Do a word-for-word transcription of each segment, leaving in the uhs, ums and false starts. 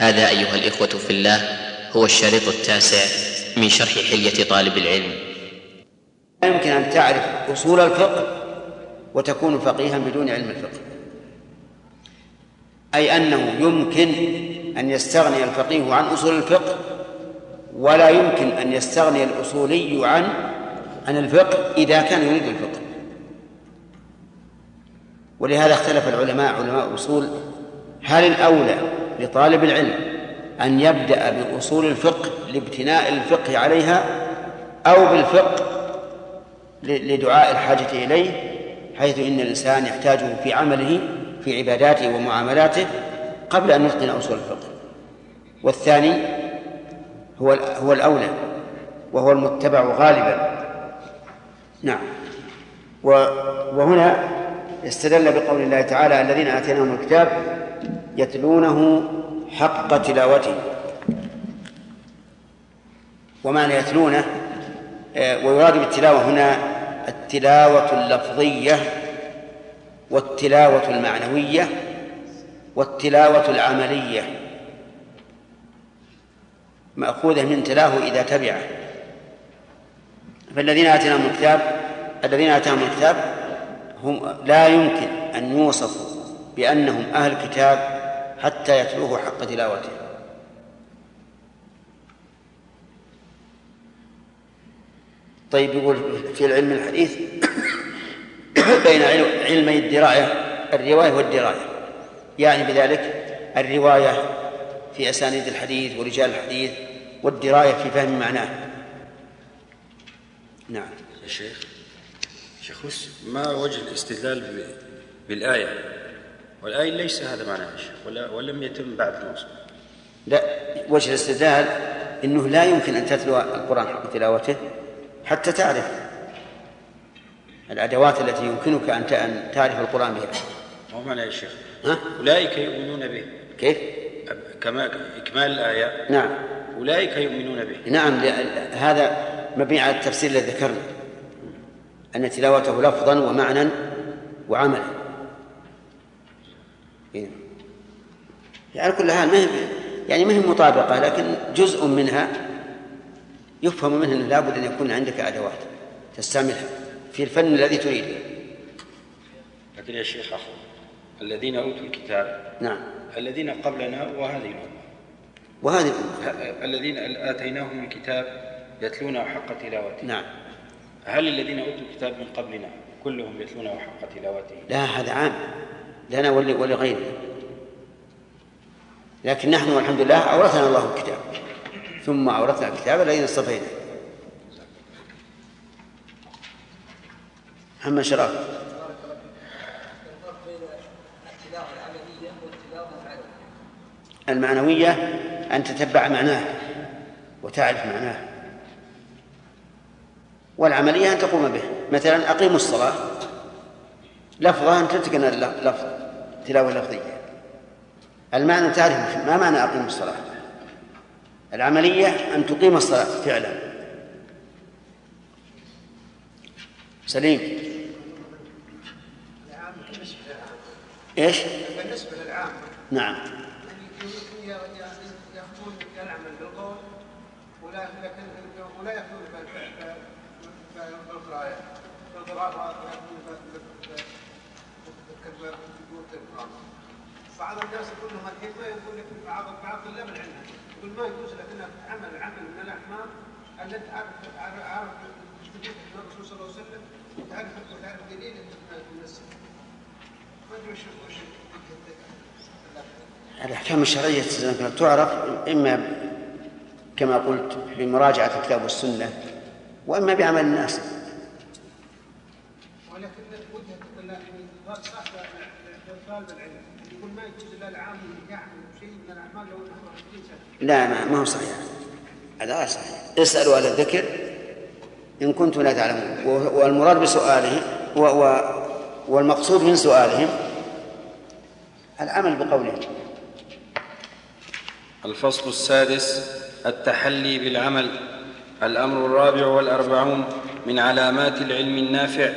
هذا أيها الإخوة في الله هو الشريط التاسع من شرح حلية طالب العلم. لا يمكن أن تعرف أصول الفقه وتكون فقيها بدون علم الفقه، أي أنه يمكن أن يستغني الفقيه عن أصول الفقه، ولا يمكن أن يستغني الأصولي عن عن الفقه إذا كان يريد الفقه. ولهذا اختلف العلماء علماء الأصول هل الأولى لطالب العلم أن يبدأ بأصول الفقه لابتناء الفقه عليها، أو بالفقه لدعاء الحاجة إليه، حيث إن الإنسان يحتاجه في عمله في عباداته ومعاملاته قبل أن يتقن أصول الفقه. والثاني هو هو الأولى وهو المتبع غالبا. نعم. وهنا استدل بقول الله تعالى: الذين آتيناهم الكتاب يتلونه حق تلاوته. ومعنى يتلونه ويراد بالتلاوة هنا التلاوة اللفظية والتلاوة المعنوية والتلاوة العملية، مأخوذة من تلاه إذا تبعه. فالذين آتيناهم الكتاب الذين آتاهم الكتاب هم لا يمكن أن يوصفوا بأنهم أهل كتاب حتى يتلوه حق تلاوته. طيب، يقول في العلم الحديث بين علمي الدراية الرواية والدراية، يعني بذلك الرواية في أسانيد الحديث ورجال الحديث، والدراية في فهم معناه. نعم يا شيخ. شيخ ما وجه الاستدلال بالآية؟ والآية ليس هذا معناه ولا ولم يتم بعد الوصف. لا، وجه الاستدلال إنه لا يمكن أن تتلو القرآن حق تلاوته حتى تعرف الأدوات التي يمكنك أن تعرف القرآن بها. ما معنى يا شيخ؟ ها؟ أولئك يؤمنون به. كيف؟ كما إكمال الآية. نعم، أولئك يؤمنون به. نعم، هذا مبني على التفسير الذي ذكرنا، أن تلاوته لفظا ومعنى وعملا. يعني كل حال يعني ما هي مطابقة، لكن جزء منها يفهم منه أنه لابد أن يكون عندك أدوات تستعملها في الفن الذي تريده. لكن يا شيخ أخو الذين أوتوا الكتاب، نعم، الذين قبلنا وهذه الأمة وهذه الأمة الذين آتيناهم الكتاب يتلونه حق تلاوته. نعم. هل الذين أوتوا الكتاب من قبلنا كلهم يتلونه حق تلاوته؟ لا، هذا عام لنا ولغيرنا، لكن نحن والحمد لله أورثنا الله الكتاب، ثم أورثنا الكتاب الذين اصطفينا. محمد شرف. المعنوية أن تتبع معناه وتعرف معناه، والعملية أن تقوم به. مثلا أقيموا الصلاة لفظها أن تتقن اللفظ تلاوة لفظية، المعنى تعرف ما معنى أقيموا الصلاة. العملية أن تقيم الصلاة فعلا. سليم. إيش؟ بالنسبة للعام. نعم. يأخذون العمل بالقول ولا لكن ولا يأخذون بالقراءة بالقراءة بالقراءة. بعض الناس يقول لهم الحكمة، يقول لك بعض بعض طلاب العلم يقول ما يجوز لك انك تعمل عمل من الاعمال اللي انت عارف عارف تجيب الرسول صلى الله عليه وسلم وتعرف وتعرف دليل من السنة. ما ادري وش وش الأحكام الشرعية تعرف إما كما قلت بمراجعة الكتاب والسنة، وإما بعمل الناس. ولكن وجهة صح طالب العلم يقول ما يجوز الا العام يعمل شيء من الاعمال لو انه لا، ما, ما هو صحيح، هذا غير صحيح. اسألوا أهل الذكر إن كنتم لا تعلمون. والمراد بسؤالهم والمقصود من سؤالهم العمل بقولهم. الفصل السادس: التحلي بالعمل. الأمر الرابع والأربعون من علامات العلم النافع: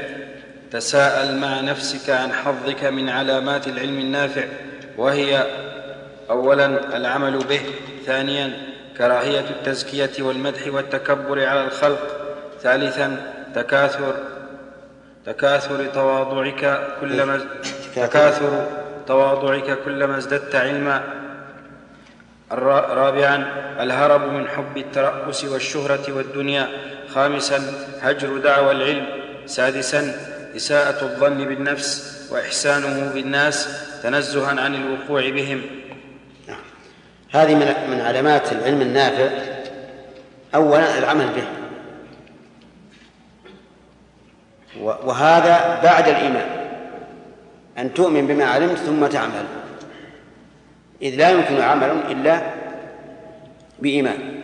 تساءل مع نفسك عن حظك من علامات العلم النافع، وهي أولا العمل به، ثانيا كراهية التزكية والمدح والتكبر على الخلق، ثالثا تكاثر تكاثر تواضعك كلما تكاثر تواضعك كلما ازددت علما، رابعا الهرب من حب الترأس والشهرة والدنيا، خامسا هجر دعوى العلم، سادسا إساءة الظن بالنفس وإحسانه بالناس تنزها عن الوقوع بهم. هذه من علامات العلم النافع. أولا العمل به، وهذا بعد الإيمان، أن تؤمن بما علمت ثم تعمل، إذ لا يمكن عمل إلا بإيمان.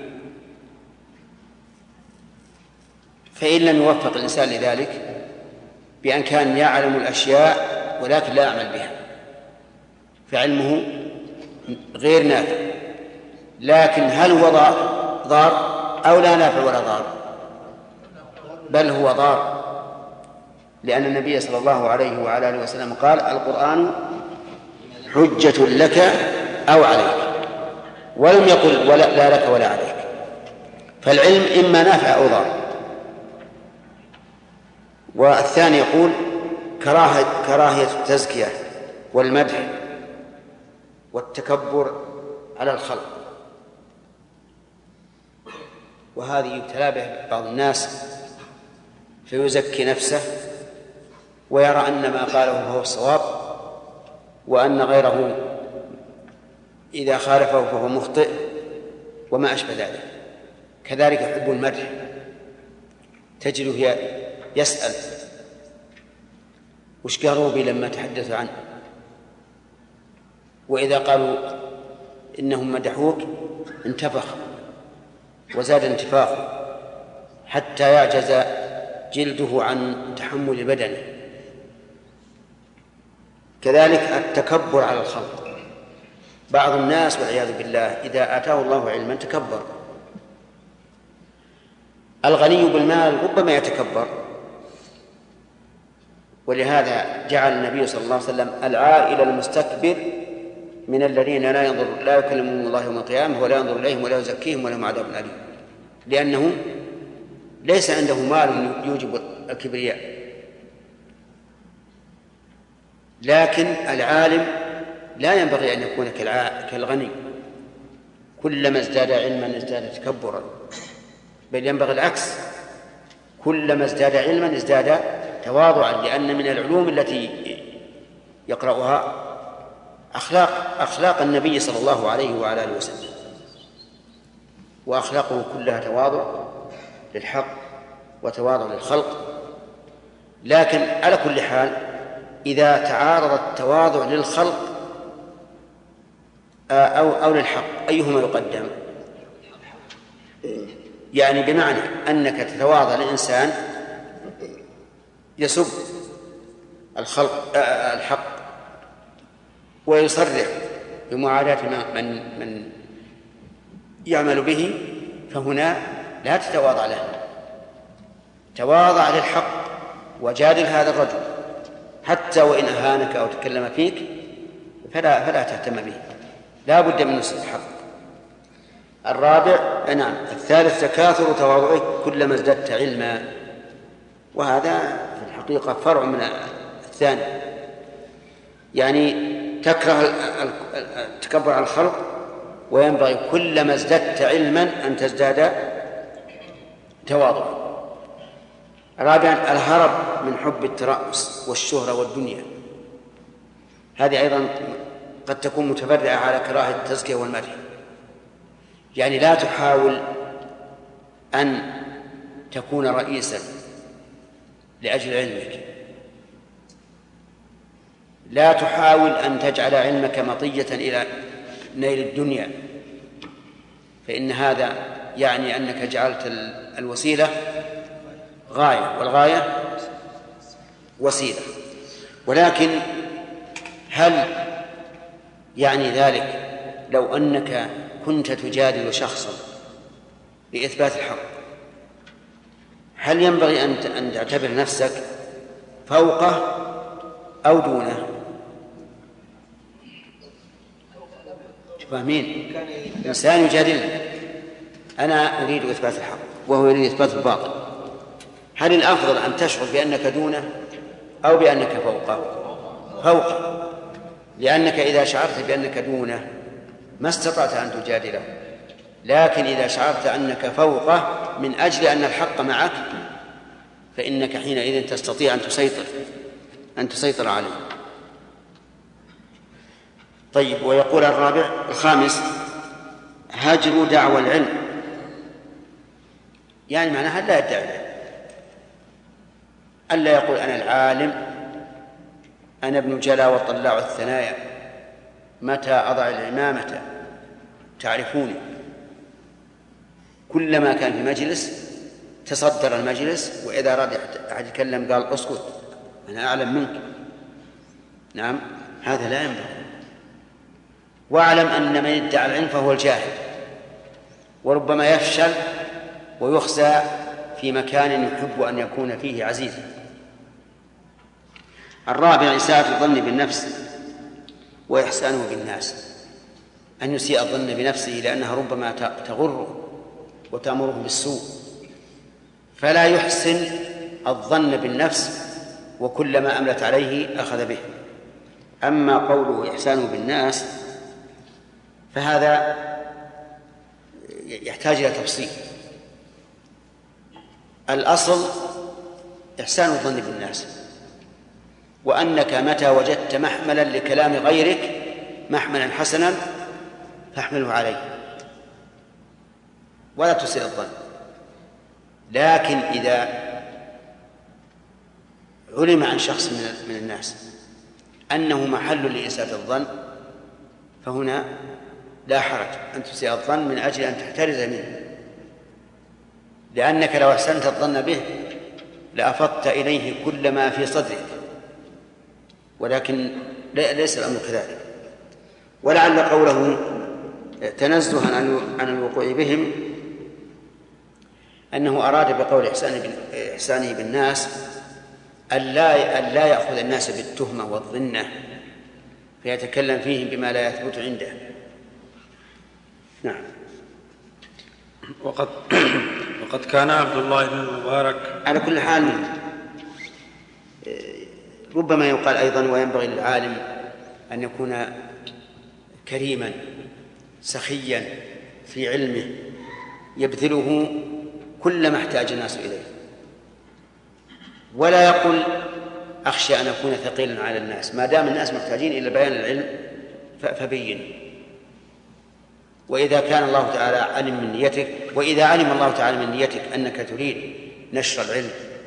فإن لم يوفق الإنسان لذلك بأن كان يعلم الأشياء ولكن لا يعمل بها، فعلمه غير نافع. لكن هل هو ضار أو لا نافع ولا ضار؟ بل هو ضار، لأن النبي صلى الله عليه وعلى آله وسلم قال: القرآن حجة لك أو عليك، ولم يقل ولا لا لك ولا عليك. فالعلم إما نافع أو ضار. والثاني يقول كراهية, كراهية التزكية والمدح والتكبر على الخلق، وهذه يبتلى به بعض الناس فيزكي نفسه ويرى أن ما قاله هو الصواب، وأن غيره إذا خالفه فهو مخطئ وما أشبه ذلك. كذلك حب المدح، تجده يسأل: وش قالوا بي لما تحدثوا عنه؟ وإذا قالوا إنهم مدحوك انتفخ وزاد انتفاخه حتى يعجز جلده عن تحمل بدنه. كذلك التكبر على الخلق. بعض الناس والعياذ بالله إذا آتاه الله علما تكبر. الغني بالمال ربما يتكبر، ولهذا جعل النبي صلى الله عليه وسلم العائل المستكبر من الذين لا ينظر لا يكلمهم الله يوم القيامة ولا ينظر إليهم ولا يزكيهم ولهم عذاب أليم، لأنه ليس عنده مال يوجب الكبرياء. لكن العالم لا ينبغي أن يكون كالغني، كلما ازداد علما ازداد تكبرا، بل ينبغي العكس، كلما ازداد علما ازداد تواضعا، لأن من العلوم التي يقرأها أخلاق أخلاق النبي صلى الله عليه وعلى آله وسلم، وأخلاقه كلها تواضع للحق وتواضع للخلق. لكن على كل حال إذا تعارض التواضع للخلق أو أو للحق أيهما يقدم؟ يعني بمعنى أنك تتواضع لإنسان يسب الخلق الحق ويصرح بمعاداة من من يعمل به، فهنا لا تتواضع له، تواضع للحق وجادل هذا الرجل حتى وإن أهانك أو تكلم فيك فلا فلا تهتم به، لا بد من نصر الحق. الرابع نعم الثالث تكاثر تواضعك كلما ازددت علما، وهذا في الحقيقة فرع من الثاني، يعني تكره التكبر على الخلق، وينبغي كلما ازددت علما أن تزداد تواضعا. رابعا الهرب من حب الترأس والشهرة والدنيا، هذه أيضا قد تكون متفرعة على كراهة التزكية والمدح، يعني لا تحاول أن تكون رئيسا لأجل علمك، لا تحاول أن تجعل علمك مطية إلى نيل الدنيا، فإن هذا يعني أنك جعلت الوسيلة غاية والغاية وسيلة. ولكن هل يعني ذلك لو أنك كنت تجادل شخصا لإثبات الحق، هل ينبغي أن تعتبر نفسك فوقه أو دونه؟ فاهمين؟ إنسان يجادل، أنا أريد إثبات الحق وهو يريد إثبات الباطل، هل الأفضل أن تشعر بأنك دونه أو بأنك فوقه؟ فوقه، لأنك إذا شعرت بأنك دونه ما استطعت أن تجادله، لكن إذا شعرت أنك فوقه من أجل أن الحق معك فإنك حينئذ تستطيع أن تسيطر أن تسيطر عليه. طيب، ويقول الرابع الخامس هجر دعوى العلم، يعني معناها لا يدعي العلم، ألا يقول أنا العالم، أنا ابن جلا وطلاع الثنايا، متى أضع العمامة تعرفوني. كلما كان في مجلس تصدر المجلس، وإذا أراد أحد يتكلم قال أسكت أنا أعلم منك. نعم، هذا لا ينبغي. واعلم أن من ادعى العلم فهو الجاهل، وربما يفشل ويخزى في مكان يحب أن يكون فيه عزيزا. الرابع إساءة الظن بالنفس وإحسانه بالناس، أن يسيء الظن بنفسه لأنها ربما تغره وتأمره بالسوء، فلا يحسن الظن بالنفس، وكلما أملت عليه أخذ به. أما قوله إحسانه بالناس فهذا يحتاج إلى تفصيل. الأصل إحسان الظن بالناس، وأنك متى وجدت محملا لكلام غيرك محملا حسنا فاحمله عليه ولا تسيء الظن. لكن إذا علم عن شخص من الناس أنه محل لإساءة الظن فهنا لا حرج أن تسيء الظن من أجل أن تحترز منه، لأنك لو أحسنت الظن به لأفضت إليه كل ما في صدرك، ولكن ليس الأمر كذلك. ولعل قوله تنزها عن الوقوع بهم أنه أراد بقول إحسانه بالناس أن لا يأخذ الناس بالتهمة والظنة فيتكلم فيهم بما لا يثبت عنده. نعم. وقد وقد كان عبد الله بن المبارك. على كل حال ربما يقال أيضا وينبغي للعالم أن يكون كريما سخيا في علمه يبذله كل ما احتاج الناس إليه، ولا يقول أخشى أن أكون ثقيلا على الناس، ما دام الناس محتاجين إلى بيان العلم فبين. وإذا كان الله تعالى علم من نيتك، وإذا علم الله تعالى من نيتك أنك تريد نشر العلم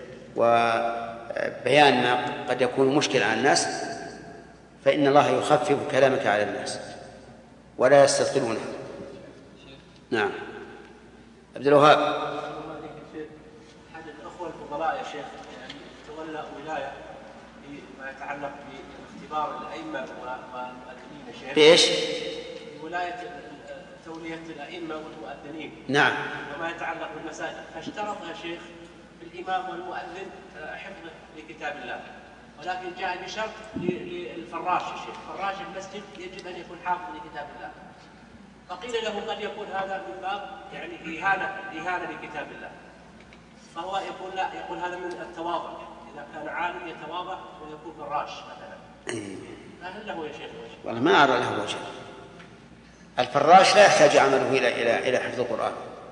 وبيان ما قد يكون مشكلة على الناس فإن الله يخفف كلامك على الناس ولا يستثقلونه. نعم. عبد الوهاب. أحد الأخوة الفضلاء يا شيخ يعني تولى ولاية فيما يتعلق باختبار الأئمة والمؤذنين يا شيخ. بإيش؟ ولاية تولية الأئمة والمؤذنين. نعم. وما يتعلق بالمساجد، فاشترط يا شيخ بالإمام والمؤذن حفظ لكتاب الله، ولكن جاء بشرط للفراش يا شيخ، فراش المسجد يجب أن يكون حافظ لكتاب الله. فقيل له قد يكون هذا من باب يعني إهانة إهانة لكتاب الله، فهو يقول لا، يقول هذا من التواضع، إذا كان عالم يتواضع ويكون فراش مثلا. فهل له يا شيخ وجه؟ والله ما أرى له وجه. الفراش لا يحتاج عمله إلى إلى إلى حفظ القرآن،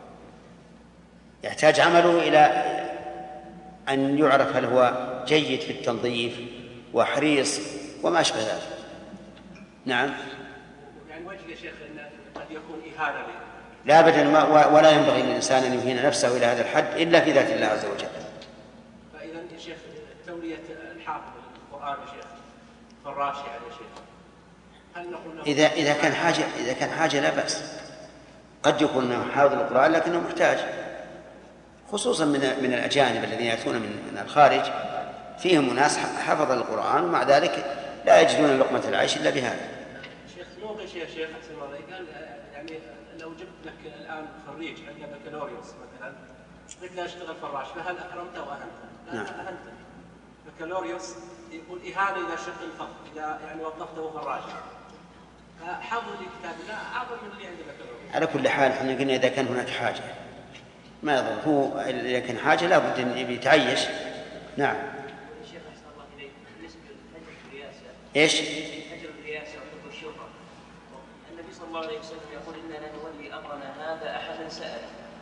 يحتاج عمله إلى أن يعرف هل هو جيد في التنظيف وحريص وما أشبه ذلك. نعم. يعني وجه يا شيخ أن قد يكون إهانة له. لا أبدا، ولا ينبغي للإنسان أن يهين نفسه إلى هذا الحد إلا في ذات الله عز وجل. فإذا يا شيخ تولية الحافظ القرآن يا شيخ فراش يعني يا شيخ، هل نقول له إذا إذا كان حاجة إذا كان حاجة لا بأس. قد يكون حافظ القرآن لكنه محتاج، خصوصا من من الأجانب الذين يأتون من من الخارج، فيهم ناس حفظ القرآن ومع ذلك لا يجدون لقمة العيش إلا بهذا. شيخ نوقش يا شيخ أحسن الله قال يعني لو جبت لك الآن خريج عنده بكالوريوس مثلا قلت له اشتغل فراش، فهل أكرمته وأهنته؟ لا نعم. أهنته. بكالوريوس يقول إهانة إذا شق الفقه، إذا يعني وظفته فراش، حظ لكتاب الله أعظم من اللي عند العلماء. على كل حال احنا قلنا إذا كان هناك حاجة ما يضر، هو إذا كان حاجة لا بد أن يتعيش. نعم. الشيخ أحسن الله إليك بالنسبة لهجر الرياسة. إيش؟ هجر الرياسة وحب الشهرة. النبي صلى الله عليه وسلم يقول إننا نولي أمرنا هذا أحدا سأل.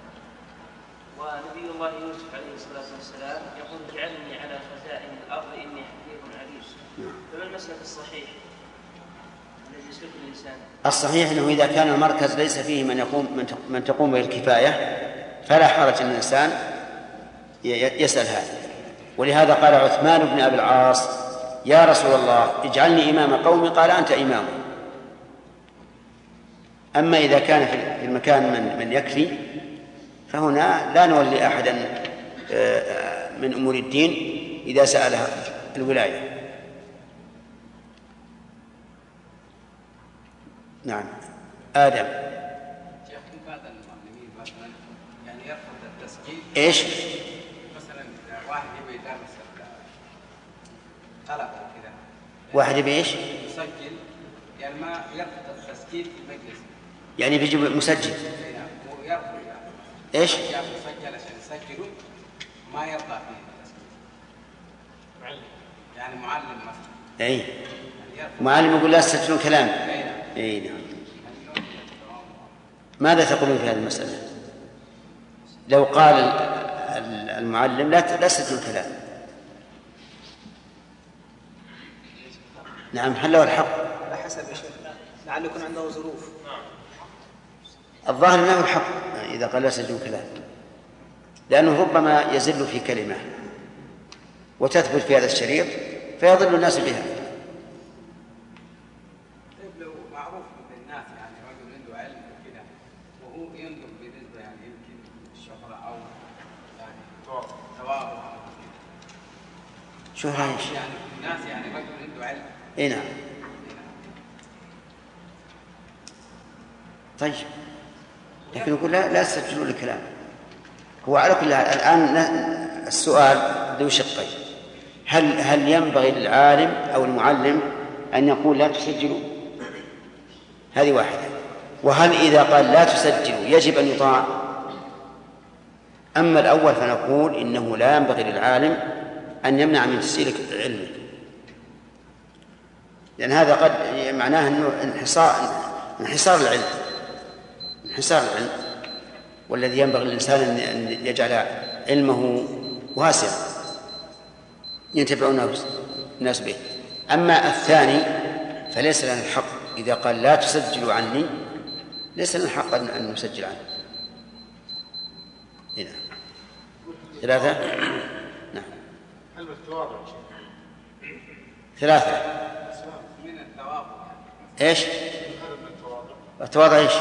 ونبي الله يوسف عليه الصلاة والسلام يقول اجعلني على خزائن الأرض إني حفيظ عليم. فما المسلك الصحيح الذي يسلكه الإنسان؟ الصحيح أنه إذا كان المركز ليس فيه من يقوم من تقوم به الكفاية فلا حرج أن الإنسان يسأل هذا. ولهذا قال عثمان بن أبي العاص يا رسول الله اجعلني إمام قومي، قال أنت إمام. أما إذا كان في المكان من, من يكفي فهنا لا نولي أحدا من أمور الدين إذا سألها الولاية. نعم. آدم. شيخ بعض المعلمين مثلا يعني يرفض التسجيل. إيش؟ مثلا واحد يبي يدرس طلبة كذا. واحد يبي إيش؟ يسجل يعني ما يرفض التسجيل في المجلس. يعني بيجي مسجل. ويرفض يعني. إيش؟ يعني مسجل عشان يسجلوا ما يرضى فيه التسجيل. معلم. يعني معلم مثلا. أي. معلم يقول لا تسجلون كلامي. أي نعم. ماذا تقولون في هذه المسألة؟ لو قال المعلم لا لا تسجلوا الكلام. نعم هل له الحق؟ على حسب يا شيخ، لعله يكون عنده ظروف. الظاهر له الحق إذا قال لا تسجلوا الكلام، لأنه ربما يزل في كلمة وتثبت في هذا الشريط فيضل الناس بها. شهرة ايش؟ يعني الناس يعني رجل عنده علم. اي نعم. طيب لكن يقول لا لا تسجلوا الكلام. هو على كل حال الآن السؤال ذو شقين، هل هل ينبغي للعالم أو المعلم أن يقول لا تسجلوا؟ هذه واحدة. وهل إذا قال لا تسجلوا يجب أن يطاع؟ أما الأول فنقول إنه لا ينبغي للعالم أن يمنع من تسجيل علمه، لأن هذا قد معناه أنه انحصار انحصار العلم انحصار العلم والذي ينبغي للإنسان أن يجعل علمه واسعا ينتفع الناس به. أما الثاني فليس لنا الحق إذا قال لا تسجلوا عني، ليس لنا الحق أن نسجل عنه. هنا ثلاثة. نعم. ثلاثة. من التواضع. ايش؟ التواضع ايش؟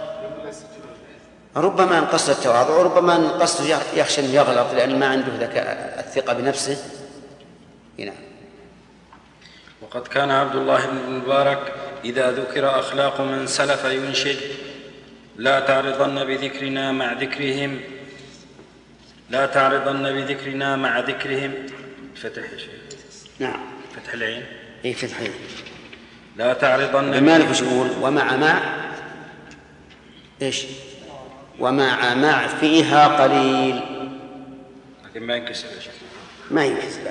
ربما انقص التواضع وربما انقص يخشى أن يغلط لأن ما عنده ذكاء الثقة بنفسه. هنا. وقد كان عبد الله بن المبارك إذا ذكر أخلاق من سلف ينشد لا تعرضن بذكرنا مع ذكرهم لا تعرضن بذكرنا مع ذكرهم. فتح يا شيخ. نعم. فتح العين. اي فتح العين. لا تعرضن. المالك وش يقول؟ ومع مع ايش؟ ومع مع فيها قليل. لكن ما ينكسر يا شيخ. ما ينكسر.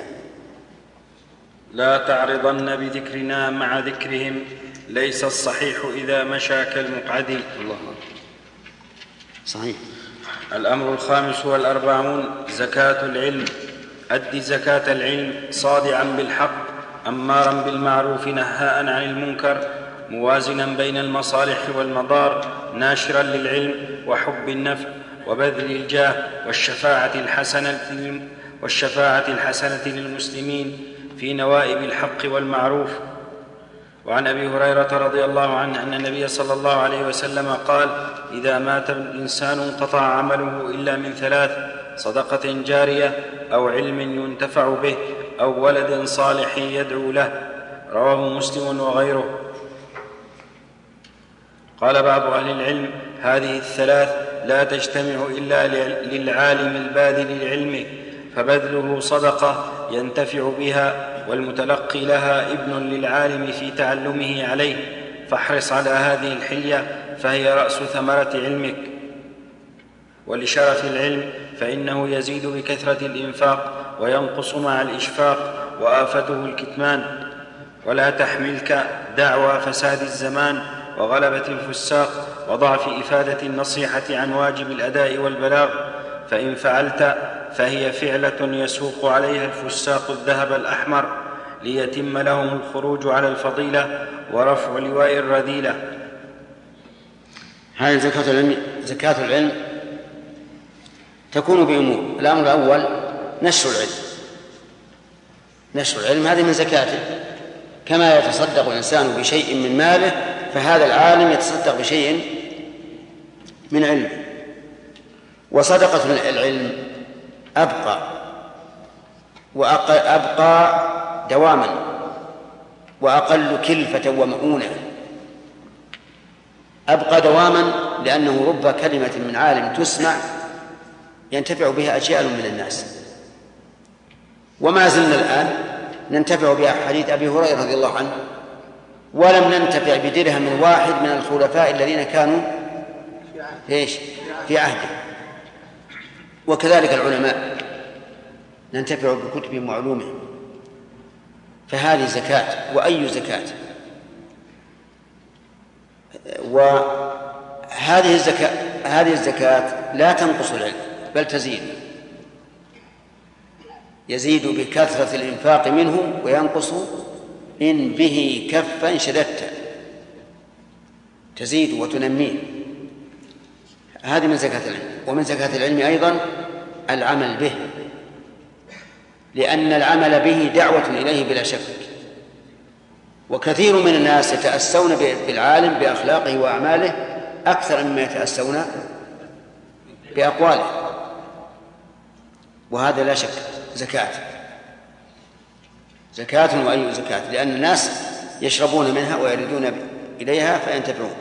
لا تعرضن بذكرنا مع ذكرهم ليس الصحيح إذا مشى كالمقعد. الله صحيح. الأمر الخامس والأربعون زكاة العلم. أد زكاة العلم صادعا بالحق أمارا بالمعروف نهاء عن المنكر موازنا بين المصالح والمضار ناشرا للعلم وحب النفع وبذل الجاه والشفاعة الحسنة والشفاعة الحسنة للمسلمين في نوائب الحق والمعروف. وعن أبي هريرة رضي الله عنه أن النبي صلى الله عليه وسلم قال إذا مات الإنسان انقطع عمله إلا من ثلاث: صدقة جارية أو علم ينتفع به أو ولد صالح يدعو له. رواه مسلم وغيره. قال بعض أهل العلم هذه الثلاث لا تجتمع إلا للعالم الباذل لعلمه فبذله صدقة ينتفع بها والمتلقي لها ابن للعالم في تعلمه عليه فاحرص على هذه الحلية فهي رأس ثمرة علمك. ولشرف العلم فإنه يزيد بكثرة الإنفاق وينقص مع الإشفاق، وآفته الكتمان. ولا تحملك دعوى فساد الزمان وغلبة الفساق وضعف إفادة النصيحة عن واجب الأداء والبلاغ، فإن فعلت فهي فعلة يسوق عليها الفساق الذهب الأحمر ليتم لهم الخروج على الفضيلة ورفع لواء الرذيلة. هذه زكاة العلم. زكاة العلم تكون بأمور. الأمر الأول نشر العلم. نشر العلم هذه من زكاته، كما يتصدق الإنسان بشيء من ماله فهذا العالم يتصدق بشيء من علمه. وصدقة العلم أبقى وأبقى دواما وأقل كلفة ومؤونة. أبقى دواما لأنه رب كلمة من عالم تسمع ينتفع بها أجيال من الناس، وما زلنا الآن ننتفع بحديث أبي هريرة رضي الله عنه، ولم ننتفع بدرهم واحد من الخلفاء الذين كانوا إيش في عهده. وكذلك العلماء ننتفع بكتبهم وعلومهم. فهذه زكاة. وأي زكاة؟ وهذه الزكاة هذه الزكاة لا تنقص العلم بل تزيد. يزيد بكثرة الإنفاق منه وينقص إن به كفا شددت. تزيد وتنميه. هذه من زكاة العلم. ومن زكاة العلم أيضا العمل به، لأن العمل به دعوة إليه بلا شك. وكثير من الناس يتأسون بالعالم بأخلاقه وأعماله أكثر مما يتأسون بأقواله، وهذا لا شك زكاة. زكاة. وأي زكاة؟ لأن الناس يشربون منها ويردون إليها فينتفعون.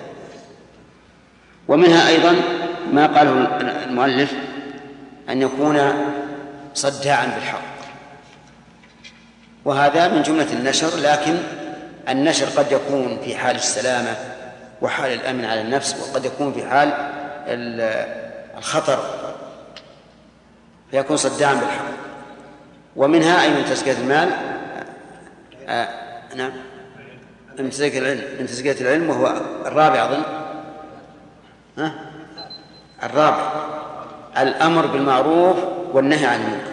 ومنها أيضا ما قاله المؤلف أن يكون صداعا بالحق، وهذا من جملة النشر. لكن النشر قد يكون في حال السلامة وحال الأمن على النفس، وقد يكون في حال الخطر فيكون صداعا بالحق. ومنها أي من تزكية المال آه نعم من تزكية العلم من تزكية العلم وهو الرابع أظن ها الرابع الأمر بالمعروف والنهي عن المنكر.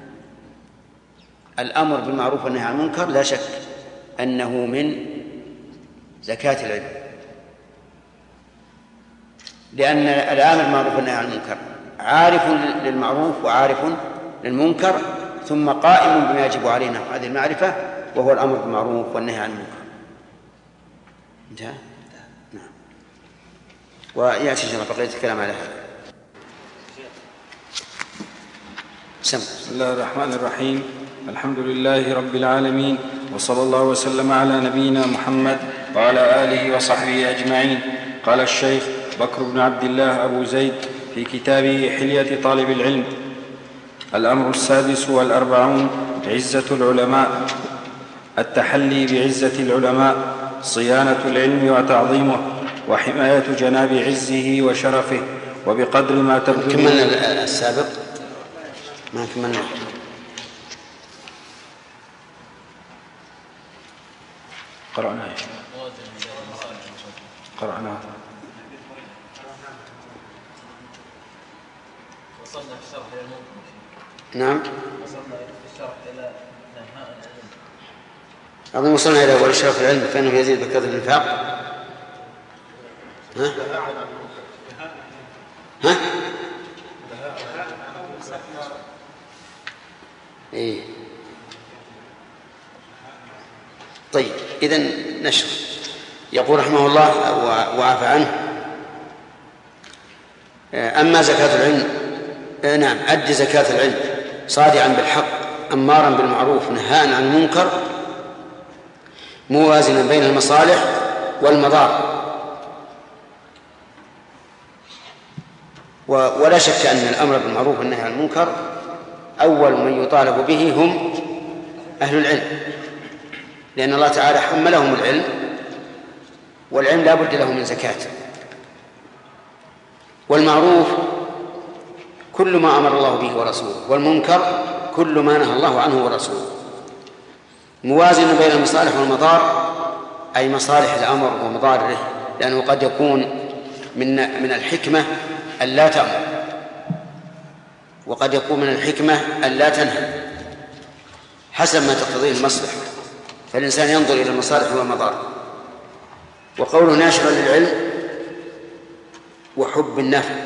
الأمر بالمعروف والنهي عن المنكر لا شك أنه من زكاة العلم، لأن الآمر بالمعروف والنهي عن المنكر عارف للمعروف وعارف للمنكر، ثم قائم بما يجب علينا هذه المعرفة وهو الأمر بالمعروف والنهي عن المنكر. انتهى؟ نعم. ويأتي شرح بقية الكلام على هذا. سم. بسم الله الرحمن الرحيم. الحمد لله رب العالمين، وصلى الله وسلم على نبينا محمد وعلى آله وصحبه أجمعين. قال الشيخ بكر بن عبد الله أبو زيد في كتابه حلية طالب العلم: الأمر السادس والأربعون عزة العلماء. التحلي بعزة العلماء، صيانة العلم وتعظيمه وحماية جناب عزه وشرفه، وبقدر ما تبذل. كملنا السابق ما كملنا. قرأناه قرأناه وصلنا في الشرح إلى المنكر. نعم وصلنا في الشرح إلى نهاء العلم. أظن وصلنا إلى أول شرف العلم فإنه يزيد بكثرة الإنفاق. ها؟ ها؟ إيه. طيب إذن نشر. يقول رحمه الله وعفى عنه: أما زكاة العلم، نعم أد زكاة العلم صادعا بالحق أمارا بالمعروف نهاء عن المنكر موازنا بين المصالح والمضار. ولا شك أن الأمر بالمعروف والنهي عن المنكر أول من يطالب به هم أهل العلم، لأن الله تعالى حملهم العلم والعلم لا بد له من زكاة. والمعروف كل ما أمر الله به ورسوله، والمنكر كل ما نهى الله عنه ورسوله. موازن بين المصالح والمضار، أي مصالح الأمر ومضاره، لأنه قد يكون من من الحكمة ألا تأمر، وقد يكون من الحكمة ألا تنهى، حسب ما تقتضيه المصلحة، فالإنسان ينظر إلى المصالح والمضار. وقوله ناشرا للعلم وحب النفع،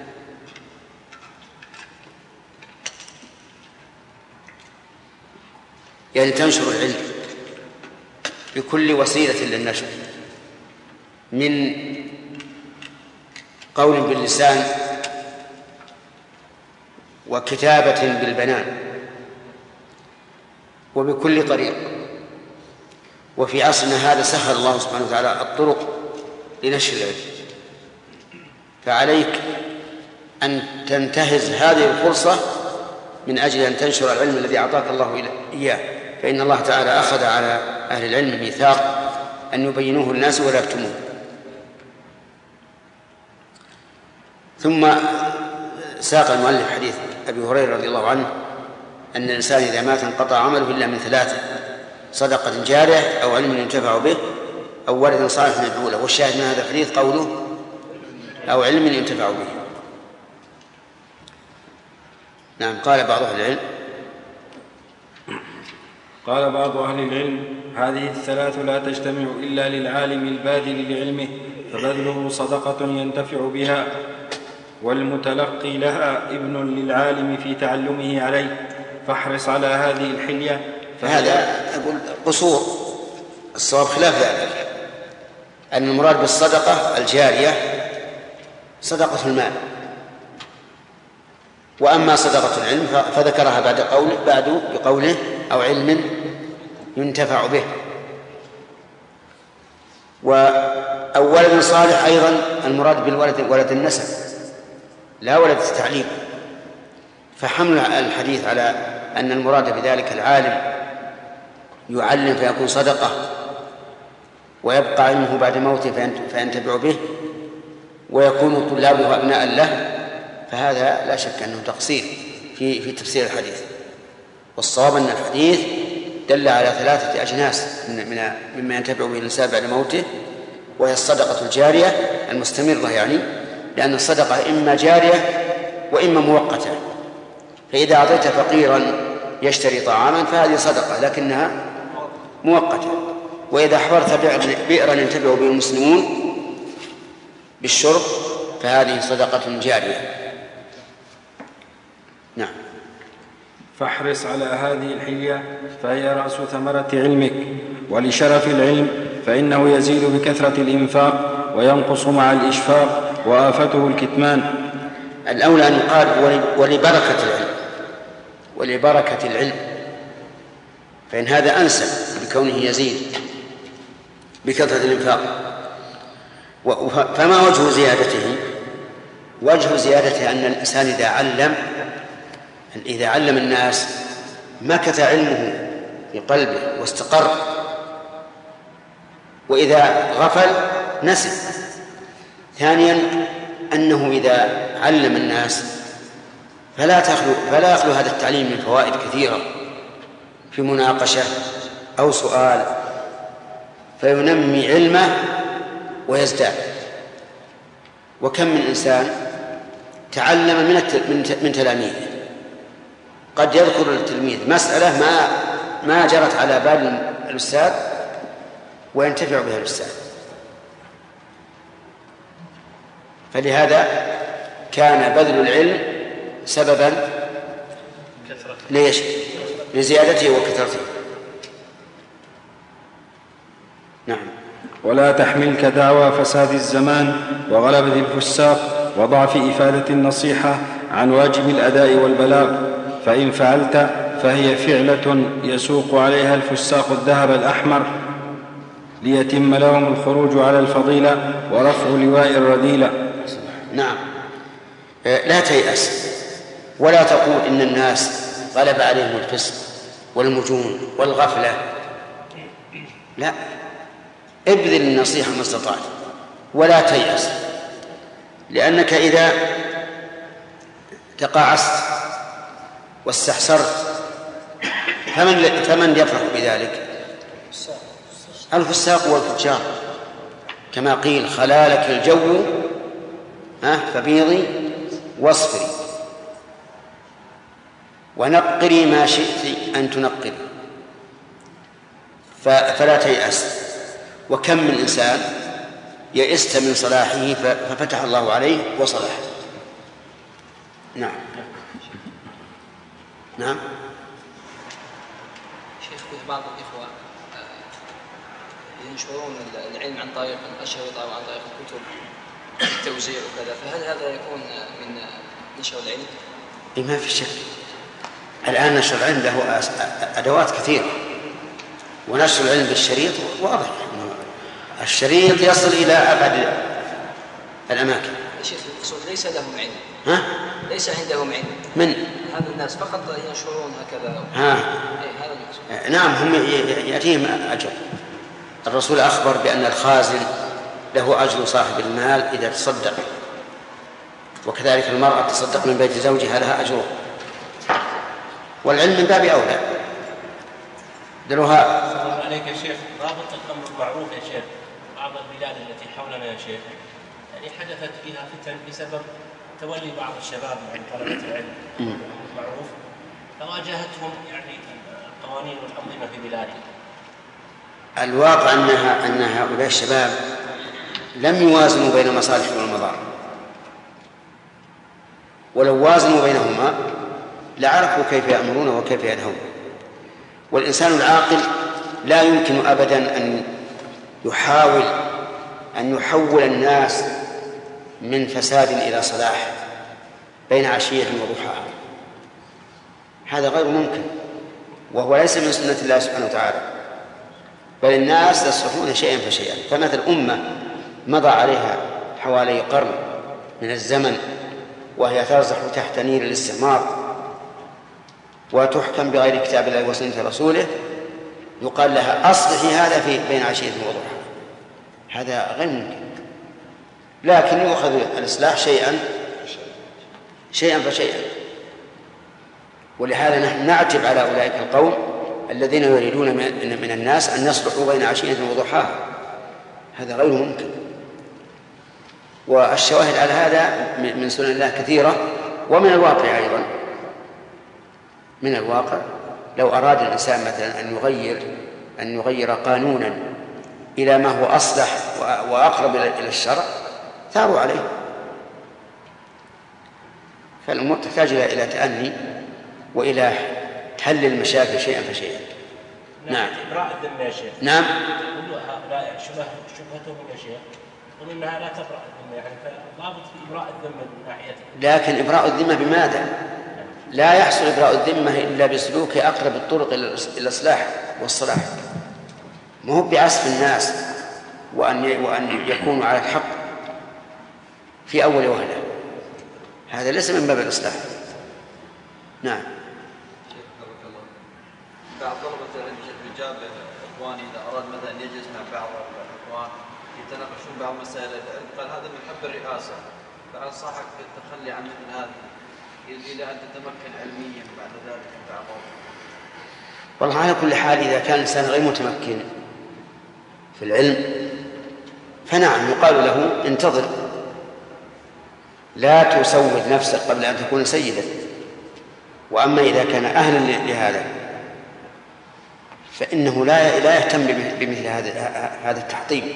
يعني تنشر العلم بكل وسيلة للنشر، من قول باللسان وكتابة بالبنان وبكل طريق. وفي عصرنا هذا سهل الله سبحانه وتعالى الطرق لنشر العلم، فعليك أن تنتهز هذه الفرصة من أجل أن تنشر العلم الذي أعطاك الله إياه، فإن الله تعالى أخذ على أهل العلم ميثاق أن يبينوه للناس ولا يكتموه. ثم ساق المؤلف حديث أبي هريرة رضي الله عنه أن الإنسان إذا مات انقطع عمله إلا من ثلاثة: صدقة جارية أو علم ينتفع به أو ولد صالح يدعو له. والشاهد من هذا الحديث قوله أو علم ينتفع به. نعم. قال بعض أهل العلم قال بعض أهل العلم: هذه الثلاث لا تجتمع إلا للعالم الباذل لعلمه، فبذله صدقة ينتفع بها، والمتلقي لها ابن للعالم في تعلمه عليه، فاحرص على هذه الحلية. فهذا أقول قصور، الصواب خلاف ذلك، أن المراد بالصدقة الجارية صدقة المال، وأما صدقة العلم فذكرها بعد قوله بعد بقوله أو علم ينتفع به. أو ولد صالح أيضا المراد بالولد ولد النسب لا ولد التعليم، فحمل الحديث على أن المراد بذلك العالم يعلم فيكون صدقة ويبقى علمه بعد موته فينتفع به ويكون طلابه أبناء له، فهذا لا شك أنه تقصير في في تفسير الحديث. والصواب أن الحديث دل على ثلاثة أجناس من مما ينتفع به الإنسان بعد موته، وهي الصدقة الجارية المستمرة، يعني لأن الصدقة إما جارية وإما مؤقتة، فإذا أعطيت فقيرا يشتري طعاما فهذه صدقة لكنها مؤقتة، وإذا حفرت بئرا ينتفع به المسلمون بالشرب فهذه صدقة جارية. نعم. فاحرص على هذه الحلية فهي رأس ثمرة علمك، ولشرف العلم فإنه يزيد بكثرة الإنفاق وينقص مع الإشفاق، وآفته الكتمان. الأولى أن يقال ولبركة العلم، ولبركة العلم، فإن هذا أنسب بكونه يزيد بكثرة الإنفاق. فما وجه زيادته؟ وجه زيادته أن الإنسان إذا علم إذا علم الناس مكث علمه في قلبه واستقر، وإذا غفل نسي. ثانيا أنه إذا علم الناس فلا تخلو فلا يخلو هذا التعليم من فوائد كثيرة في مناقشة أو سؤال، فينمي علمه ويزداد. وكم من إنسان تعلم من من تلاميذه، قد يذكر التلميذ مسألة ما ما جرت على بال الأستاذ وينتفع بها الأستاذ. فلهذا كان بذل العلم سببا ليش؟ لزيادته وكثرته. نعم. ولا تحملك دعوى فساد الزمان وغلبة الفساق وضعف إفادة النصيحة عن واجب الأداء والبلاغ، فإن فعلت فهي فعلة يسوق عليها الفساق الذهب الأحمر ليتم لهم الخروج على الفضيلة ورفع لواء الرذيلة. نعم. لا تيأس ولا تقول إن الناس غلب عليهم الفسق والمجون والغفلة، لا، ابذل النصيحة ما استطعت ولا تيأس، لأنك إذا تقاعست واستحسرت فمن, فمن يفرح بذلك؟ الفساق والفجار، كما قيل خلالك الجو فبيضي واصفري ونقري ما شئت أن تنقري، فلا تيأس. وكم من إنسان يئست من صلاحه ففتح الله عليه وصلح. نعم نعم. شيخ، في بعض الإخوة ينشرون العلم عن طريق الأشرطة وعن طريق الكتب التوزيع وكذا، فهل هذا يكون من نشر العلم؟ ما في شك. الآن نشر العلم له أدوات كثيرة، ونشر العلم بالشريط واضح، الشريط يصل إلى أبعد الأماكن. شيخ الأصول ليس لهم علم، ها؟ ليس عندهم علم من هذا الناس، فقط ينشرون هكذا. ها. إيه هذا المقصود. نعم، هم يأتيهم أجر. الرسول أخبر بأن الخازن له أجر صاحب المال إذا تصدق، وكذلك المرأة تصدق من بيت زوجها لها أجر، والعلم من باب أولى. دلوها السلام عليك يا شيخ. رابط الأمر المعروف يا شيخ، بعض البلاد التي حولنا يا شيخ يعني حدثت فيها فتن بسبب تولي بعض الشباب من طلبة العلم المعروف، فواجهتهم يعني القوانين والأنظمة في بلادهم. الواقع أنها أن هؤلاء الشباب لم يوازنوا بين المصالح والمضار، ولو وازنوا بينهما لعرفوا كيف يأمرون وكيف ينهون. والإنسان العاقل لا يمكن أبدا أن يحاول أن يحول الناس من فساد إلى صلاح بين عشية وضحاها، هذا غير ممكن، وهو ليس من سنة الله سبحانه وتعالى، بل الناس يصلحون شيئا فشيئا. فمثل أمة مضى عليها حوالي قرن من الزمن وهي ترزح تحت نير الاستعمار وتحكم بغير كتاب الله وسنة رسوله، يقال لها أصلحي هذا في بين عشية وضحاها، هذا غير ممكن. لكن يؤخذ الإصلاح شيئا شيئا فشيئا. ولهذا نحن نعتب على أولئك القوم الذين يريدون من الناس أن يصلحوا بين عشية وضحاها، هذا غير ممكن. والشواهد على هذا من سنن الله كثيرة، ومن الواقع أيضا. من الواقع لو أراد الإنسان مثلا أن يغير أن يغير قانونا إلى ما هو أصلح وأقرب إلى الشرع ثاروا عليه. فالأمور تحتاج إلى تأني وإلى حل المشاكل شيئا فشيئا. نعم. إبراء الذمة يا شيخ. نعم. كل هؤلاء شبه شبهتهم يا شيخ، يقول إنها لا تبرأ الذمة، يعني فضابط في إبراء الذمة من ناحيته. لكن إبراء الذمة بماذا؟ لا يحصل إبراء الذمة إلا بسلوك أقرب الطرق إلى الإصلاح والصلاح، ما هو بعسف الناس وأن وأن يكونوا على الحق في أول وهلة، هذا ليس من باب الإصلاح. نعم. بعض طلبة العلم الرجال إخواني إذا أراد مثلا يجلس مع بعض الإخوان يتناقشون بعض مسائل العلم، قال هذا من حب الرئاسة، فأنصحك بالتخلي عن مثل هذا إلى أن تتمكن علميا بعد ذلك من بعضهم. والله على كل حال إذا كان الإنسان غير متمكن في العلم فنعم يقال له انتظر، لا تسود نفسك قبل أن تكون سيدا. وأما إذا كان أهلا لهذا فإنه لا لا يهتم بمثل هذا هذا التحطيم،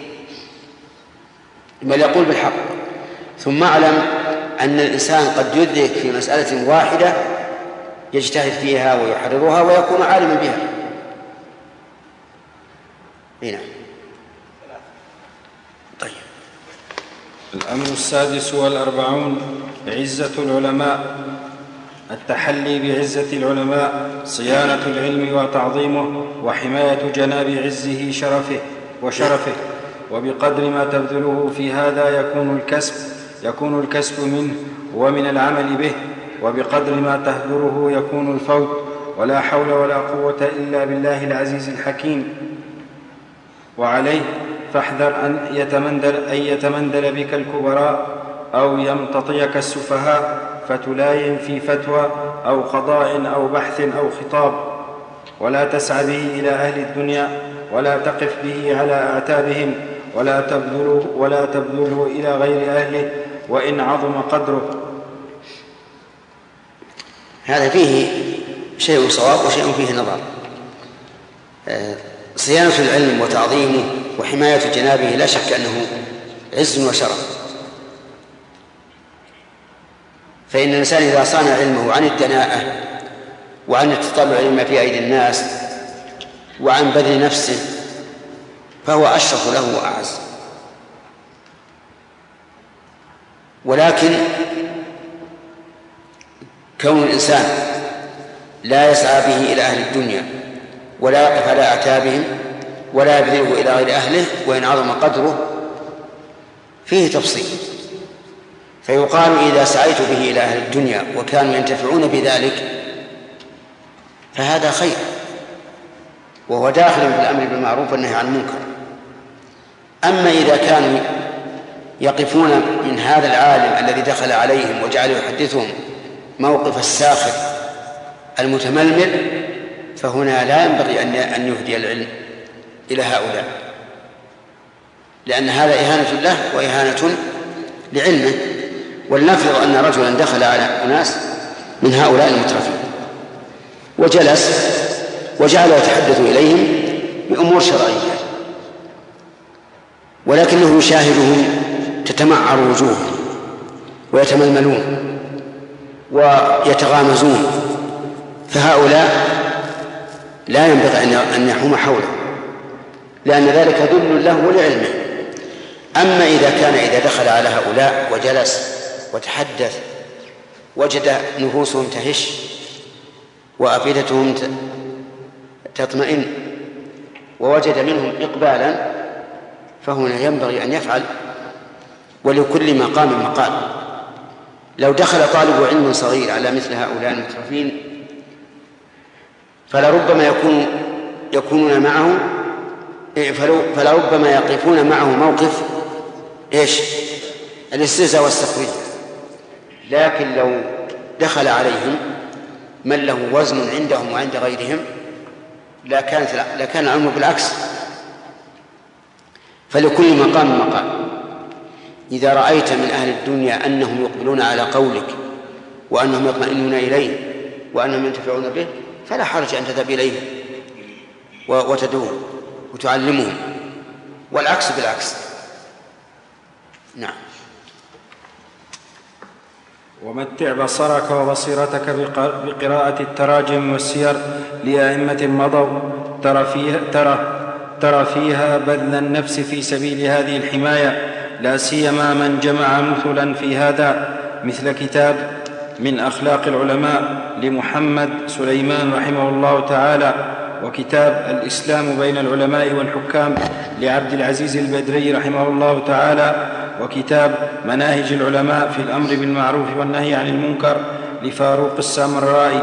بل يقول بالحق. ثم اعلم أن الإنسان قد يدرك في مسألة واحدة يجتهد فيها ويحررها ويكون عالما بها. هنا طيب. الأمر السادس والأربعون: عزة العلماء. التحلي بعزة العلماء، صيانة العلم وتعظيمه، وحماية جناب عزه شرفه وشرفه، وبقدر ما تبذله في هذا يكون الكسب يكون الكسب منه ومن العمل به، وبقدر ما تهدره يكون الفوت، ولا حول ولا قوة إلا بالله العزيز الحكيم. وعليه فاحذر أن يتمندل, أن يتمندل بك الكبراء أو يمتطيك السفهاء فتلاين في فتوى أو قضاء أو بحث أو خطاب، ولا تسعى به إلى أهل الدنيا، ولا تقف به على أعتابهم، ولا تبذله, ولا تبذله إلى غير أهله وإن عظم قدره. هذا فيه شيء صواب وشيء فيه نظر. صيانة العلم وتعظيمه وحماية جنابه لا شك أنه عز وشرف، فإن الإنسان إذا صان علمه عن الدناءة وعن التطلع لما في أيدي الناس وعن بذل نفسه فهو أشرف له وأعز. ولكن كون الإنسان لا يسعى به إلى أهل الدنيا ولا يقف على أعتابهم ولا يبذله إلى غير أهله وإن عظم قدره فيه تفصيل. فيقال إذا سعيت به إلى أهل الدنيا وكانوا ينتفعون بذلك فهذا خير، وهو داخل في الأمر بالمعروف والنهي عن المنكر. أما إذا كانوا يقفون من هذا العالم الذي دخل عليهم وجعل يحدثهم موقف الساخر المتململ فهنا لا ينبغي أن يهدي العلم إلى هؤلاء، لأن هذا إهانة له وإهانة لعلمه. ولنفرض أن رجلا دخل على أناس من هؤلاء المترفين وجلس وجعل يتحدث إليهم بأمور شرعية، ولكنه يشاهدهم تتمعر وجوههم ويتململون ويتغامزون، فهؤلاء لا ينبغي أن يحوم حوله، لأن ذلك ذل له ولعلمه. أما إذا كان إذا دخل على هؤلاء وجلس وتحدث وجد نفوسهم تهش وأفئدتهم تطمئن ووجد منهم إقبالا فهنا ينبغي أن يفعل، ولكل مقام مقال. لو دخل طالب علم صغير على مثل هؤلاء المترفين فلربما يكون يكونون معه فلربما يقفون معه موقف إيش؟ الاستهزاء والسخرية. لكن لو دخل عليهم من له وزن عندهم وعند غيرهم لا كانت لا كان الأمر بالعكس. فلكل مقام مقام. إذا رأيت من أهل الدنيا أنهم يقبلون على قولك وأنهم يطمئنون إليه وأنهم ينتفعون به فلا حرج أن تذهب إليهم وتدعوهم وتعلمهم، والعكس بالعكس. نعم. ومتع بصرك وبصيرتك بقراءة التراجم والسير لأئمة مضوا ترى فيها, ترى ترى فيها بذل النفس في سبيل هذه الحماية، لا سيما من جمع مثلا في هذا، مثل كتاب من أخلاق العلماء لمحمد سليمان رحمه الله تعالى، وكتاب الإسلام بين العلماء والحكام لعبد العزيز البدري رحمه الله تعالى، وكتاب مناهج العلماء في الأمر بالمعروف والنهي عن المنكر لفاروق السامرائي.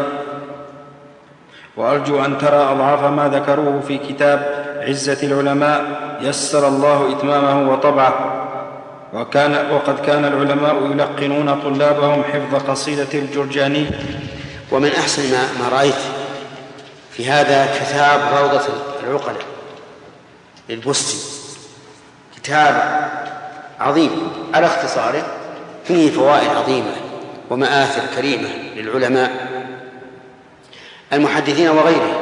وأرجو أن ترى أضعاف ما ذكروه في كتاب عزة العلماء يسر الله إتمامه وطبعه. وكان وقد كان العلماء يلقنون طلابهم حفظ قصيدة الجرجاني. ومن أحسن ما, ما رأيت في هذا كتاب روضة العقلاء للبستي، كتاب عظيم على اختصاره، فيه فوائد عظيمة ومآثر كريمة للعلماء المحدثين وغيرهم.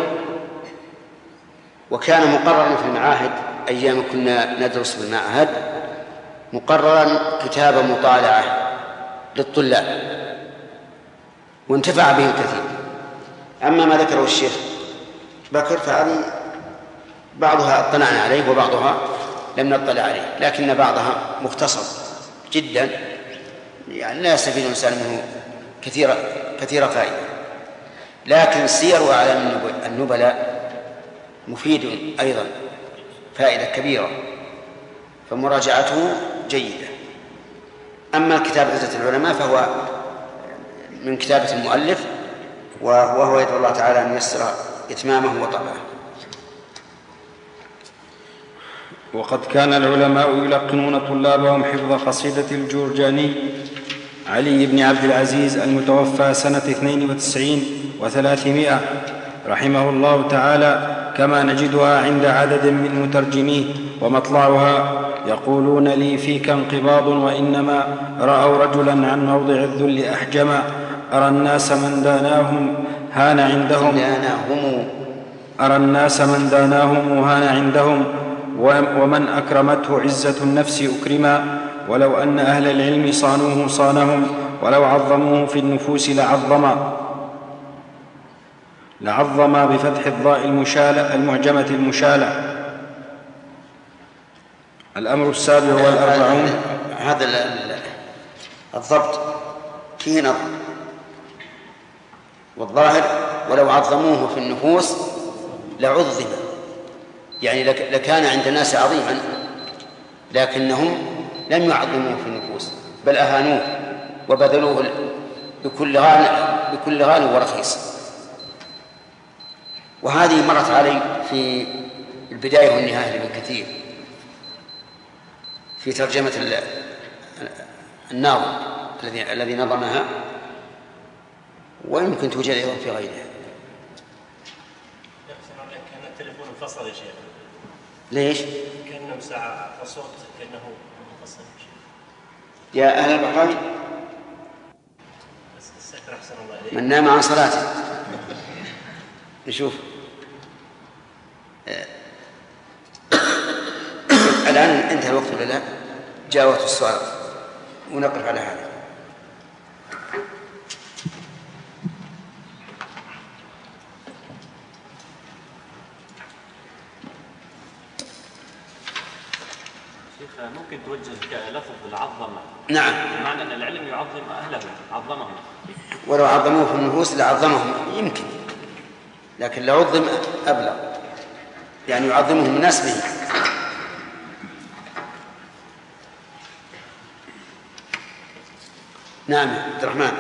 وكان مقررا في المعاهد أيام كنا ندرس في المعهد، مقررا كتاب مطالعة للطلاب، وانتفع به الكثير. أما ما ذكره الشيخ بكر فهذه بعضها اطلعنا عليه وبعضها لم نطلع عليه، لكن بعضها مختصر جدا، يعني لا يستفيد الإنسان منه كثير كثير فائدة. لكن سير وأعلام النبلاء مفيد أيضا فائدة كبيرة، فمراجعته جيدة. أما كتاب عزة العلماء فهو من كتابة المؤلف، وهو يدعو الله تعالى أن ييسر إتمامه وطبعه. وقد كان العلماء يلقنون طلابهم حفظ قصيدة الجرجاني علي بن عبد العزيز المتوفى سنة اثنين وتسعين وثلاثمائة رحمه الله تعالى، كما نجدها عند عدد من مترجميه، ومطلعها: يقولون لي فيك انقباض وإنما رأوا رجلا عن موضع الذل أحجما، أرى الناس من داناهم هان عندهم أرى الناس من داناهم هان عندهم ومن أكرمته عزة النفس أكرما، ولو أن أهل العلم صانوه صانهم، ولو عظموه في النفوس لعظما لعظما بفتح الضاء المشالة المعجمة المشالة. الأمر السابع والأربعون. هذا الضبط فيه نظر، والظاهر ولو عظموه في النفوس لعظم، يعني لكان عند الناس عظيما، لكنهم لم يعظموه في النفوس بل أهانوه وبذلوه بكل غال بكل غال ورخيص. وهذه مرت علي في البداية والنهاية لابن كثير في ترجمة الناظم الذي الذي نظمها، ويمكن توجد أيضا في غيرها. كان التليفون انفصل يا شيخ. ليش؟ كأنه ساعة الصوت كأنه منفصل يا شيخ. يا أهل البقاء من نام عن صلاته. نشوف الآن انتهى الوقت ولا لا؟ جاء وقت السؤال ونقف على هذا. شيخ ممكن توجه لفظ العظمة؟ نعم. بمعنى أن العلم يعظم أهله، عظمهم. ولو عظموه في النفوس لعظمهم يمكن، لكن لعظم أبلغ، يعني يعظمهم الناس به. نعم عبد الرحمن.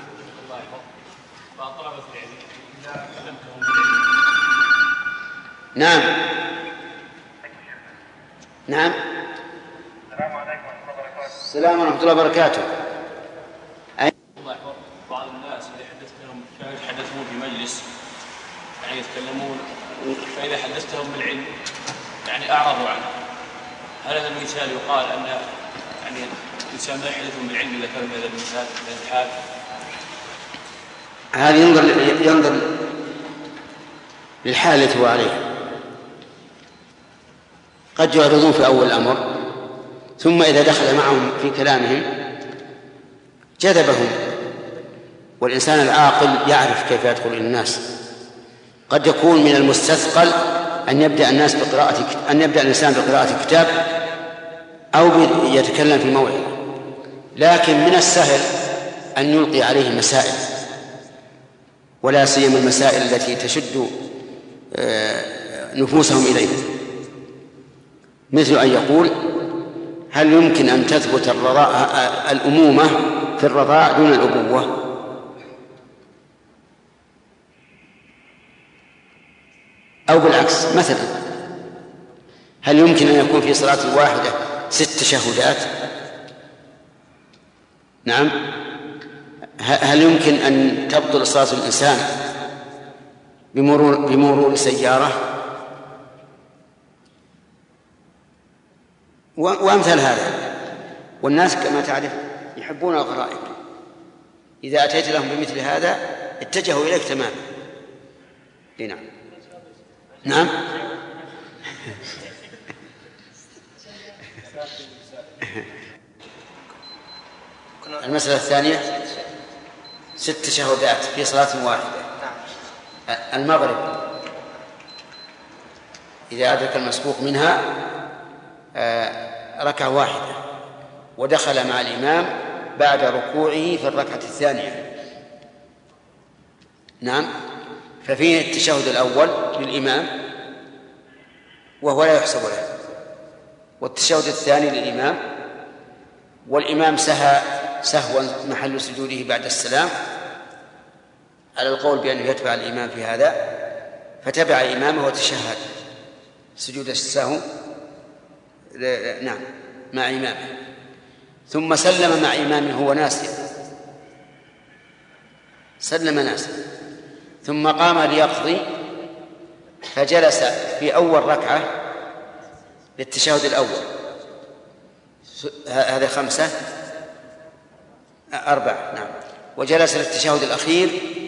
نعم نعم. السلام عليكم ورحمة الله وبركاته. السلام ورحمة الله وبركاته. أي... الله يحفظ بعض الناس إذا حدثتهم كانوا يتحدثون في مجلس يعني يتكلمون، فإذا حدثتهم بالعلم يعني أعرضوا عنه. هل هذا المثال يقال أن يعني الإنسان لا يحدثهم بالعلم إذا كان بهذا المثال بهذا الحال؟ هذا ينظر ينظر للحال التي هو عليها. قد يعرضون في أول الأمر، ثم إذا دخل معهم في كلامهم جذبهم، والإنسان العاقل يعرف كيف يدخل إلى الناس. قد يكون من المستثقل أن يبدأ الناس بقراءة أن يبدأ الإنسان بقراءة كتاب أو يتكلم في موعظة، لكن من السهل أن يلقي عليه مسائل، ولا سيما المسائل التي تشد نفوسهم إليه، مثل أن يقول: هل يمكن أن تثبت الرضاء الأمومة في الرضاع دون الأبوة؟ أو بالعكس، مثلا هل يمكن أن يكون في صلاة واحدة ست تشهدات؟ نعم. هل يمكن أن تبطل صلاة الإنسان بمرور, بمرور سيارة؟ وأمثال هذا. والناس كما تعرف يحبون الغرائب، إذا أتيت لهم بمثل هذا اتجهوا إليك تماما. نعم نعم. المسألة الثانية ست تشهدات في صلاة واحدة. المغرب إذا أدرك المسبوق منها ركعة واحدة ودخل مع الإمام بعد ركوعه في الركعة الثانية. نعم. ففيه التشهد الأول للإمام وهو لا يحسب له، والتشهد الثاني للإمام، والإمام سهى سهوا محل سجوده بعد السلام، على القول بأنه يتبع الإمام في هذا، فتبع إمامه وتشهد سجود السهو نعم مع إمامه، ثم سلم مع إمامه هو ناسي، سلم ناسي، ثم قام ليقضي فجلس في أول ركعة للتشهد الأول، هذا خمسة أربعة نعم، وجلس للتشهد الأخير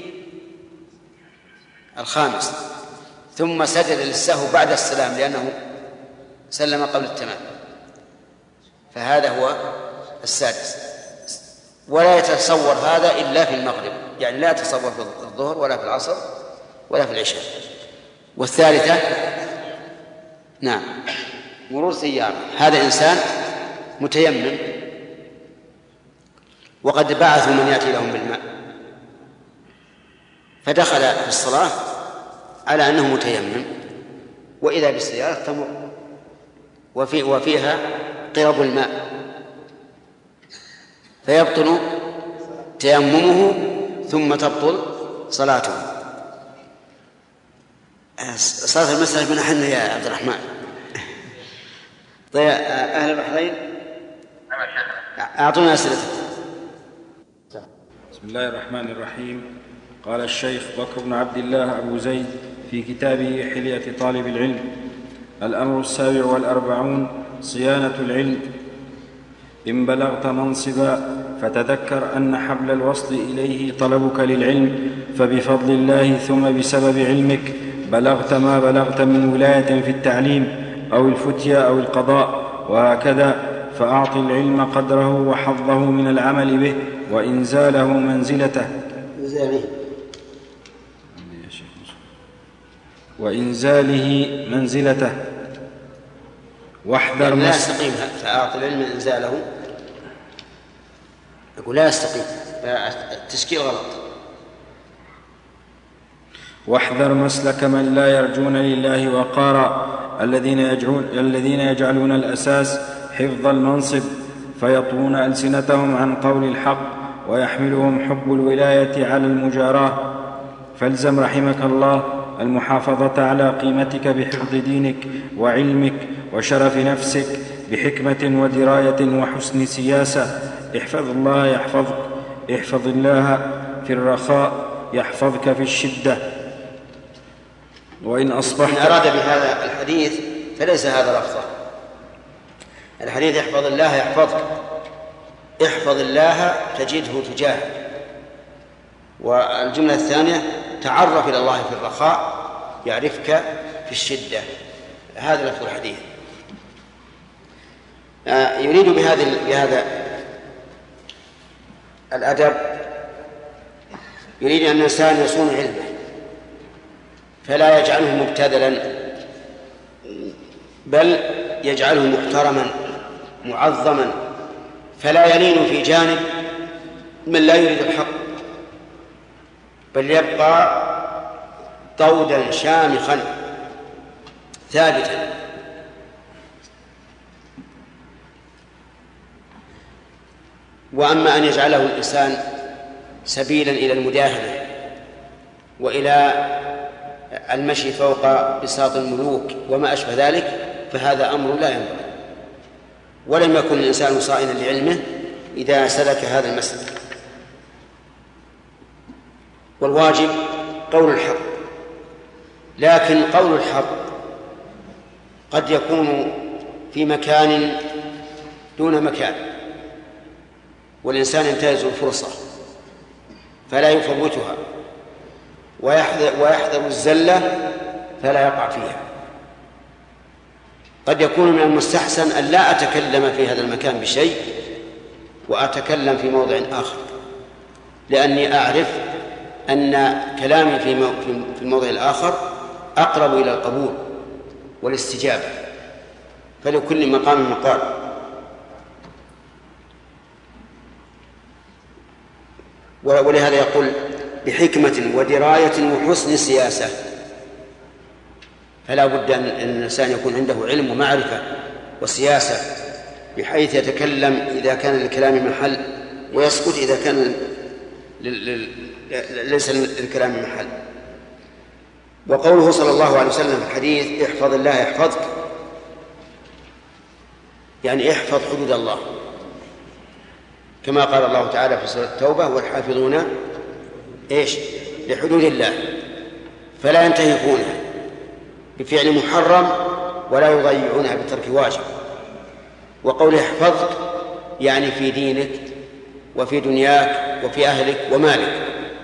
الخامس، ثم سجد للسهو بعد السلام لأنه سلم قبل التمام، فهذا هو السادس. ولا يتصور هذا إلا في المغرب، يعني لا يتصور في الظهر ولا في العصر ولا في العشاء. والثالثة نعم مرور سيارة، هذا إنسان متيمم وقد بعثوا من يأتي لهم بالماء، فدخل في الصلاة على أنه متيمم، وإذا بالسيارة تمر وفي وفيها قرب الماء، فيبطل تيممه ثم تبطل صلاته. صلاة المسألة من حنا يا عبد الرحمن. طيب أهل البحرين أعطونا أسئلتكم. بسم الله الرحمن الرحيم. قال الشيخ بكر بن عبد الله أبو زيد في كتابه حلية طالب العلم: الأمر السابع والأربعون صيانة العلم. إن بلغت منصبا فتذكر أن حبل الوصل إليه طلبك للعلم، فبفضل الله ثم بسبب علمك بلغت ما بلغت من ولاية في التعليم أو الفتيا أو القضاء، وهكذا، فأعط العلم قدره وحظه من العمل به وإنزاله منزلته وإنزاله منزلته واحذر لا يستقيم. فأعط العلم إنزاله، يقول لا يستقيم، التشكيل غلط. واحذر مسلك من لا يرجون لله وقارا، الذين يجعلون, الذين يجعلون الأساس حفظ المنصب، فيطوون ألسنتهم عن قول الحق، ويحملهم حب الولاية على المجاراة. فالزم رحمك الله المحافظة على قيمتك بحفظ دينك وعلمك وشرف نفسك بحكمة ودراية وحسن سياسة. احفظ الله يحفظك، احفظ الله في الرخاء يحفظك في الشدة. وإن أصبحت إن أراد بهذا الحديث فليس هذا لفظه. الحديث احفظ الله يحفظك، احفظ الله تجده تجاهك. والجملة الثانية تعرف إلى الله في الرخاء يعرفك في الشدة. هذا لفظ الحديث. يريد بهذا بهذا الأدب، يريد أن الإنسان يصون علمه فلا يجعله مبتذلا، بل يجعله محترما معظما، فلا يلين في جانب من لا يريد الحق، بل يبقى طودا شامخا ثابتا. وأما أن يجعله الإنسان سبيلا إلى المداهنة وإلى المشي فوق بساط الملوك وما أشبه ذلك، فهذا أمر لا ينبغي. ولم يكن الإنسان صائنا لعلمه إذا سلك هذا المسلك. والواجب قول الحق، لكن قول الحق قد يكون في مكان دون مكان، والإنسان ينتهز الفرصة فلا يفوتها، ويحذر, ويحذر الزلة فلا يقع فيها. قد يكون من المستحسن أن لا أتكلم في هذا المكان بشيء وأتكلم في موضع آخر، لأني أعرف أن كلامي في الموضع الآخر أقرب إلى القبول والاستجابة، فلكل مقام مقال. ولهذا يقول بحكمة ودراية وحسن سياسة، فلا بد أن الإنسان يكون عنده علم ومعرفة وسياسة، بحيث يتكلم إذا كان للكلام محل ويسكت إذا كان ليس للكلام محل. وقوله صلى الله عليه وسلم في الحديث احفظ الله يحفظك، يعني احفظ حدود الله، كما قال الله تعالى في سورة التوبة: والحافظون إيش لحدود الله فلا ينتهكونها بفعل محرم ولا يضيعونها بترك واجب. وقوله احفظت يعني في دينك وفي دنياك وفي أهلك ومالك.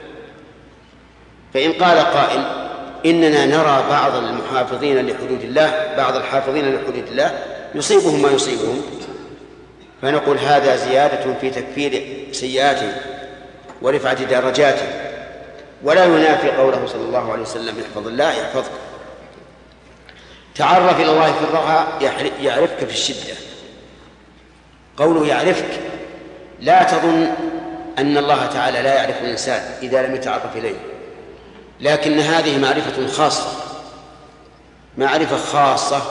فإن قال قائل: إننا نرى بعض المحافظين لحدود الله بعض الحافظين لحدود الله يصيبهم ما يصيبهم، فنقول هذا زيادة في تكفير سيئاتهم ورفعة درجاتهم، ولا ينافي قوله صلى الله عليه وسلم: احفظ الله يحفظك. تعرف إلى الله في الرخاء يعرفك في الشدة. قوله يعرفك لا تظن أن الله تعالى لا يعرف الإنسان إذا لم يتعرف إليه، لكن هذه معرفة خاصة، معرفة خاصة،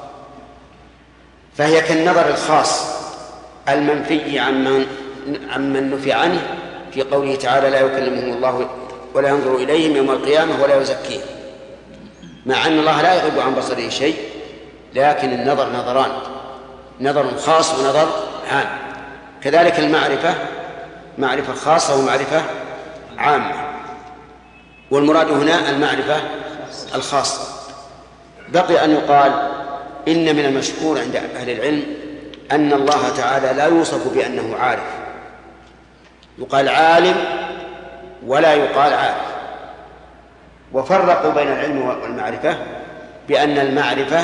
فهي كالنظر الخاص المنفي عمن عمن نفي عنه في قوله تعالى: لا يكلمهم الله ولا ينظر إليهم يوم القيامة ولا يزكيهم. مع أن الله لا يغيب عن بصره شيء، لكن النظر نظران: نظر خاص ونظر عام. كذلك المعرفة معرفة خاصة ومعرفة عامة، والمراد هنا المعرفة الخاصة. بقي أن يقال إن من المشهور عند أهل العلم أن الله تعالى لا يوصف بأنه عارف، يقال عالم ولا يقال عارف. وفرقوا بين العلم والمعرفة بأن المعرفة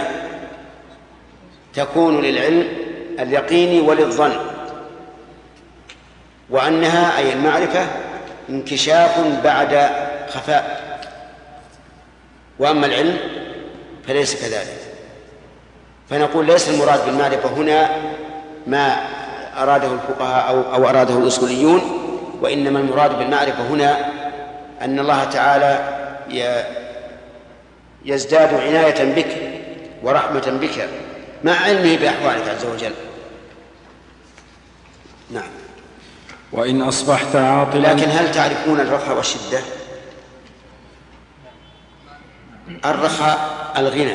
تكون للعلم اليقيني وللظن، وأنها أي المعرفة انكشاف بعد خفاء، وأما العلم فليس كذلك. فنقول ليس المراد بالمعرفة هنا ما أراده الفقهاء أو, أو أراده الأصوليون، وإنما المراد بالمعرفة هنا أن الله تعالى يزداد عناية بك ورحمة بك مع علمه بأحوالك عز وجل. نعم. وإن أصبحت عاطلا. لكن هل تعرفون الرخاء والشدة؟ الرخاء الغنى،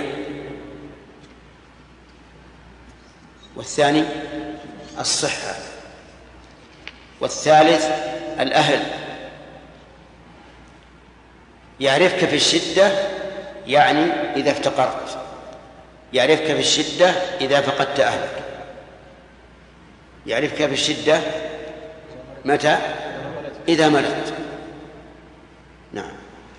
والثاني الصحة، والثالث الأهل. يعرفك في الشدة يعني إذا افتقرت، يعرفك في الشدة إذا فقدت أهلك، يعرفك في الشدة متى؟ إذا ملكت. نعم.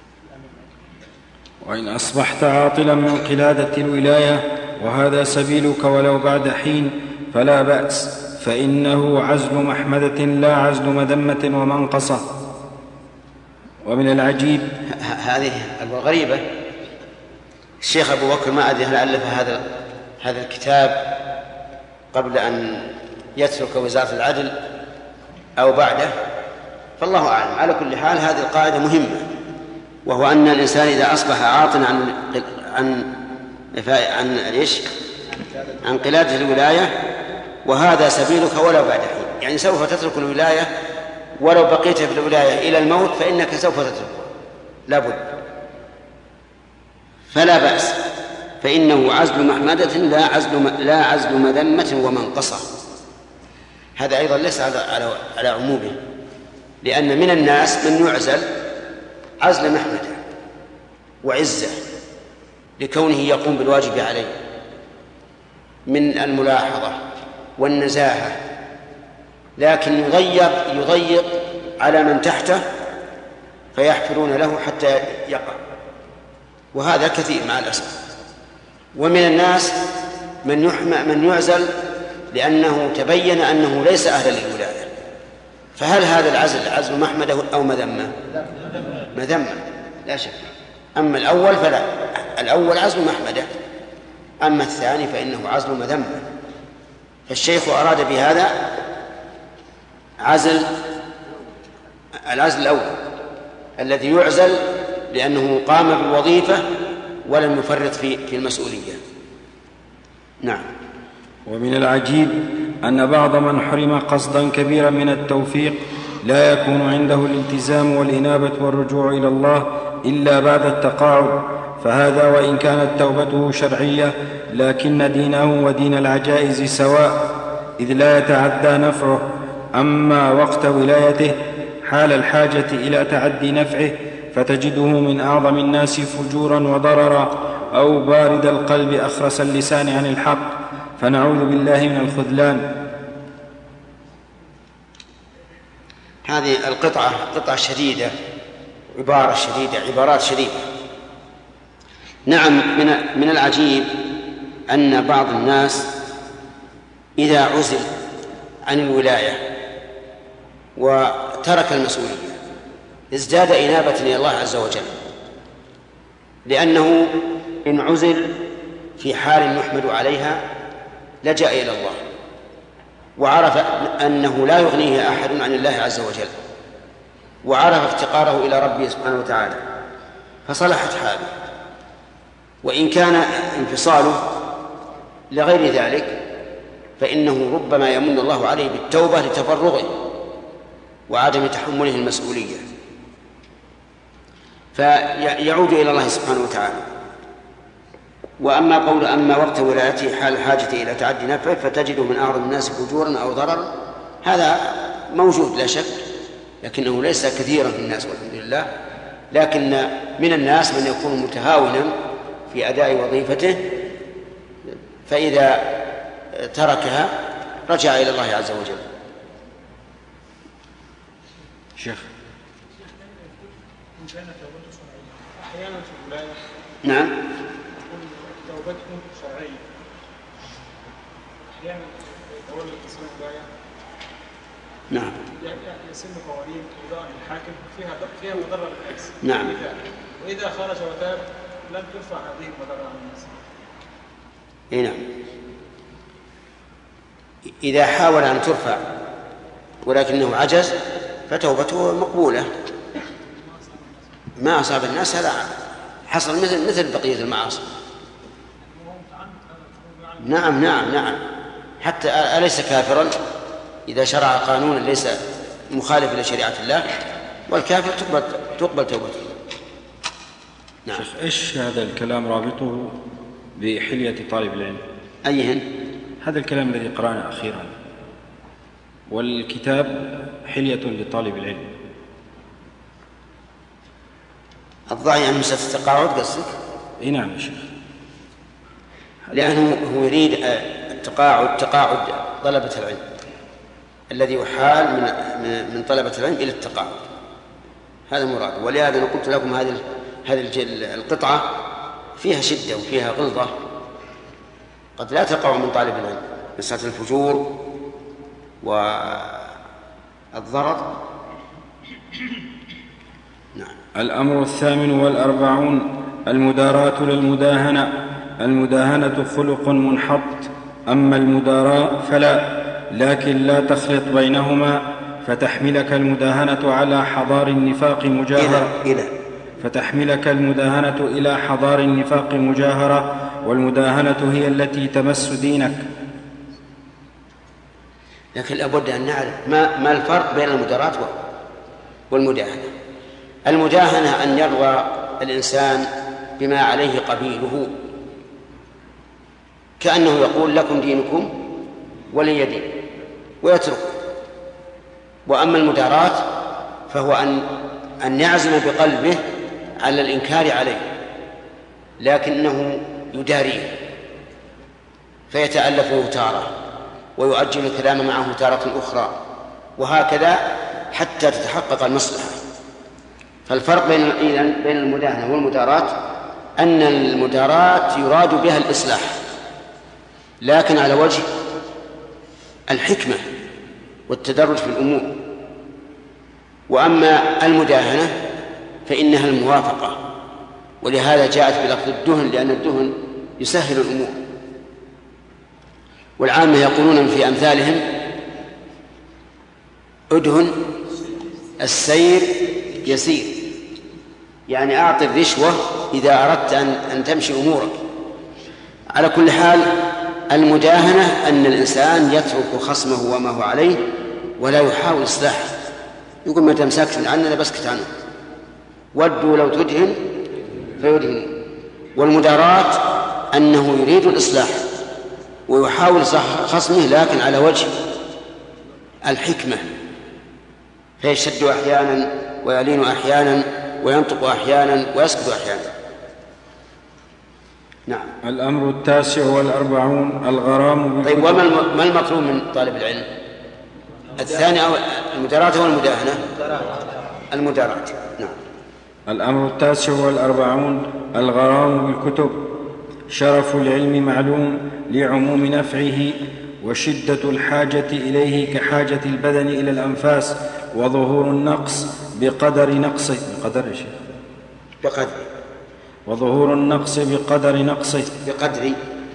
وإن أصبحت عاطلا من قلادة الولاية وهذا سبيلك ولو بعد حين فلا بأس، فإنه عزل محمدة لا عزل مذمة ومنقصة. ومن العجيب هذه الغريبة، الشيخ أبو بكر ما أدري هل ألف هذا هذا الكتاب قبل أن يترك وزارة العدل أو بعده، فالله أعلم. على كل حال هذه القاعدة مهمة، وهو أن الإنسان إذا أصبح عاطلا عن عن عن إيش؟ عن قلادة الولاية وهذا سبيلك ولو بعد حين، يعني سوف تترك الولاية ولو بقيت في الولاية إلى الموت فإنك سوف تتركه لابد، فلا بأس، فإنه عزل محمدة لا عزل لا عزل مذمة ومنقصة. هذا أيضا ليس على على على عمومه، لأن من الناس من يعزل عزل محمدة وعزة لكونه يقوم بالواجب عليه من الملاحظة والنزاهة، لكن يضيق يضيق على من تحته فيحفرون له حتى يقع، وهذا كثير مع الأسف. ومن الناس من يحمى من يعزل لأنه تبين أنه ليس أهلا للولاية، فهل هذا العزل عزل محمدة أو مذمة؟ مذمة لا شك. أما الأول فلا، الأول عزل محمدة، أما الثاني فإنه عزل مذمة. فالشيخ أراد بهذا عزل العزل الأول الذي يعزل لأنه قام بالوظيفة ولم يفرط في في المسؤولية. نعم. ومن العجيب أن بعض من حرم قصدا كبيرا من التوفيق لا يكون عنده الالتزام والإنابة والرجوع إلى الله إلا بعد التقاعد، فهذا وإن كانت توبته شرعية لكن دينه ودين العجائز سواء، إذ لا يتعدى نفعه. أما وقت ولايته حال الحاجة إلى تعدي نفعه فتجده من أعظم الناس فجورا وضررا، أو بارد القلب أخرس اللسان عن الحق، فنعوذ بالله من الخذلان. هذه القطعة قطعة شديدة، عبارة شديدة، عبارات شديدة. نعم، من من العجيب أن بعض الناس إذا عزل عن الولاية وترك المسؤولية ازداد إنابة إلى الله عز وجل، لأنه إن عزل في حال يحمد عليها لجأ إلى الله، وعرف أنه لا يغنيه أحد عن الله عز وجل، وعرف افتقاره إلى ربه سبحانه وتعالى، فصلحت حاله. وإن كان انفصاله لغير ذلك فإنه ربما يمن الله عليه بالتوبة لتفرغه وعدم تحمله المسؤولية، فيعود إلى الله سبحانه وتعالى. وأما قول أما وقت ولايته حال الحاجة إلى تعدي نفعه فتجده من أعظم الناس فجورا أو ضررا، هذا موجود لا شك، لكنه ليس كثيرا في الناس والحمد لله. لكن من الناس من يكون متهاونا في أداء وظيفته، فإذا تركها رجع إلى الله عز وجل. شيخ أحيانا في الولاية نعم توبته شرعية، أحيانا يتولى قسم الولاية نعم يسن قوانين إرضاء الحاكم فيها فيها مضرة بالناس. نعم. وإذا خرج وتاب لم ترفع هذه المضرة عن الناس. إيه نعم. إذا حاول أن ترفع ولكنه عجز فتوبته مقبولة. ما أصاب الناس هذا حصل مثل مثل بقية المعاصي. نعم نعم نعم حتى أليس كافرا إذا شرع قانونا ليس مخالف لشريعة الله؟ والكافر تقبل تقبل توبته. نعم. شيخ إيش هذا الكلام رابطه بحلية طالب العلم؟ أيهن؟ هذا الكلام الذي قرأنا أخيرا، والكتاب حلية لطالب العلم. الضعي عن مسألة التقاعد قصدك؟ اي نعم يا شيخ. لأنه هو يريد التقاعد تقاعد طلبة العلم الذي يحال من من طلبة العلم إلى التقاعد، هذا مراد. ولهذا قلت لكم هذه هذه القطعة فيها شدة وفيها غلظة قد لا تقع من طالب العلم، مسألة الفجور والضرر. نعم. الأمر الثامن والأربعون المداراة للمداهنة. المداهنة خلق منحط، أما المداراة فلا، لكن لا تخلط بينهما، فتحملك المداهنة على حضار النفاق مجاهرة إلى فتحملك المداهنة إلى حضار النفاق مجاهرة، والمداهنة هي التي تمس دينك. لكن لابد أن نعرف ما, ما الفرق بين المداراة والمداهنة. المداهنة أن يرضى الإنسان بما عليه قبيله، كأنه يقول لكم دينكم ولي دين ويترك. وأما المداراة فهو أن أن يعزم بقلبه على الإنكار عليه لكنه يداريه، فيتألفه تارة ويؤجل الكلام معه تارة أخرى، وهكذا حتى تتحقق المصلحة. فالفرق بين بين المداهنة والمداراة أن المداراة يراد بها الإصلاح لكن على وجه الحكمة والتدرج في الأمور، وأما المداهنة فإنها الموافقة، ولهذا جاءت بلفظ الدهن لأن الدهن يسهل الأمور. والعامة يقولون في أمثالهم أدهن السير يسير، يعني أعطي الرشوة إذا أردت أن, أن تمشي أمورك. على كل حال المداهنة أن الإنسان يترك خصمه وما هو عليه ولا يحاول إصلاحه، يقول ما تمسكت عنه أنا بسكت عنه، ودوا لو تدهن فيدهن. والمداراة أنه يريد الإصلاح ويحاول خصمه لكن على وجه الحكمة، فيشد أحيانا ويلين أحيانا وينطق أحيانا ويسكت أحيانا. نعم. الأمر التاسع والأربعون الغرام. طيب، وما ما المطلوب من طالب العلم؟ الثاني أو المداراة والمداهنة؟ المداراة. نعم. الأمر التاسع والأربعون الغرام بالكتب. شرف العلم معلوم لعموم نفعه وشدة الحاجة إليه كحاجة البدن إلى الأنفاس، وظهور النقص بقدر نقصه بقدر شيء بقدر وظهور النقص بقدر نقصه بقدر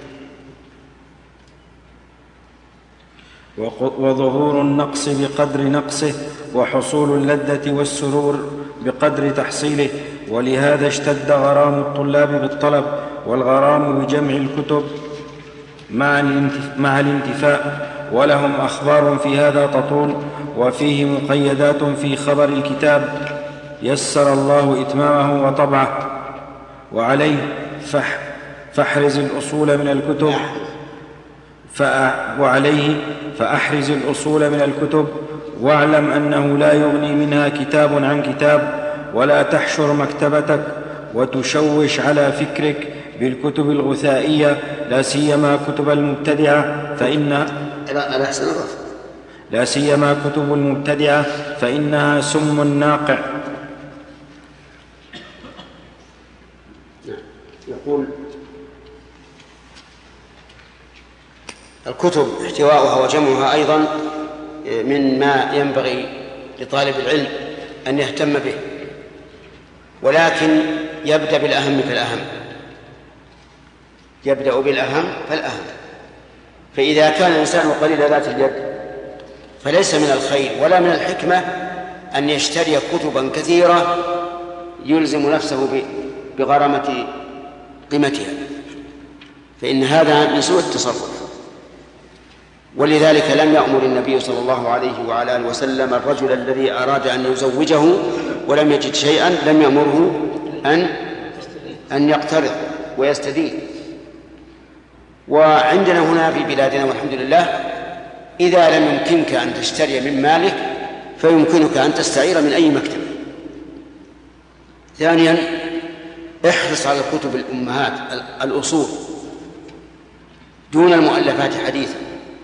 وظهور النقص بقدر نقصه وحصول اللذة والسرور بقدر تحصيله. ولهذا اشتد غرام الطلاب بالطلب، والغرام بجمع الكتب مع الانتفاء. ولهم أخبار في هذا تطول، وفيه مقيدات في خبر الكتاب يسر الله إتمامه وطبعه. وعليه فح فاحرز الأصول من الكتب وعليه فأحرز الأصول من الكتب واعلم أنه لا يغني منها كتاب عن كتاب، ولا تحشر مكتبتك وتشوش على فكرك بالكتب الغثائية، لا سيما كتب المبتدعة فإن لا سيما كتب المبتدعة فإنها سم ناقع. يقول الكتب احتواؤها وجمعها أيضا مما ينبغي لطالب العلم أن يهتم به، ولكن يبدأ بالأهم فالأهم يبدأ بالأهم فالأهم فإذا كان الإنسان قليل ذات اليد فليس من الخير ولا من الحكمة أن يشتري كتبا كثيرة يلزم نفسه بغرامة قيمتها، فإن هذا من سوء التصرف. ولذلك لم يأمر النبي صلى الله عليه وعلى آله وسلم الرجل الذي أراد أن يزوجه ولم يجد شيئا لم يأمره أن أن يقترض ويستدين. وعندنا هنا في بلادنا والحمد لله إذا لم يمكنك أن تشتري من مالك فيمكنك أن تستعير من أي مكتبة. ثانيا، احرص على كتب الأمهات الأصول دون المؤلفات حديثا،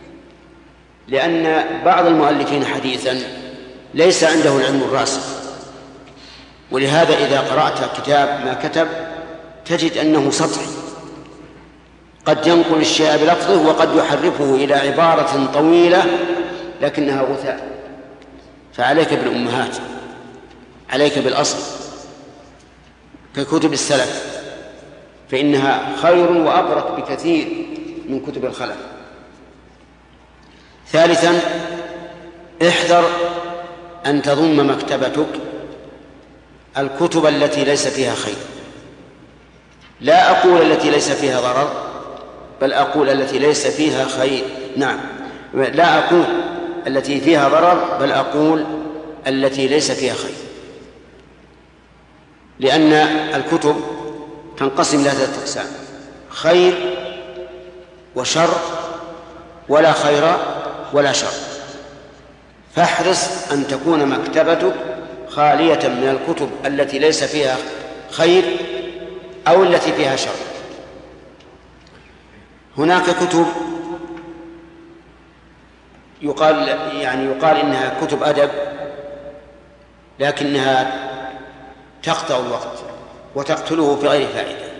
لأن بعض المؤلفين حديثا ليس عنده العلم الراسخ، ولهذا إذا قرأت كتاب ما كتب تجد أنه سطحي، قد ينقل الشيء بلفظه وقد يحرفه إلى عبارة طويلة لكنها غثاء. فعليك بالأمهات، عليك بالأصل ككتب السلف، فإنها خير وأبرك بكثير من كتب الخلف. ثالثا، احذر أن تضم مكتبتك الكتب التي ليس فيها خير. لا أقول التي ليس فيها ضرر، بل أقول التي ليس فيها خير. نعم، لا أقول التي فيها ضرر، بل أقول التي ليس فيها خير، لأن الكتب تنقسم إلى ثلاثة أقسام: خير وشر، ولا خير ولا شر. فاحرص أن تكون مكتبتك خالية من الكتب التي ليس فيها خير أو التي فيها شر. هناك كتب يقال يعني يقال إنها كتب أدب، لكنها تقطع الوقت وتقتله في غير فائدة.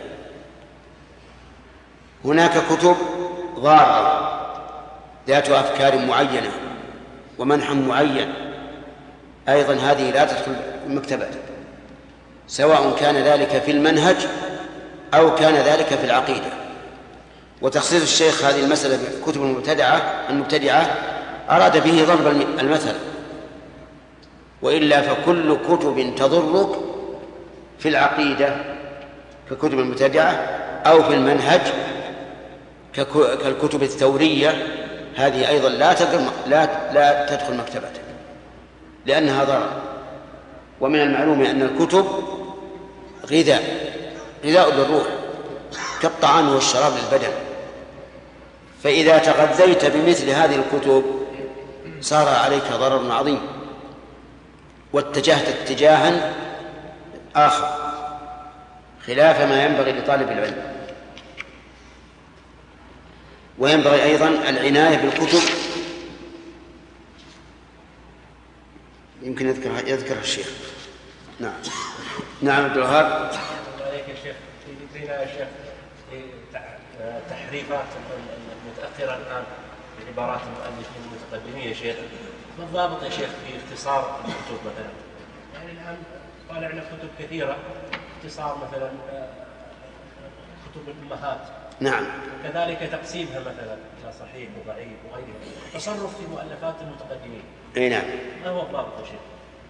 هناك كتب ضارة ذات أفكار معينة ومنحى معين، أيضا هذه لا تدخل المكتبات، سواء كان ذلك في المنهج أو كان ذلك في العقيدة. وتخصيص الشيخ هذه المسألة بالكتب المبتدعة المبتدعة أراد به ضرب المثل، وإلا فكل كتب تضرك في العقيدة ككتب المبتدعة أو في المنهج كالكتب الثورية، هذه أيضا لا لا لا تدخل مكتبتك لأنها ضرر. ومن المعلوم أن الكتب غذاء غذاء للروح، كالطعام والشراب للبدن، فإذا تغذيت بمثل هذه الكتب صار عليك ضرر عظيم واتجهت اتجاها آخر خلاف ما ينبغي لطالب العلم. وينبغي أيضا العناية بالكتب. يمكن يذكر يذكر الشيخ. نعم نعم عبد الوهاب. عليك يا شيخ في ذكرنا يا شيخ تحريفات المتأخرة الآن بعبارات المؤلفين المتقدمين يا شيخ، ما الضابط يا شيخ في اختصار الكتب مثلا؟ يعني الآن طالع لنا كتب كثيرة اختصار مثلا كتب الأمهات. نعم. وكذلك تقسيمها مثلا إلى صحيح وضعيف وغيره، تصرف في مؤلفات المتقدمين. اي نعم. ما هو الضابط يا شيخ؟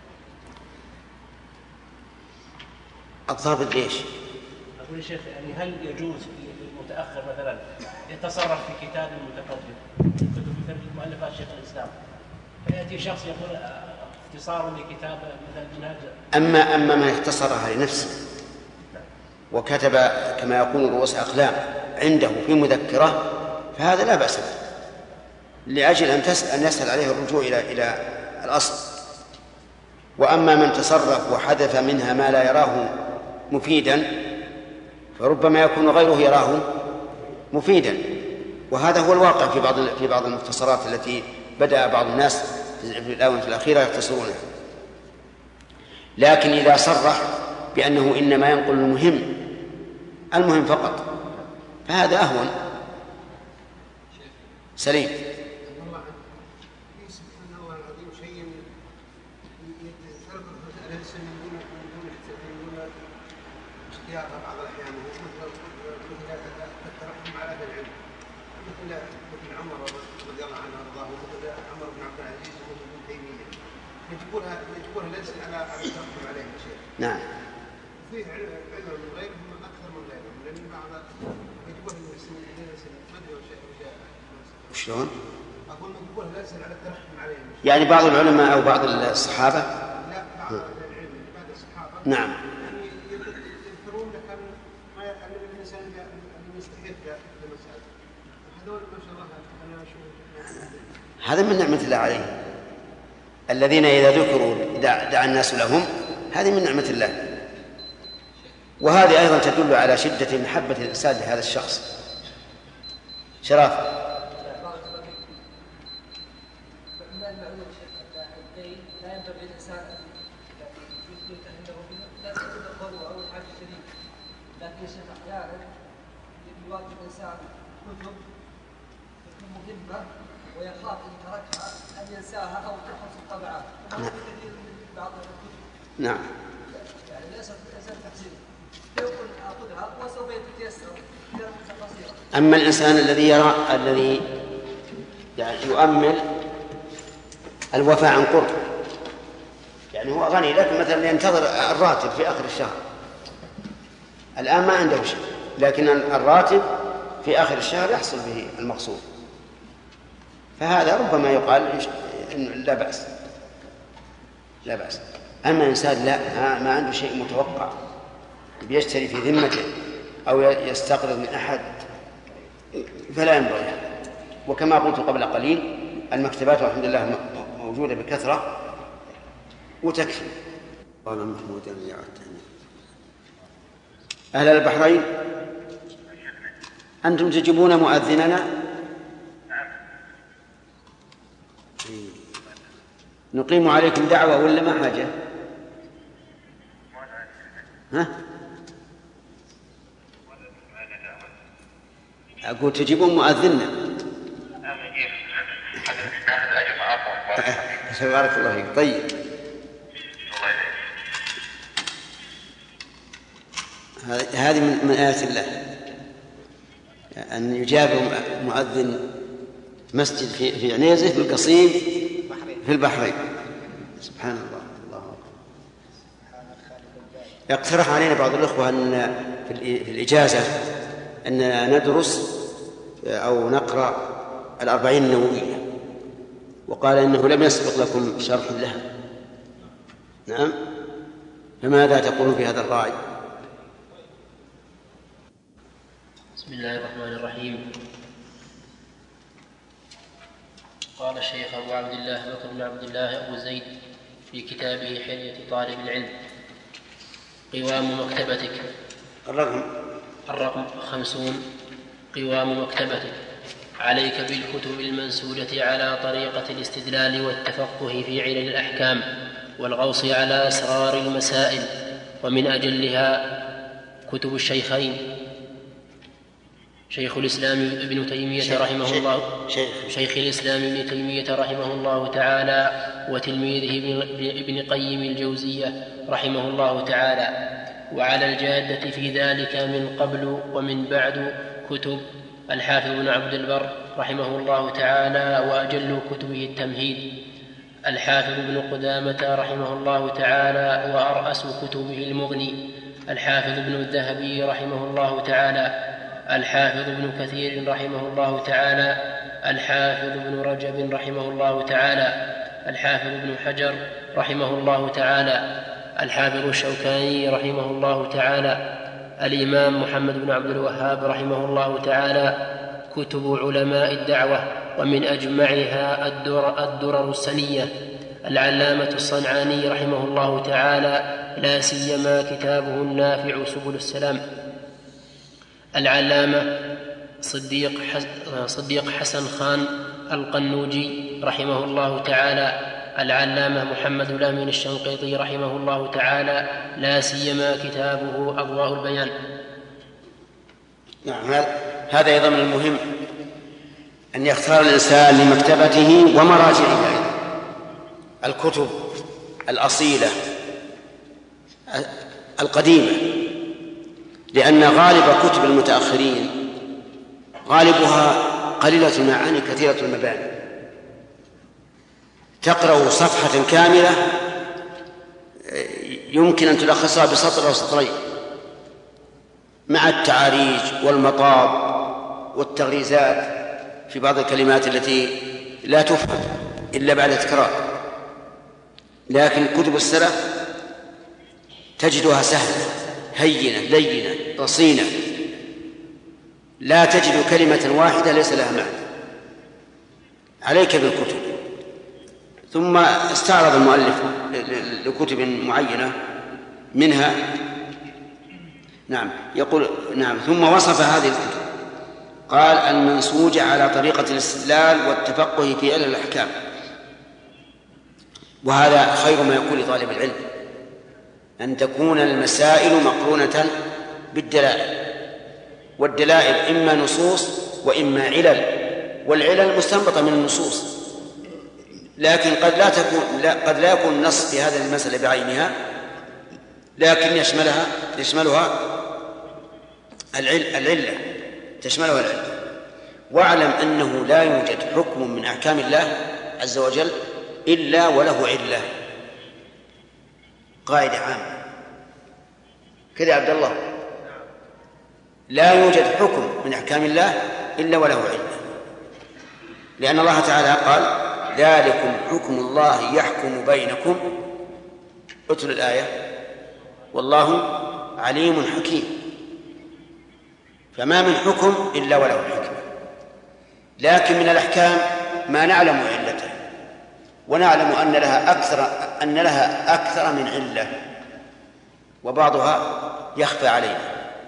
الضابط ليش؟ أقول يا شيخ يعني هل يجوز للمتأخر مثلا يتصرف في كتاب المتقدم كتب مثل مؤلفات شيخ الإسلام، فيأتي شخص يقول اختصار لكتاب مثل منهج. أما أما من اختصرها لنفسه وكتب كما يقول رؤوس أقلام عنده في مذكرة فهذا لا بأس به، لأجل أن تسأل أن يسهل عليه الرجوع إلى إلى الأصل. وأما من تصرف وحذف منها ما لا يراه مفيدا فربما يكون غيره يراه مفيدا، وهذا هو الواقع في بعض في بعض المختصرات التي بدأ بعض الناس في الآونة الأخيرة يختصرونها. لكن إذا صرح بأنه إنما ينقل المهم المهم فقط فهذا أهون. سليم. بعض الأحيان مثل الترحم على أهل العلم مثل مثل عمر رضي الله عنه وارضاه ومثل عمر بن عبد العزيز ومثل ابن تيمية يجبونها يجبونها الألسنة على على الترحم عليهم يا شيخ. نعم. وفيه علم من غيرهم أكثر من غيرهم لأن بعض يجبونها الألسنة ما أدري وش وشلون؟ أقول يجبونها الألسنة على الترحم عليهم. يعني بعض العلماء أو بعض الصحابة؟ لا بعض العلم بعض الصحابة. نعم. هذا من نعمة الله عليه. الذين إذا ذكروا دعا الناس لهم هذه من نعمة الله، وهذه أيضا تدل على شدة محبة الإنسان لهذا الشخص. شرف. لكن الشيخ أحيانا يواجه الإنسان كتب مهمة ويخاف إن تركها أن ينساها أو تحفظ الطبعات. نعم. بعض الكتب. نعم. يعني ليس الإنسان تحصيل. يقول أخذها وسوف يتيسر إلى مدة قصيرة. أما الإنسان الذي يرى الذي يعني يؤمل الوفاء عن قرب، يعني هو غني لكن مثلا ينتظر الراتب في آخر الشهر، الآن ما عنده شيء لكن الراتب في آخر الشهر يحصل به المقصود، فهذا ربما يقال إنه لا بأس لا بأس. أما إنسان لا ما عنده شيء متوقع بيشتري في ذمته أو يستقرض من أحد فلا ينبغي. وكما قلت قبل قليل المكتبات والحمد لله موجودة بكثرة وتكفي. قال محمود يا أهل البحرين أنتم تجيبون مؤذننا؟ نقيم عليكم دعوة ولا ما حاجة؟ ها؟ أقول تجيبون مؤذننا؟ بارك الله فيك. طيب هذه من آيات الله أن يجاب مؤذن مسجد في في عنيزة في القصيم في البحرين. سبحان الله. الله يقترح علينا بعض الأخوة أن في الإجازة أن ندرس أو نقرأ الأربعين النووية، وقال إنه لم يسبق لكم شرح لها. نعم، فماذا تقولون في هذا الرأي؟ بسم الله الرحمن الرحيم. قال الشيخ أبو عبد الله بكر بن عبد الله أبو زيد في كتابه حلية طالب العلم: قوام مكتبتك. الرقم الرقم خمسون. قوام مكتبتك: عليك بالكتب المنسوجة على طريقة الاستدلال والتفقه في علل الأحكام والغوص على أسرار المسائل، ومن أجلها كتب الشيخين شيخ الإسلام ابن تيمية شيخ رحمه شيخ الله شيخ, شيخ الإسلام ابن تيمية رحمه الله تعالى، وتلميذه ابن قيم الجوزية رحمه الله تعالى. وعلى الجادة في ذلك من قبل ومن بعد كتب الحافظ بن عبد البر رحمه الله تعالى، وأجل كتبه التمهيد الحافظ بن قدامة رحمه الله تعالى، وأرأس كتبه المغني الحافظ بن الذهبي رحمه الله تعالى، الحافظ بن كثير رحمه الله تعالى، الحافظ بن رجب رحمه الله تعالى، الحافظ بن حجر رحمه الله تعالى، الحافظ الشوكاني رحمه الله تعالى، الإمام محمد بن عبد الوهاب رحمه الله تعالى. كتب علماء الدعوة، ومن أجمعها الدر الدرر السنية العلامة الصنعاني رحمه الله تعالى، لا سيما كتابه النافع سبل السلام. العلامة صديق صديق حسن خان القنوجي رحمه الله تعالى، العلامة محمد الأمين الشنقيطي رحمه الله تعالى، لا سيما كتابه أضواء البيان. نعم، هذا أيضا من المهم أن يختار الإنسان لمكتبته ومراجعه الكتب الأصيلة القديمة، لأن غالب كتب المتأخرين غالبها قليلة المعاني كثيرة المباني. تقرأ صفحة كاملة يمكن أن تلخصها بسطر أو سطرين، مع التعاريج والمطاب والتغريزات في بعض الكلمات التي لا تفهم إلا بعد تكرار. لكن كتب السلف تجدها سهلة هينة لينة رصينة، لا تجد كلمة واحدة ليس لها معنى. عليك بالكتب. ثم استعرض المؤلف لكتب معينة منها، نعم يقول نعم ثم وصف هذه الكتب قال: المنسوجة على طريقة الاستدلال والتفقه في علل الأحكام. وهذا خير ما يكون لطالب العلم، أن تكون المسائل مقرونة بالدلائل، والدلائل إما نصوص وإما علل، والعلل مستنبطة من النصوص، لكن قد لا تكون لا قد لا يكون نص في هذه المسألة بعينها، لكن يشملها يشملها العلة تشملها العلة. واعلم أنه لا يوجد حكم من أحكام الله عز وجل إلا وله علة. قاعدة عامة كذا يا عبد الله، لا يوجد حكم من أحكام الله إلا وله علة، لأن الله تعالى قال: ذلكم حكم الله يحكم بينكم. اتل الآية: والله عليم حكيم. فما من حكم إلا وله حكمة، لكن من الأحكام ما نعلم علته، ونعلم أن لها أكثر أن لها أكثر من علة، وبعضها يخفى علينا،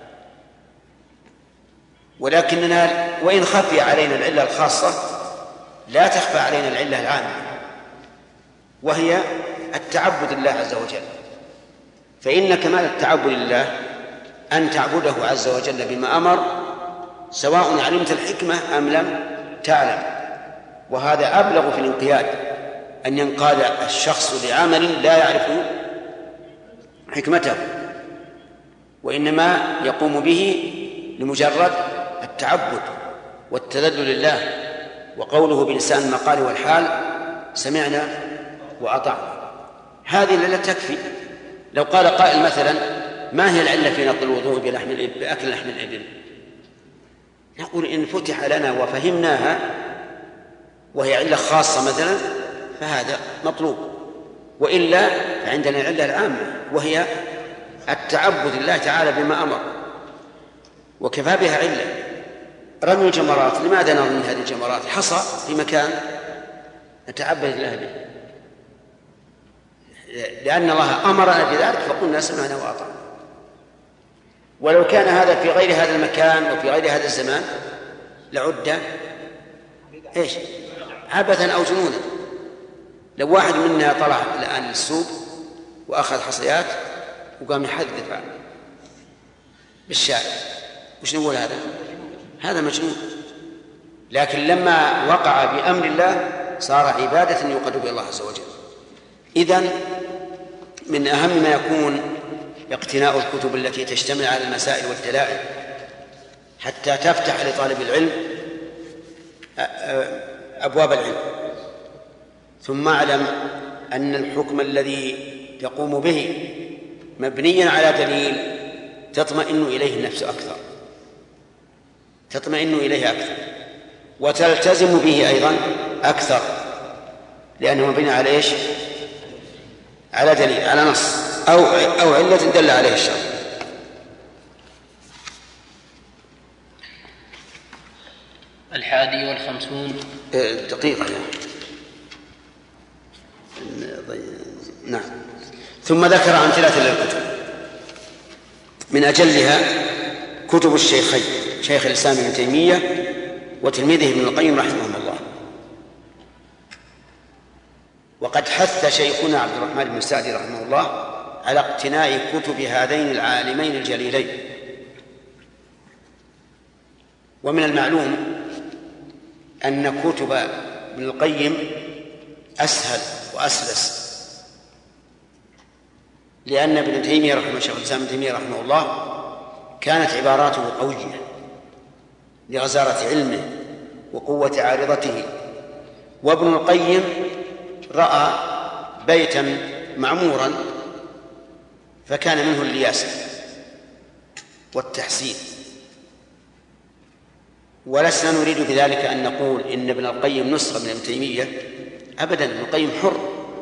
ولكننا وإن خفي علينا العلة الخاصة لا تخفى علينا العلة العامة، وهي التعبد لله عز وجل. فإن كمال التعبد لله أن تعبده عز وجل بما أمر، سواء علمت الحكمة أم لم تعلم. وهذا أبلغ في الانقياد، أن ينقاد الشخص لعمل لا يعرف حكمته، وإنما يقوم به لمجرد التعبد والتذلل لله. وقوله بلسان المقال والحال: سمعنا وأطعنا. هذه العلة تكفي. لو قال قائل مثلا: ما هي العلة في نقض الوضوء بلحم الإبل بأكل لحم الإبل؟ نقول: إن فتح لنا وفهمناها وهي علة خاصة مثلا فهذا مطلوب، وإلا فعندنا العلة العامة وهي التعبد لله تعالى بما أمر، وكفى بها علة. رمي الجمرات، لماذا نرمي هذه الجمرات؟ حصى في مكان نتعبد الله به، لأن الله أمرنا بذلك فقلنا سمعنا وأطعنا. ولو كان هذا في غير هذا المكان وفي غير هذا الزمان لعد إيش؟ عبثا أو جنونا. لو واحد منا طلع الآن للسوق وأخذ حصيات وقام يحدث بالشارع، وش نقول هذا؟ هذا مجنون. لكن لما وقع بأمر الله صار عبادة يقرب إلى الله عز وجل. إذن من أهم ما يكون اقتناء الكتب التي تشتمل على المسائل والدلائل حتى تفتح لطالب العلم أبواب العلم. ثم اعلم أن الحكم الذي تقوم به مبنيا على دليل تطمئن إليه النفس أكثر، تطمئن إليه أكثر وتلتزم به أيضا أكثر، لأنه مبني على إيش؟ على دليل، على نص أو أو علة دل عليه الشرع. الحادي والخمسون. دقيقة يعني. نعم. ثم ذكر أمثلة للكتب، من أجلها كتب الشيخين شيخ الإسلام ابن تيمية وتلميذه ابن القيم رحمهم الله. وقد حث شيخنا عبد الرحمن بن سعدي رحمه الله على اقتناء كتب هذين العالمين الجليلين. ومن المعلوم أن كتب ابن القيم أسهل وأسلس، لأن ابن تيمية رحمه شيخ الإسلام ابن تيمية رحمه الله كانت عباراته قوية لغزارة علمه وقوة عارضته، وابن القيم رأى بيتا معمورا فكان منه الياسة والتحسين. ولسنا نريد بذلك أن نقول إن ابن القيم نسخة من ابن تيمية، أبدا. ابن القيم حر،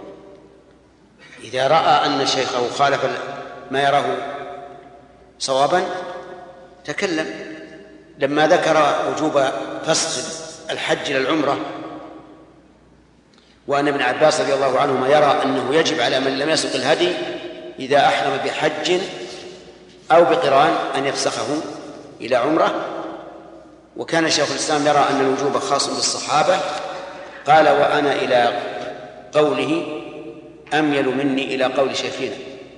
إذا رأى أن شيخه خالف ما يراه صوابا تكلم. لما ذكر وجوب فسخ الحج للعمرة وأن ابن عباس رضي الله عنهما يرى أنه يجب على من لم يسق الهدي إذا أحرم بحج أو بقران أن يفسخه إلى عمرة، وكان شيخ الإسلام يرى أن الوجوب خاص بالصحابة، قال وأنا إلى قوله أميل مني إلى قول شيخنا،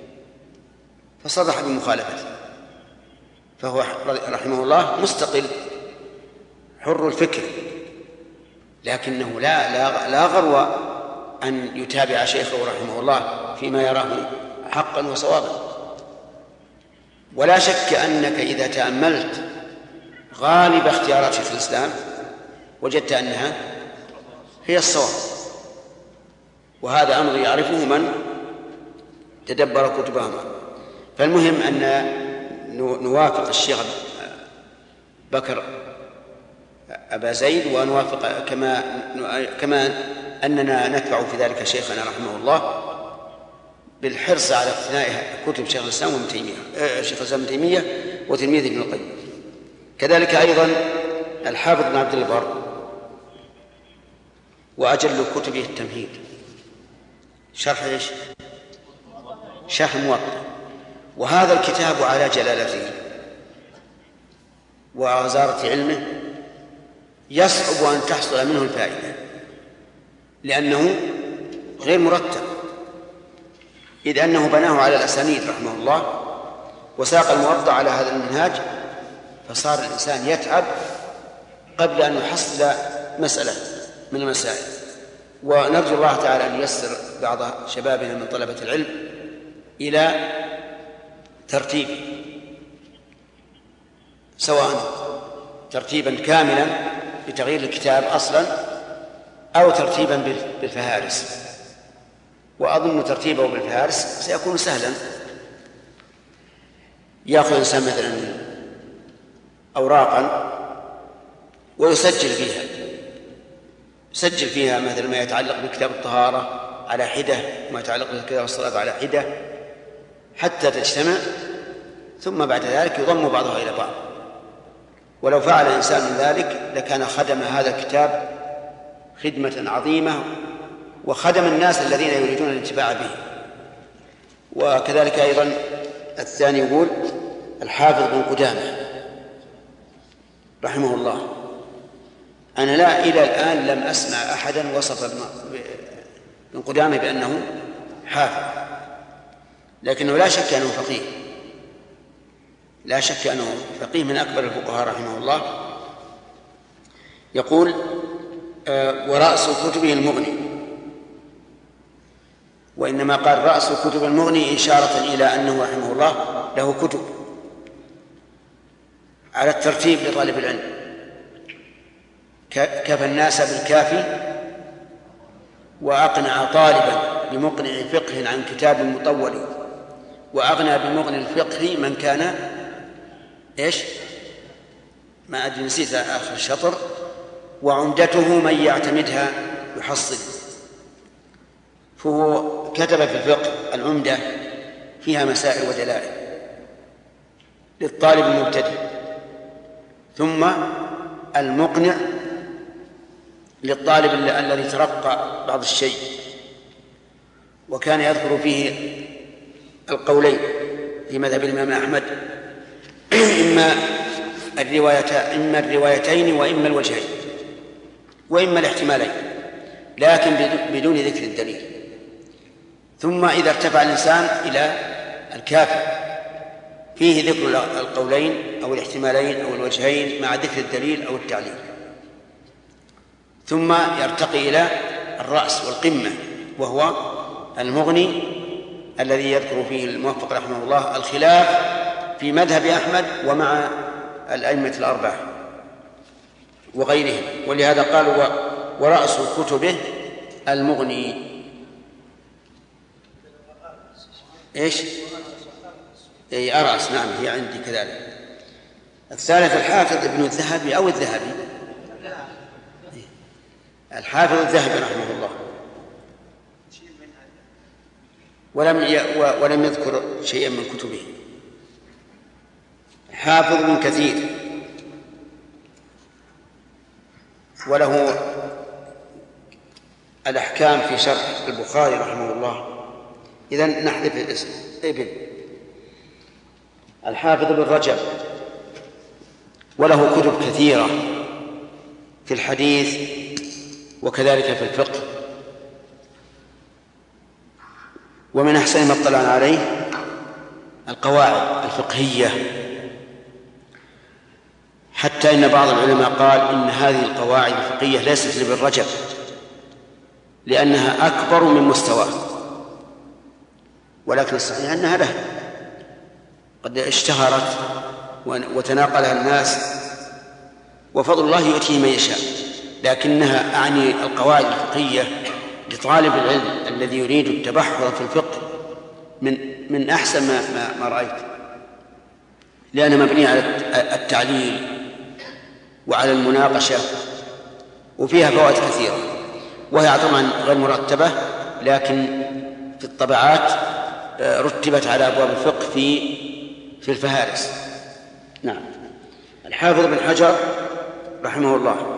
فصرح بمخالفته. فهو رحمه الله مستقل حر الفكر، لكنه لا لا, لا غرو أن يتابع شيخه رحمه الله فيما يراه حقا وصوابا. ولا شك أنك إذا تأملت غالب اختيارات شيخ الإسلام وجدت أنها هي الصواب، وهذا أمر يعرفه من تدبر كتبهما. فالمهم أن نوافق الشيخ بكر أبا زيد، ونوافق كما كما أننا نتبع في ذلك شيخنا رحمه الله بالحرص على اقتناء كتب شيخ الإسلام وابن تيمية، شيخ الإسلام ابن تيمية وتلميذه ابن القيم. كذلك أيضا الحافظ بن عبد البر، وأجل كتبه التمهيد، شرح ايش؟ شرح الموطأ. وهذا الكتاب على جلالته وغزارة علمه يصعب أن تحصل منه الفائدة، لأنه غير مرتب، إذ أنه بناه على الأسانيد رحمه الله وساق الموطأ على هذا المنهاج، فصار الإنسان يتعب قبل أن يحصل مسألة من المسائل. ونرجو الله تعالى أن ييسر بعض شبابنا من طلبة العلم إلى ترتيب، سواء ترتيبا كاملا بتغيير الكتاب أصلا أو ترتيبا بالفهارس. وأظن ترتيبه بالفهارس سيكون سهلا. يأخذ إنسان مثلا أوراقا ويسجل فيها يسجل فيها مثل ما يتعلق بكتاب الطهارة على حدة، وما يتعلق بكتاب الصلاة على حدة، حتى تجتمع، ثم بعد ذلك يضم بعضها إلى بعض. ولو فعل الإنسان ذلك لكان خدم هذا الكتاب خدمة عظيمة وخدم الناس الذين يريدون الانتفاع به. وكذلك أيضا الثاني يقول الحافظ بن قدامة رحمه الله: أنا لا إلى الآن لم أسمع أحدا وصف ابن قدامة بأنه حافظ، لكنه لا شك أنه فقيه، لا شك أنه فقيه من أكبر الفقهاء رحمه الله. يقول: ورأس كتبه المغني، وإنما قال رأس كتب المغني إشارة إلى أنه رحمه الله له كتب على الترتيب لطالب العلم، كفى الناس بالكافي وأقنع طالبا بمقنع فقه عن كتاب مطول، وأغنى بمغني الفقه من كان إيش ما أدري نسيت آخر الشطر، وعمدته من يعتمدها يحصل. فهو كتب في الفقه العمدة فيها مسائل ودلائل للطالب المبتدئ، ثم المقنع للطالب الذي ترقى بعض الشيء، وكان يذكر فيه القولين في مذهب الإمام أحمد، إما الرواية إما الروايتين وإما الوجهين وإما الاحتمالين، لكن بدون ذكر الدليل. ثم إذا ارتفع الإنسان إلى الكافي فيه ذكر القولين أو الاحتمالين أو الوجهين مع ذكر الدليل أو التعليل، ثم يرتقي إلى الرأس والقمة وهو المغني الذي يذكر فيه الموفق رحمه الله الخلاف في مذهب أحمد ومع الأئمة الأربعة وغيرهم، ولهذا قالوا ورأس كتبه المغني. إيش؟ أي أرأس، نعم هي عندي كذلك. الثالث الحافظ ابن الذهبي أو الذهبي، الحافظ الذهبي رحمه الله، ولم ولم يذكر شيئا من كتبه. حافظ من كثير، وله الأحكام في شرح البخاري رحمه الله. إذن نحذف الاسم ابن الحافظ بن رجب، وله كتب كثيرة في الحديث وكذلك في الفقه. ومن أحسن ما اطلعنا عليه القواعد الفقهية، حتى إن بعض العلماء قال إن هذه القواعد الفقهية ليست لابن رجب لأنها أكبر من مستواه، ولكن الصحيح أنها له، قد اشتهرت وتناقلها الناس، وفضل الله يؤتيه من يشاء، لكنها أعني القواعد الفقهية لطالب العلم الذي يريد التبحر في الفقه من من أحسن ما, ما, ما رأيت، لأنها مبنية على التعليل وعلى المناقشة، وفيها فوائد كثيرة، وهي طبعا غير مرتبة، لكن في الطبعات رتبت على أبواب الفقه في في الفهارس. نعم. الحافظ بن حجر رحمه الله: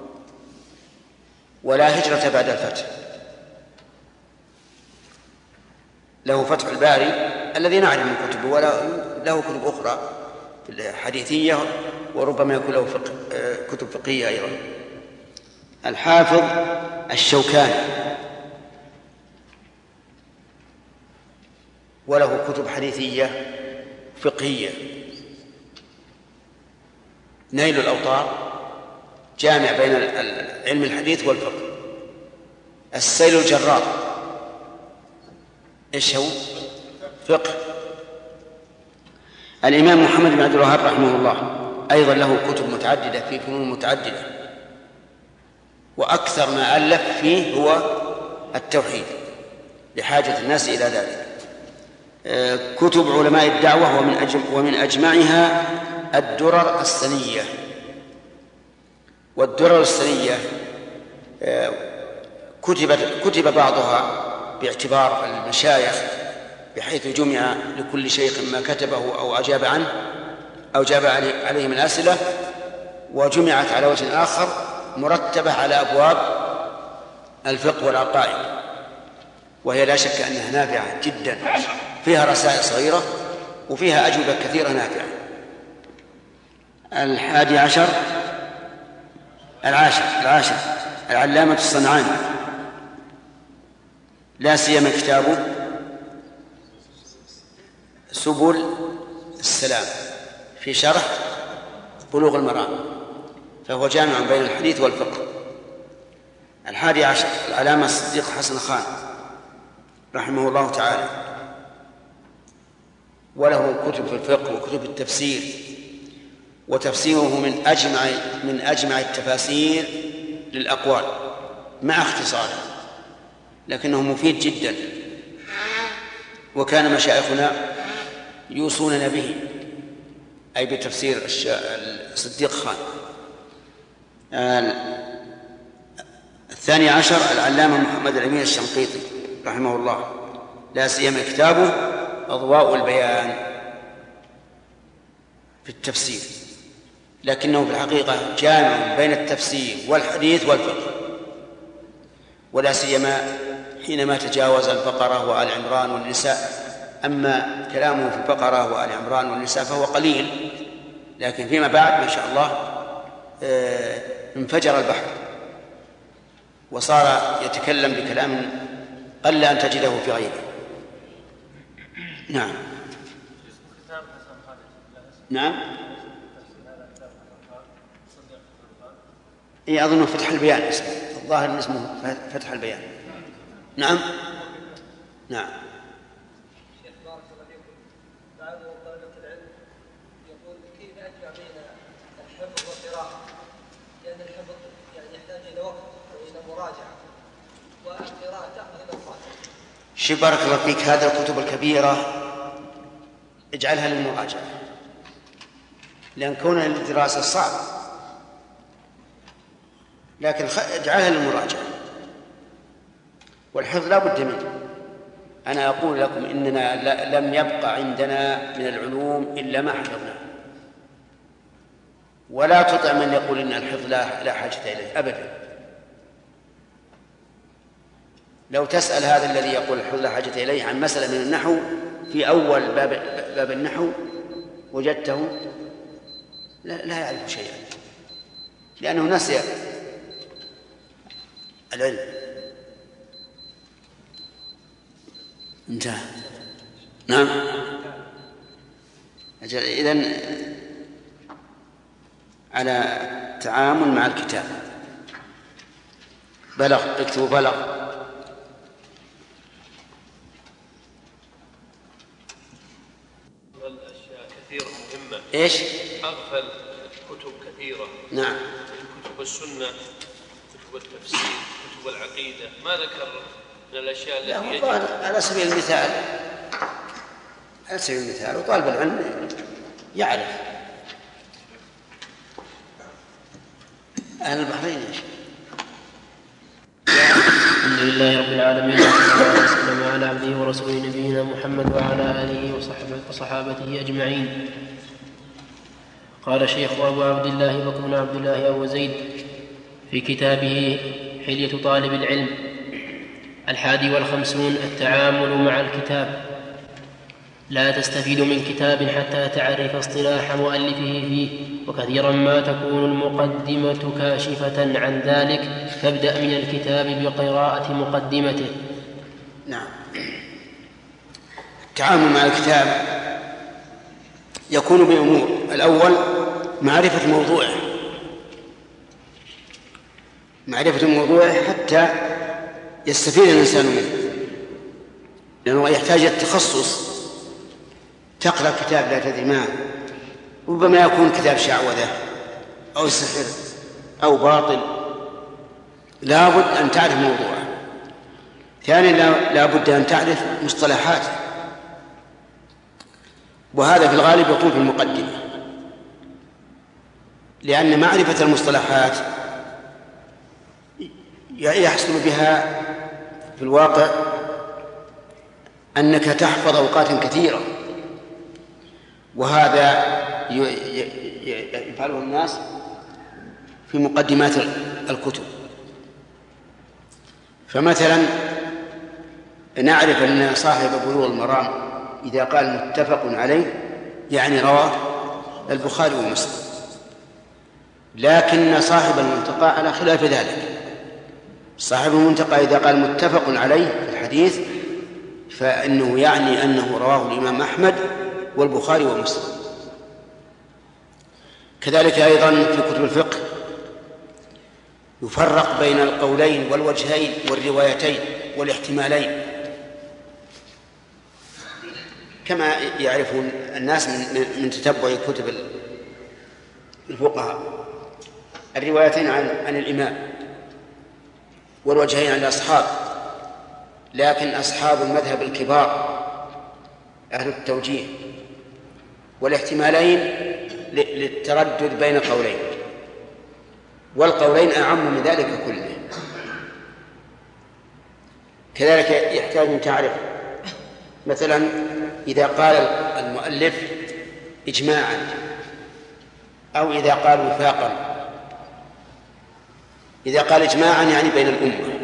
ولا هجرة بعد الفتح، له فتح الباري الذي نعرف من كتبه، ولا له كتب أخرى حديثية، وربما يكون له فقه كتب فقهية أيضا. الحافظ الشوكاني وله كتب حديثية فقهية: نيل الأوطار جامع بين علم الحديث والفقه. السيل الجرار إيش هو؟ فقه. الإمام محمد بن عبد الوهاب رحمه الله أيضا له كتب متعددة في فنون متعددة، وأكثر ما ألف فيه هو التوحيد لحاجة الناس إلى ذلك. كتب علماء الدعوة ومن أجم ومن أجمعها الدرر السنية. والدرر السنية كتب كتب بعضها باعتبار المشايخ، بحيث جمع لكل شيخ ما كتبه أو أجاب عنه أو جاب عليه من الأسئلة، وجمعت على وجه آخر مرتبة على أبواب الفقه والعقائد، وهي لا شك أنها نافعة جدا، فيها رسائل صغيرة وفيها أجوبة كثيرة نافعة. الحادي عشر العاشر العاشر العلامة الصنعاني، لا سيما كتابه سبل السلام في شرح بلوغ المرام، فهو جامع بين الحديث والفقه. الحادي عشر العلامة الصديق حسن خان رحمه الله تعالى، وله كتب في الفقه وكتب التفسير، وتفسيره من أجمع من أجمع التفاسير للأقوال مع اختصاره، لكنه مفيد جدا، وكان مشايخنا يوصوننا به، أي بتفسير الصديق خان. الثاني عشر العلامة محمد الأمين الشنقيطي رحمه الله، لا سيما كتابه أضواء البيان في التفسير، لكنه في الحقيقة جامع بين التفسير والحديث والفقه، ولا سيما حينما تجاوز البقرة وآل عمران والنساء. أما كلامه في البقرة وآل عمران والنساء فهو قليل، لكن فيما بعد ما شاء الله انفجر البحر وصار يتكلم بكلام قل أن تجده في غيره. نعم نعم إيه أظنه فتح البيان اسمه، الظاهر اسمه فتح البيان. نعم نعم شي بارك الله فيك، هذه الكتب الكبيرة اجعلها للمراجعة، لأن كونها للدراسة صعب، لكن اجعلها للمراجعة، والحفظ لا بد منه. أنا أقول لكم إننا لم يبقى عندنا من العلوم إلا ما حفظناه، ولا تطع من يقول إن الحفظ لا حاجة إليه أبدا. لو تسأل هذا الذي يقول الحفظ لا حاجة إليه عن مسألة من النحو في أول باب, باب النحو وجدته لا, لا يعرف شيئا، لأنه نسي العلم. انتهى. نعم أجل. إذن على التعامل مع الكتاب بلغ، اكتبوا بلغ. كثيرة مهمة. إيش؟ أغفل كتب كثيرة. نعم. كتب السنة، كتب التفسير، كتب العقيدة، ما ذكر من الأشياء التي يجب. على سبيل المثال على سبيل المثال وطالب العلم يعرف أهل البحرين إيش؟ الحمد لله رب العالمين، والصلاة والسلام وسلم على عبده ورسوله نبينا محمد وعلى آله وصحابته أجمعين. قال شيخ أبو عبد الله بكر بن عبد الله أبو زيد في كتابه حلية طالب العلم: الحادي والخمسون التعامل مع الكتاب. لا تستفيد من كتاب حتى تعرف اصطلاح مؤلفه فيه، وكثيرا ما تكون المقدمة كاشفة عن ذلك، فابدأ من الكتاب بقراءة مقدمته. نعم. التعامل مع الكتاب يكون بأمور: الأول معرفة موضوعه، معرفة موضوعه حتى يستفيد الإنسان منه، لأنه يحتاج إلى التخصص. تقرأ كتاب لا تدري ما، ربما يكون كتاب شعوذة أو سحر أو باطل، لابد أن تعرف موضوعه. ثانيا لابد أن تعرف مصطلحاته، وهذا في الغالب يكون في المقدمة، لأن معرفة المصطلحات يحصل بها في الواقع أنك تحفظ أوقات كثيرة، وهذا يفعله الناس في مقدمات الكتب. فمثلا نعرف أن صاحب بلوغ المرام إذا قال متفق عليه يعني رواه البخاري ومسلم، لكن صاحب المنتقى على خلاف ذلك. صاحب المنتقى إذا قال متفق عليه في الحديث فإنه يعني أنه رواه الإمام أحمد والبخاري ومسلم. كذلك أيضا في كتب الفقه يفرق بين القولين والوجهين والروايتين والاحتمالين، كما يعرفون الناس من, من تتبع كتب الفقهاء، الروايتين عن, عن الإمام والوجهين عن الأصحاب. لكن أصحاب المذهب الكبار أهل التوجيه والاحتمالين للتردد بين قولين، والقولين أعم من ذلك كله. كذلك يحتاج أن تعرف مثلا إذا قال المؤلف إجماعا أو إذا قال وفاقا. إذا قال إجماعا يعني بين الأمة،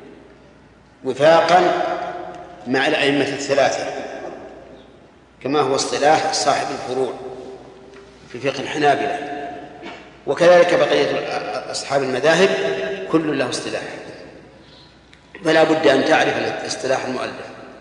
وفاقا مع الأئمة الثلاثة كما هو اصطلاح صاحب الفروع في فقه الحنابلة، وكذلك بقية أصحاب المذاهب كل له اصطلاح، فلا بد أن تعرف اصطلاح المؤلف.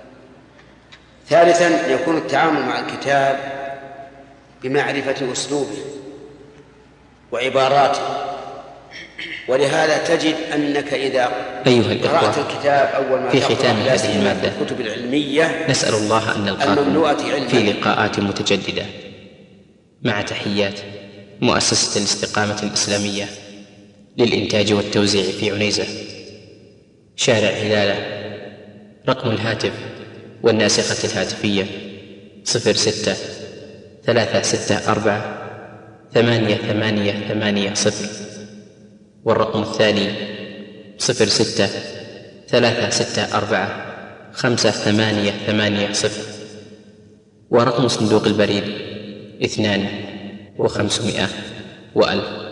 ثالثا يكون التعامل مع الكتاب بمعرفة أسلوبه وعباراته، ولهذا تجد أنك إذا أيها الإخوة قرأت الكتاب أول ما في ختام هذه المادة الكتب العلمية نسأل الله أن نلقاكم في لقاءات متجددة، مع تحيات مؤسسة الاستقامة الإسلامية للإنتاج والتوزيع في عنيزة، شارع هلالة. رقم الهاتف والناسخة الهاتفية صفر ستة ثلاثة ستة أربعة ثمانية ثمانية ثمانية صفر، والرقم الثاني صفر ستة ثلاثة ستة أربعة خمسة ثمانية ثمانية صفر، ورقم صندوق البريد اثنان وخمسمائة وألف.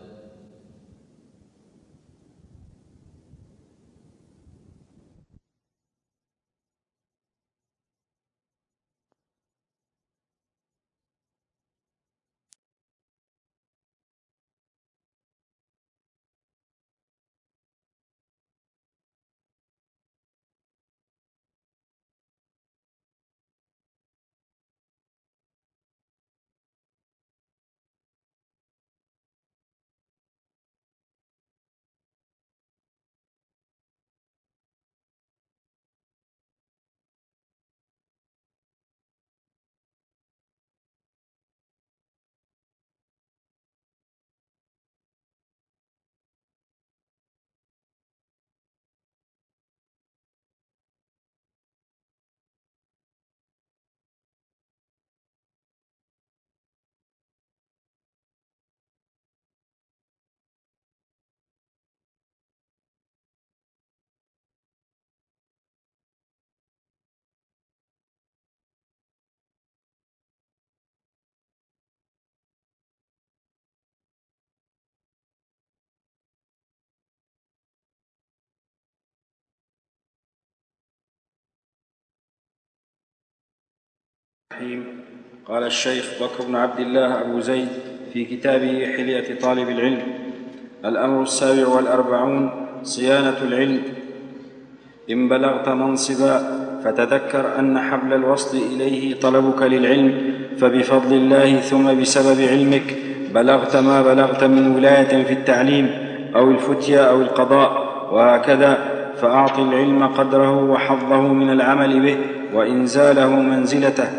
قال الشيخ بكر بن عبد الله أبو زيد في كتابه حلية طالب العلم: الأمر السابع والأربعون صيانة العلم. إن بلغت منصبا فتذكر أن حبل الوصل إليه طلبك للعلم، فبفضل الله ثم بسبب علمك بلغت ما بلغت من ولاية في التعليم أو الفتيا أو القضاء، وهكذا، فأعط العلم قدره وحظه من العمل به وإنزاله منزلته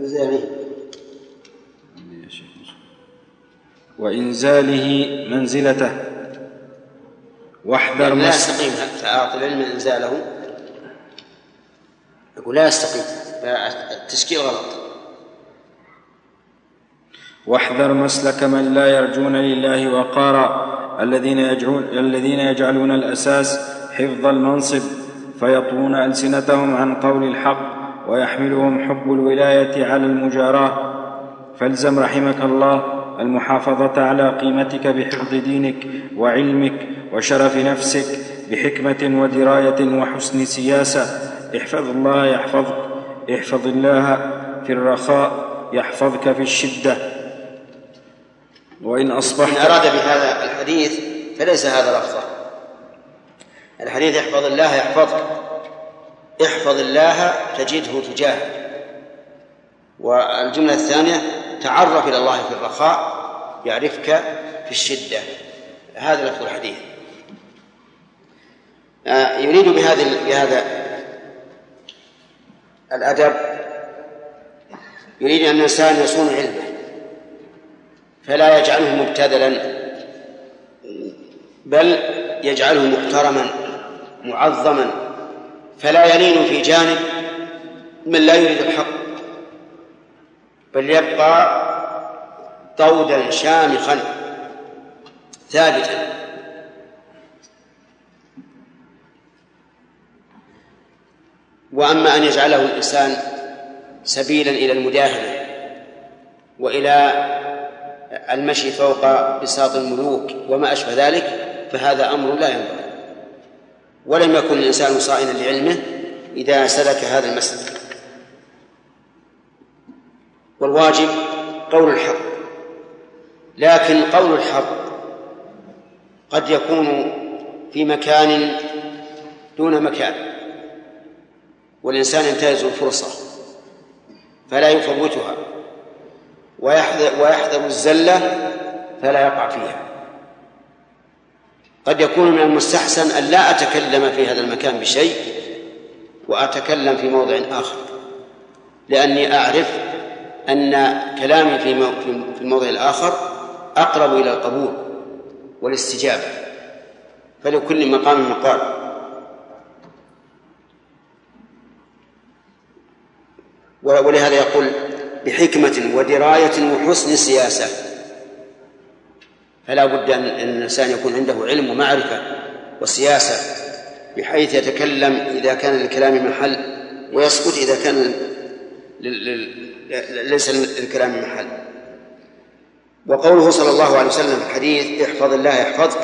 وإنزاله منزلته واحذر لا يستقيم. فأعط العلم إنزاله يقول لا يستقيم، التشكيل غلط. واحذر مسلك من لا يرجون لله وقارا، الذين يجعلون, الذين يجعلون الأساس حفظ المنصب، فيطوون ألسنتهم عن قول الحق، ويحملهم حب الولاية على المجاراة. فالزم رحمك الله المحافظة على قيمتك بحفظ دينك وعلمك وشرف نفسك بحكمة ودراية وحسن سياسة. احفظ الله يحفظك، احفظ الله في الرخاء يحفظك في الشدة. وإن أصبحت إن أراد بهذا الحديث فليس هذا لفظه. الحديث احفظ الله يحفظك، احفظ الله تجده تجاهك. والجملة الثانية تعرف إلى الله في الرخاء يعرفك في الشدة. هذا لفظ الحديث. آه يريد بهذا بهذا الأدب يريد أن الإنسان يصون علمه فلا يجعله مبتذلا، بل يجعله محترما معظما، فلا يلين في جانب من لا يريد الحق، بل يبقى طودا شامخا ثابتا. وأما أن يجعله الإنسان سبيلا إلى المداهنة وإلى المشي فوق بساط الملوك وما أشبه ذلك فهذا أمر لا ينبغي. ولم يكن الإنسان صائنا لعلمه إذا سلك هذا المسلك. والواجب قول الحق، لكن قول الحق قد يكون في مكان دون مكان، والإنسان ينتهز الفرصة فلا يفوتها، ويحذر, ويحذر الزلة فلا يقع فيها. قد يكون من المستحسن أن لا أتكلم في هذا المكان بشيء وأتكلم في موضع آخر، لأني أعرف أن كلامي في الموضع الآخر أقرب إلى القبول والاستجابة، فلكل مقام مقال. ولهذا يقول بحكمة ودراية وحسن سياسة. فلا بد أن الإنسان يكون عنده علم ومعرفة وسياسة بحيث يتكلم إذا كان للكلام محل ويسكت إذا كان ليس للكلام محل. وقوله صلى الله عليه وسلم في الحديث احفظ الله يحفظك،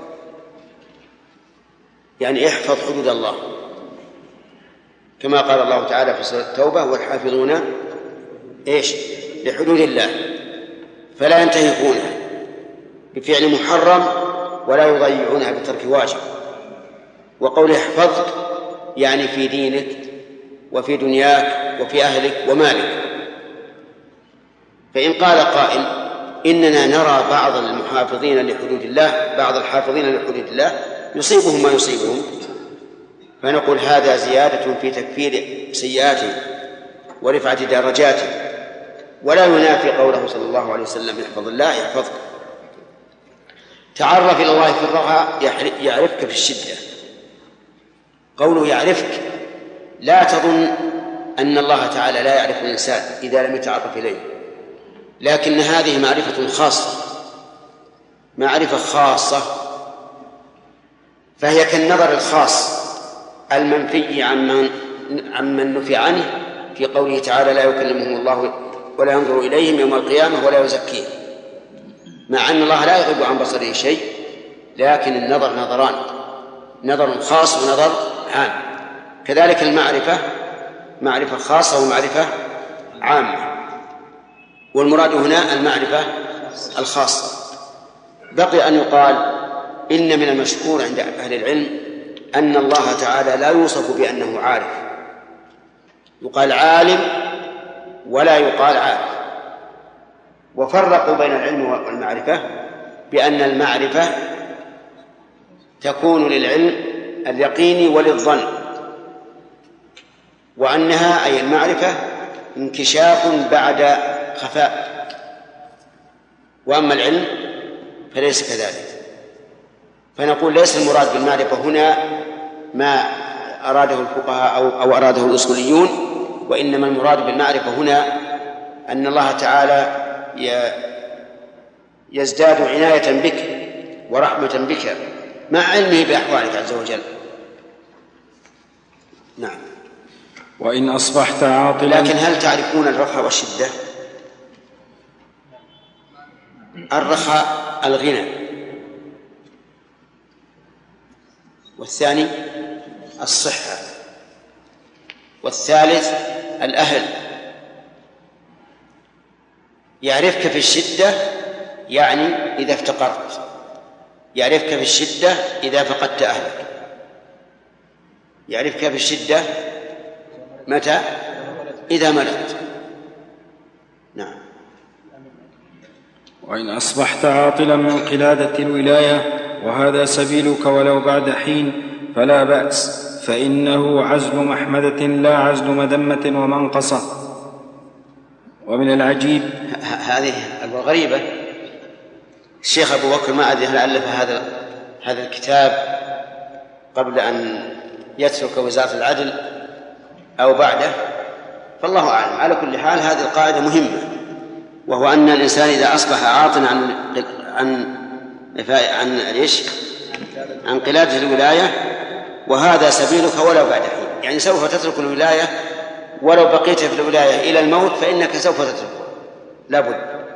يعني احفظ حدود الله، كما قال الله تعالى في سورة التوبة والحافظون إيش لحدود الله فلا ينتهكونها بفعل محرم ولا يضيعونها بترك واجب. وقول احفظك يعني في دينك وفي دنياك وفي أهلك ومالك. فإن قال قائل إننا نرى بعض المحافظين لحدود الله بعض الحافظين لحدود الله يصيبهم ما يصيبهم، فنقول هذا زيادة في تكفير سيئاته ورفعة درجاته، ولا ينافي قوله صلى الله عليه وسلم احفظ الله يحفظك. تعرف إلى الله في الرخاء يعرفك في الشدة. قوله يعرفك لا تظن أن الله تعالى لا يعرف الإنسان إذا لم يتعرف إليه، لكن هذه معرفة خاصة، معرفة خاصة، فهي كالنظر الخاص المنفي عمن عمن نفي عنه في قوله تعالى لا يكلمهم الله ولا ينظر إليهم يوم القيامة ولا يزكيهم، مع أن الله لا يغيب عن بصره شيء، لكن النظر نظران، نظر خاص ونظر عام. كذلك المعرفة معرفة خاصة ومعرفة عامة، والمراد هنا المعرفة الخاصة. بقي أن يقال إن من المشهور عند أهل العلم أن الله تعالى لا يوصف بأنه عارف، يقال عالم ولا يقال عارف. وفرقوا بين العلم والمعرفة بأن المعرفة تكون للعلم اليقيني وللظن، وأنها أي المعرفة انكشاف بعد خفاء، وأما العلم فليس كذلك. فنقول ليس المراد بالمعرفة هنا ما أراده الفقهاء أو, أو أراده الأصوليون، وإنما المراد بالمعرفة هنا أن الله تعالى يزداد عناية بك ورحمة بك مع علمه بأحوالك عز وجل. نعم. وإن أصبحت عاطلا. لكن هل تعرفون الرخاء والشدة؟ الرخاء الغنى، والثاني الصحة، والثالث الأهل. يعرفك في الشدة يعني إذا افتقرت، يعرفك في الشدة إذا فقدت أهلك، يعرفك في الشدة متى؟ إذا مرضت. نعم. وإن أصبحت عاطلا من قلادة الولاية وهذا سبيلك ولو بعد حين فلا بأس، فإنه عزل محمدة لا عزل مذمة ومنقصة. ومن العجيب هذه الغريبة، الشيخ أبو بكر ما أدري هل ألف هذا هذا الكتاب قبل أن يترك وزارة العدل أو بعده، فالله أعلم. على كل حال هذه القاعدة مهمة، وهو أن الإنسان إذا أصبح عاطلا عن عن عن إيش؟ عن قلادة الولاية وهذا سبيلك ولو بعد حين، يعني سوف تترك الولاية ولو بقيت في الولاية إلى الموت فإنك سوف تتركها لا بد،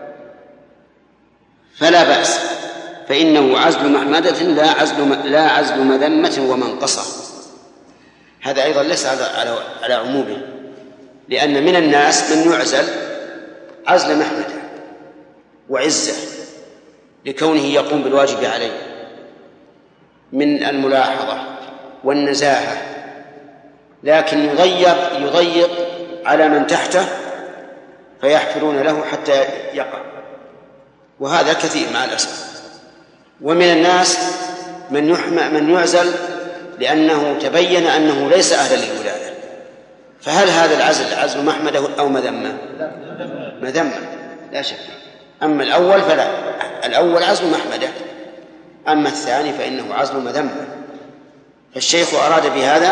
فلا بأس، فإنه عزل محمدة لا عزل لا عزل مذمة ومنقصة. هذا أيضا ليس على على عمومه، لأن من الناس من يعزل عزل محمدة وعزة لكونه يقوم بالواجب عليه من الملاحظة والنزاهة، لكن يضيق يضيق على من تحته فيحفرون له حتى يقع، وهذا كثير مع الأسف. ومن الناس من يحمى من يعزل لأنه تبين أنه ليس أهلا للولاية، فهل هذا العزل عزل محمدة أو مذمة؟ مذمة لا شك. أما الأول فلا، الأول عزل محمدة، أما الثاني فإنه عزل مذمة. فالشيخ أراد بهذا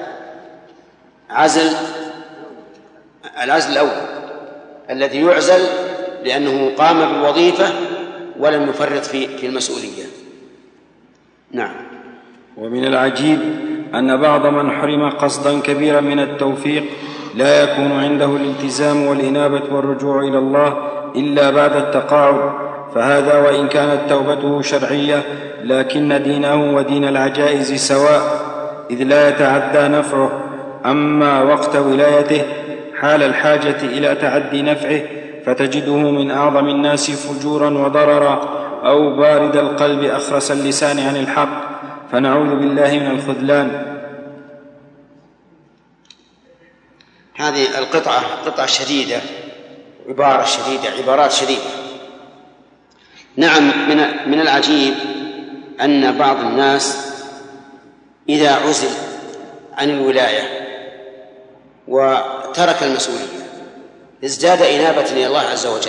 عزل العزل الأول الذي يعزل لأنه قام بالوظيفة ولم يفرط في في المسؤولية. نعم. ومن العجيب أن بعض من حرم قصدا كبيرا من التوفيق لا يكون عنده الالتزام والإنابة والرجوع إلى الله إلا بعد التقاعد، فهذا وإن كانت توبته شرعية لكن دينه ودين العجائز سواء، إذ لا يتعدى نفعه. أما وقت ولايته حال الحاجة إلى تعدي نفعه فتجده من أعظم الناس فجورا وضررا، أو بارد القلب أخرس اللسان عن الحق، فنعوذ بالله من الخذلان. هذه القطعة قطعة شديدة، عبارة شديدة، عبارات شديدة. نعم، من من العجيب أن بعض الناس إذا عزل عن الولاية وترك المسؤولية ازداد إنابة إلى الله عز وجل،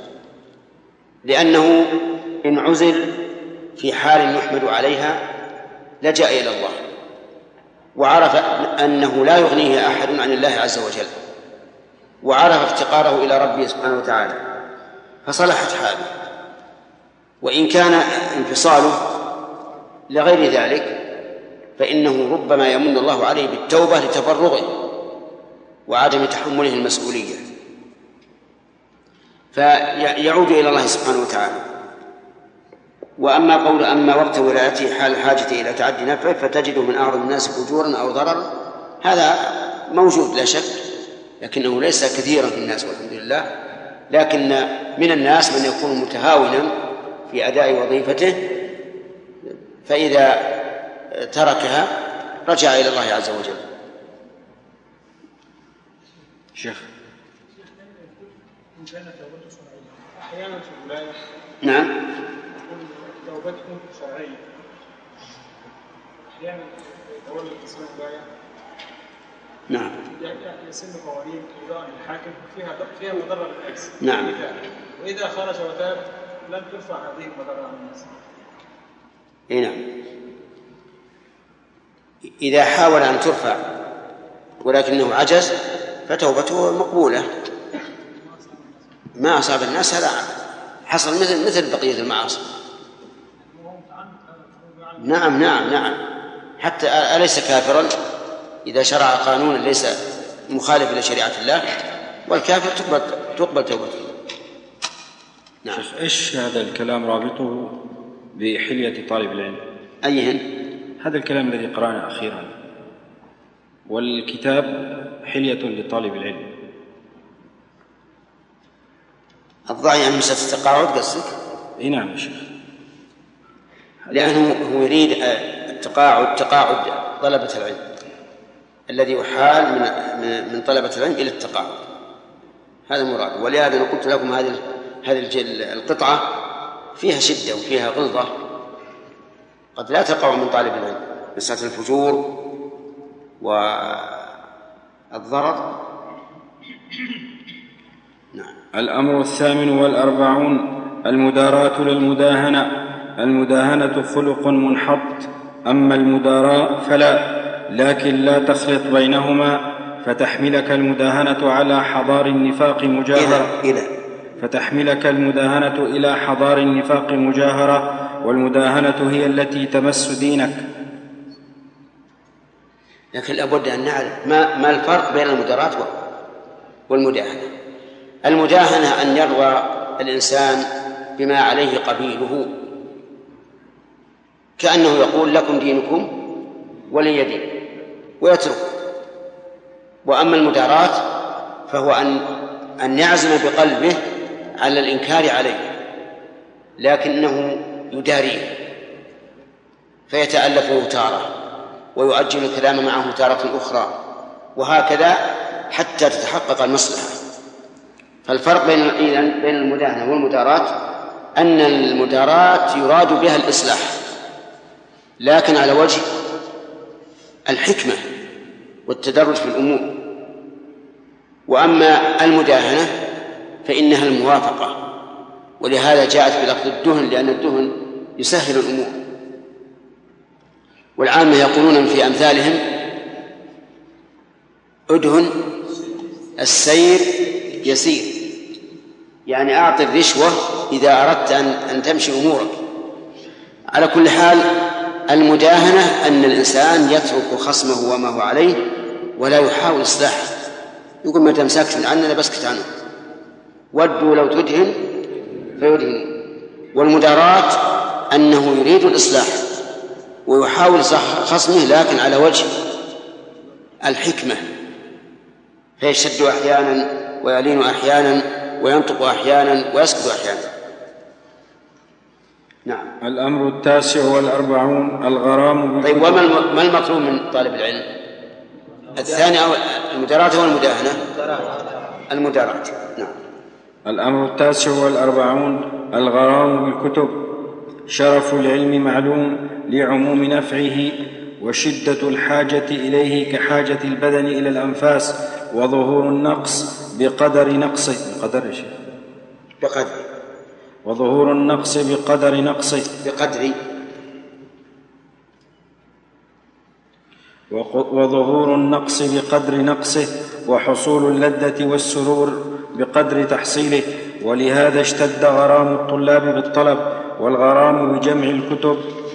لأنه إن عزل في حال يحمد عليها لجأ إلى الله وعرف أنه لا يغنيه أحد عن الله عز وجل، وعرف افتقاره إلى ربه سبحانه وتعالى، فصلحت حاله. وإن كان انفصاله لغير ذلك فإنه ربما يمن الله عليه بالتوبة لتفرغه وعدم تحمله المسؤولية، فيعود إلى الله سبحانه وتعالى. وأما قول أما وقت ولايته حال الحاجة إلى تعدي نفعه فتجده من أعظم الناس فجورا أو ضررا، هذا موجود لا شك، لكنه ليس كثيرا في الناس والحمد لله. لكن من الناس من يكون متهاونا في أداء وظيفته، فإذا تركها رجع إلى الله عز وجل. شيخ أحيانا في الولاية نعم توبتهم شرعية، أحيانا يتولى الإنسان الولاية نعم يسن قوانين إذا الحاكم فيها فيها مضرة بالعكس. نعم. وإذا خرج وتاب لم ترفع هذه المضرة عن الناس. إيه نعم. إذا حاول أن ترفع ولكنه عجز فتوبته مقبولة. ما أصاب الناس هذا حصل مثل مثل بقية المعاصي. نعم نعم نعم حتى أليس كافرا إذا شرع قانونا ليس مخالف لشريعة الله؟ والكافر تقبل تقبل توبته. نعم. شيخ إيش هذا الكلام رابطه بحلية طالب العلم؟ أيهن؟ هذا الكلام الذي قرأنا أخيرا، والكتاب حلية لطالب العلم. الضعي عن مسألة التقاعد قصدك؟ اي نعم يا شيخ. لأنه هو يريد التقاعد تقاعد طلبة العلم الذي يحال من من طلبة العلم إلى التقاعد، هذا مراد. ولهذا أنا قلت لكم هذه هذه القطعة فيها شدة وفيها غلظة، قد لا تقع من طالب العلم، مسألة الفجور والضرر. نعم. الأمر الثامن والأربعون المداراة للمداهنة. المداهنة خلق منحط، أما المداراة فلا، لكن لا تخلط بينهما، فتحملك المداهنة على حضار النفاق مجاهرة إذا فتحملك المداهنة إلى حضار النفاق مجاهرة، والمداهنة هي التي تمس دينك. لكن لابد أن نعرف ما, ما الفرق بين المداراة والمداهنة. المداهنة أن يرضى الإنسان بما عليه قبيله، كأنه يقول لكم دينكم ولي دين ويترك. وأما المداراة فهو أن أن يعزم بقلبه على الإنكار عليه، لكنه يداريه فيتألفه تارة ويؤجل الكلام معه تارة أخرى، وهكذا حتى تتحقق المصلحة. فالفرق بين بين المداهنة والمداراة أن المداراة يراد بها الإصلاح لكن على وجه الحكمة والتدرج في الأمور، وأما المداهنة فإنها الموافقة، ولهذا جاءت بلفظ الدهن لأن الدهن يسهل الأمور. والعامة يقولون في أمثالهم أدهن السير يسير، يعني أعطي الرشوة إذا أردت أن تمشي أمورك. على كل حال المداهنة أن الإنسان يترك خصمه وما هو عليه ولا يحاول إصلاحه، يقول ما تمسكت عنه أنا بسكت عنه، ودوا لو تدهن فيدهن. والمداراة أنه يريد الإصلاح ويحاول خصمه لكن على وجه الحكمة، فيشد أحيانا ويلين أحيانا وينطق أحيانا ويسكت أحيانا. نعم. الأمر التاسع والأربعون الغرام. طيب وما ما المطلوب من طالب العلم؟ الثاني أو المداراة والمداهنة؟ المداراة. نعم. الأمر التاسع والأربعون الغرام بالكتب. شرف العلم معلوم لعموم نفعه وشدة الحاجة إليه كحاجة البدن إلى الأنفاس، وظهور النقص بقدر نقصه بقدر شيء بقدر وظهور النقص بقدر نقصه بقدر وظهور النقص بقدر نقصه وحصول اللذة والسرور بقدر تحصيله. ولهذا اشتد غرام الطلاب بالطلب، والغرام بجمع الكتب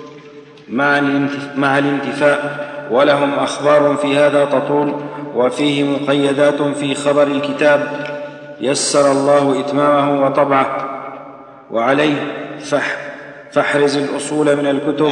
مع الانتفاء، ولهم أخبار في هذا تطول، وفيه مقيدات في خبر الكتاب يسر الله إتمامه وطبعه. وعليه فاحرز الأصول من الكتب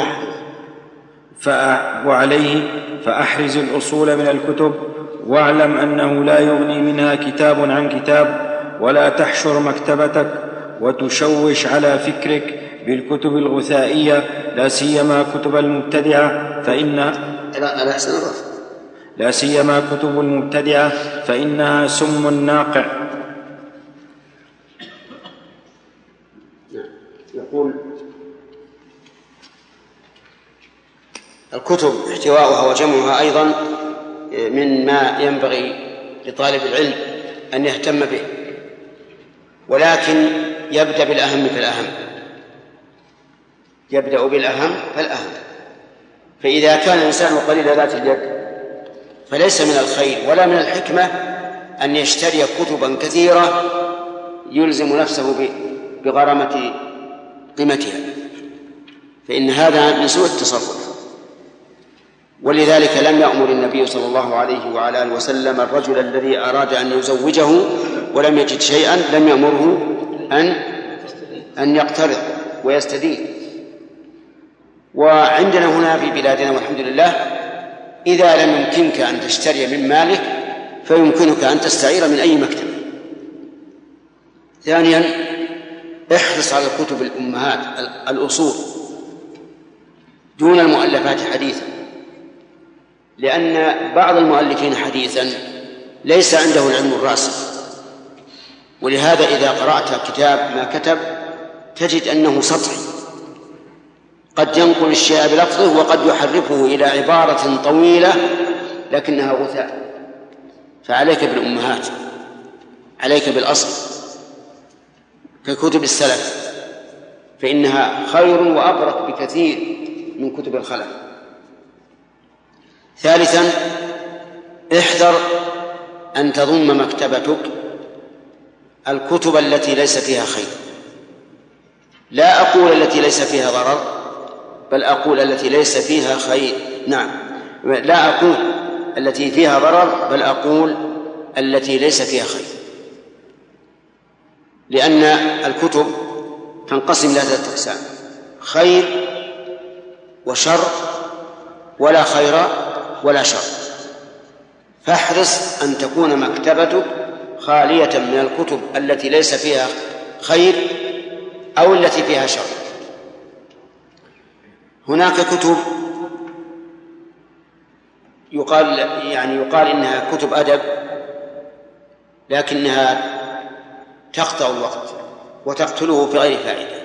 وعليه فأحرز الأصول من الكتب واعلم أنه لا يغني منها كتاب عن كتاب، ولا تحشر مكتبتك وتشوش على فكرك بالكتب الغثائية، لا سيما كتب المبتدعة فإنها لا سيما كتب المبتدعة فإنها سم ناقع. يقول الكتب احتواؤها وجمعها أيضا مما ينبغي لطالب العلم أن يهتم به، ولكن يبدأ بالأهم فالأهم يبدأ بالأهم فالأهم فإذا كان الإنسان قليل ذات اليد فليس من الخير ولا من الحكمة أن يشتري كتبا كثيرة يلزم نفسه بغرامة قيمتها، فإن هذا من سوء التصرف. ولذلك لم يأمر النبي صلى الله عليه وعلى آله وسلم الرجل الذي أراد أن يزوجه ولم يجد شيئا، لم يأمره أن أن يقترض ويستدين. وعندنا هنا في بلادنا والحمد لله إذا لم يمكنك أن تشتري من مالك فيمكنك أن تستعير من أي مكتب. ثانيا احرص على الكتب الأمهات الأصول دون المؤلفات حديثا، لأن بعض المؤلفين حديثا ليس عنده العلم الراسخ، ولهذا إذا قرأت كتاب ما كتب تجد أنه سطحي، قد ينقل الشيء بلفظه وقد يحرفه إلى عبارة طويلة لكنها غثاء. فعليك بالأمهات، عليك بالأصل ككتب السلف، فإنها خير وأبرك بكثير من كتب الخلف. ثالثا احذر أن تضم مكتبتك الكتب التي ليس فيها خير. لا أقول التي ليس فيها ضرر، بل أقول التي ليس فيها خير. نعم، لا أقول التي فيها ضرر، بل أقول التي ليس فيها خير، لأن الكتب تنقسم إلى ثلاثة أقسام: خير وشر ولا خير ولا شر. فاحرص أن تكون مكتبتك خالية من الكتب التي ليس فيها خير أو التي فيها شر. هناك كتب يقال يعني يقال إنها كتب أدب، لكنها تقطع الوقت وتقتله في غير فائدة.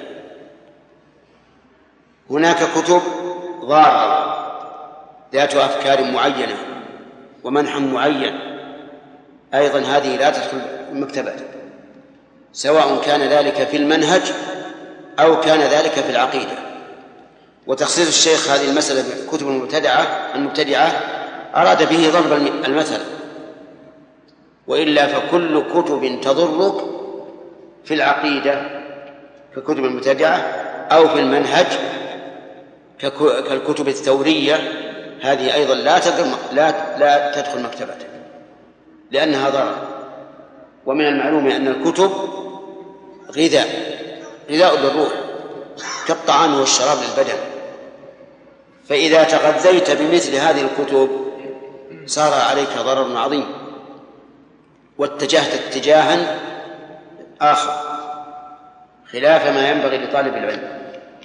هناك كتب ضارة ذات أفكار معينة ومنحى معين، أيضا هذه لا تدخل المكتبات، سواء كان ذلك في المنهج أو كان ذلك في العقيدة. وتخصيص الشيخ هذه المسألة بالكتب المبتدعة المبتدعة أراد به ضرب المثل، وإلا فكل كتب تضرك في العقيدة ككتب المبتدعة أو في المنهج كالكتب الثورية، هذه أيضا لا لا لا تدخل مكتبتك لأنها ضرر. ومن المعلوم أن الكتب غذاء غذاء للروح كالطعام والشراب للبدن، فإذا تغذيت بمثل هذه الكتب صار عليك ضرر عظيم واتجهت اتجاها آخر خلاف ما ينبغي لطالب العلم.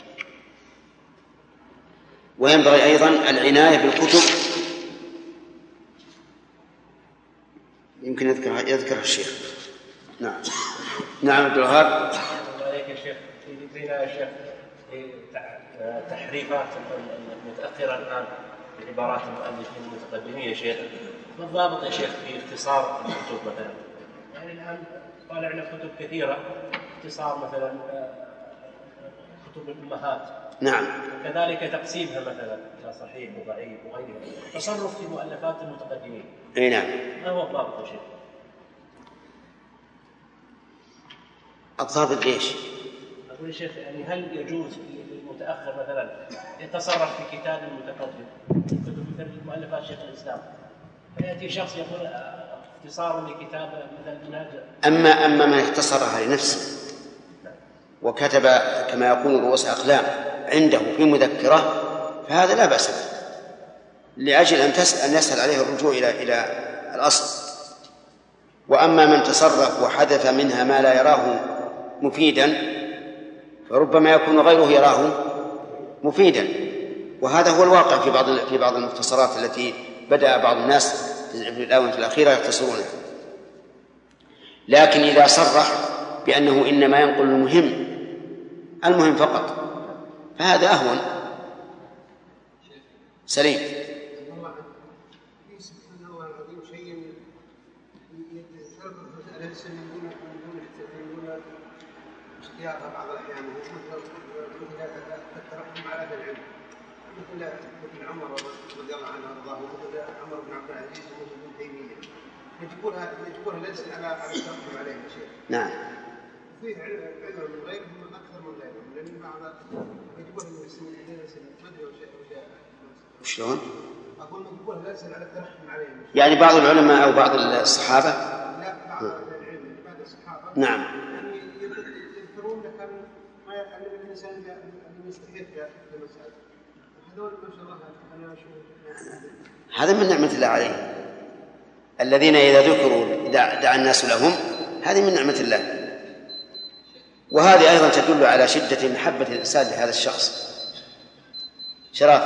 وينبغي أيضا العناية بالكتب، يمكن يذكر يذكر الشيخ. نعم نعم عبد الوهاب. عليك يا شيخ، يدرينا يا شيخ تحريفات متأخرة الآن بعبارات المؤلفين المتقدمين يا شيخ، ما الضابط يا شيخ في اختصار الكتب مثلا؟ يعني الآن طالعنا كتب كثيرة اختصار مثلا كتب الأمهات، نعم، وكذلك تقسيمها مثلا إلى صحيح وضعيف وغيره، تصرف في مؤلفات المتقدمين. أي نعم. ما هو الضابط يا شيخ؟ الضابط ليش؟ أقول يا شيخ يعني هل يجوز للمتأخر مثلا يتصرف في كتاب المتقدم كتب مثل مؤلفات شيخ الإسلام، فيأتي شخص يقول اختصار لكتاب مثلا منهج. أما أما من اختصرها لنفسه وكتب كما يقول رؤوس أقلام عنده في مذكرة فهذا لا بأس به، لأجل أن تسأل أن يسهل عليه الرجوع إلى إلى الأصل. وأما من تصرف وحذف منها ما لا يراه مفيدا فربما يكون غيره يراه مفيدا، وهذا هو الواقع في بعض في بعض المختصرات التي بدأ بعض الناس في الآونة الأخيرة يختصرونها. لكن إذا صرح بأنه إنما ينقل المهم المهم فقط فهذا أهون. سليم. بعض الأحيان مثل الترحم على أهل العلم، مثل مثل عمر رضي الله عنه وأرضاه، ومثل عمر بن عبد العزيز ومثل ابن تيمية، يجبرها يجبرها ليس على على الترحم عليهم شيء. نعم. فيه علم من غيرهم أكثر من غيرهم، لأن بعض يجبرهم يسمون ما أدري وش شلون؟ أقول يجبرها ليس على الترحم عليهم. يعني بعض العلماء أو بعض الصحابة؟ لا، بعض العلم بعض الصحابة. نعم. يعني الانسان اللي يستحيل في المساجد هذول ما شاء الله انا اشوف هذا من نعمة الله عليه. الذين إذا ذكروا دعا الناس لهم، هذه من نعمة الله. وهذه أيضا تدل على شدة محبة الإنسان لهذا الشخص. شراف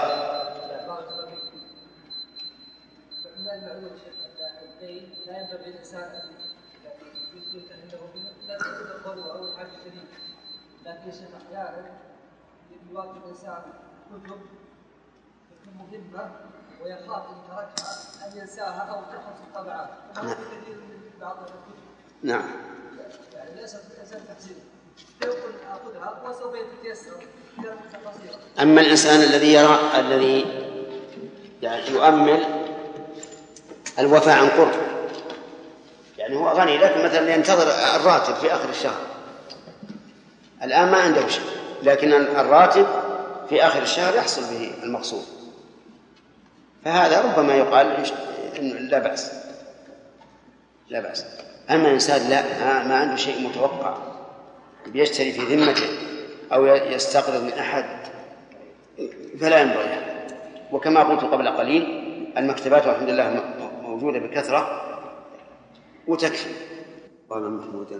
لا ينبغي الإنسان أن يتهنه لا تكون الضرورة أو الحاجة الشديدة، لكن شيخ أحيانا يواجه الإنسان كتب مهمة ويخاف إن تركها أن ينساها أو تخلص الطبعات، وهذا كثير من بعض الكتب. نعم. يعني ليست الإنسان تحسين يقول أخذها وسوف يتيسر إذا قصيرة. أما الإنسان الذي يرى الذي يعني يؤمل الوفاء عن قرب، يعني هو غني لكن مثلا ينتظر الراتب في آخر الشهر، الآن ما عنده شيء، لكن الراتب في آخر الشهر يحصل به المقصود، فهذا ربما يقال لا بأس لا بأس. أما الإنسان لا ما عنده شيء متوقع بيشتري في ذمته أو يستقرض من أحد فلا ينبغي. وكما قلت قبل قليل المكتبات والحمد لله موجودة بكثرة وتكفي. قال محمود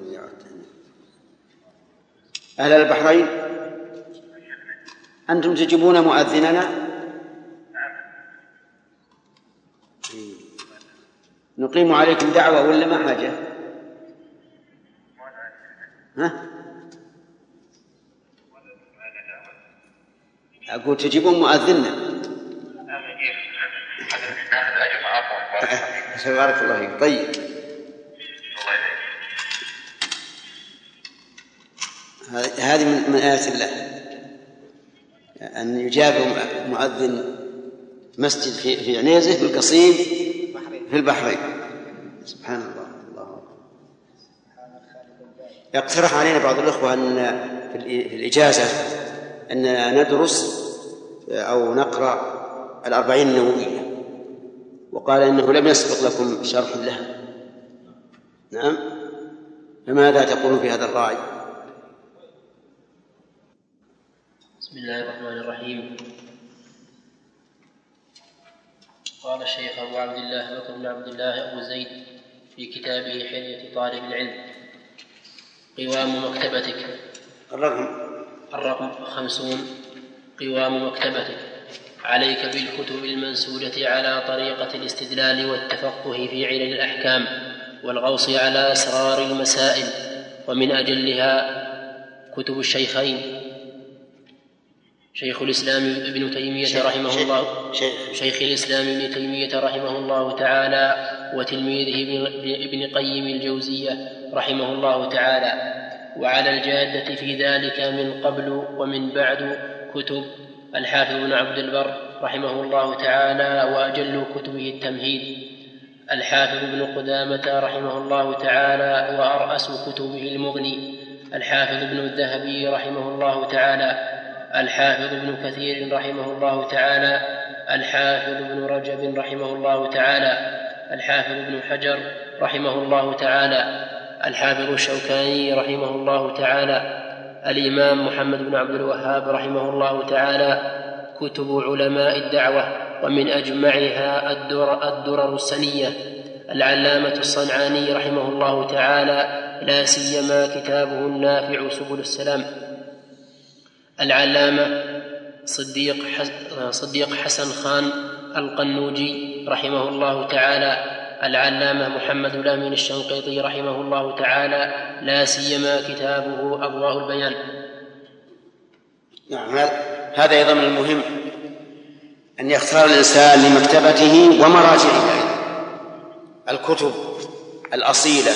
أهل البحرين أنتم تجيبون مؤذننا؟ نقيم عليكم دعوة ولا ما حاجة؟ ها؟ أقول تجيبون مؤذننا. بارك الله فيك. طيب هذه من آيات الله أن يجاب مؤذن مسجد في في عنيزة في القصيم في البحرين. سبحان الله. الله يقترح علينا بعض الأخوة أن في الإجازة أن ندرس أو نقرأ الأربعين النووية، وقال إنه لم يسبق لكم شرح لها. نعم، فماذا تقولون في هذا الرأي؟ بسم الله الرحمن الرحيم. قال الشيخ أبو عبد الله بكر بن عبد الله أبو زيد في كتابه حلية طالب العلم: قوام مكتبتك. الرقم الرقم خمسون. قوام مكتبتك عليك بالكتب المنسوجة على طريقة الاستدلال والتفقه في علل الأحكام والغوص على أسرار المسائل، ومن أجلها كتب الشيخين شيخ الإسلام ابن تيمية رحمه الله شيخ الإسلام ابن تيمية رحمه الله تعالى وتلميذه ابن قيم الجوزية رحمه الله تعالى، وعلى الجادة في ذلك من قبل ومن بعد كتب الحافظ بن عبد البر رحمه الله تعالى وأجل كتبه التمهيد، الحافظ ابن قدامة رحمه الله تعالى وأرأس كتبه المغني، الحافظ ابن الذهبي رحمه الله تعالى، الحافظ ابن كثير رحمه الله تعالى، الحافظ ابن رجب رحمه الله تعالى، الحافظ ابن حجر رحمه الله تعالى، الحافظ الشوكاني رحمه الله تعالى، الإمام محمد بن عبد الوهاب رحمه الله تعالى، كتب علماء الدعوة ومن أجمعها الدر الدرر السنية، العلامة الصنعاني رحمه الله تعالى لا سيما كتابه النافع سبل السلام، العلامة صديق صديق حسن خان القنوجي رحمه الله تعالى، العلامة محمد الأمين الشنقيطي رحمه الله تعالى لا سيما كتابه أضواء البيان. نعم، هذا أيضا من المهم أن يختار الإنسان لمكتبته ومراجعه الكتب الأصيلة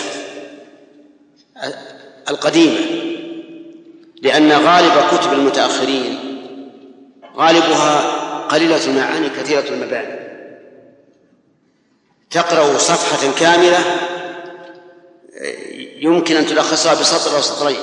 القديمة، لأن غالب كتب المتأخرين غالبها قليلة المعاني كثيرة المباني، تقرأ صفحة كاملة يمكن أن تلخصها بسطر أو سطرين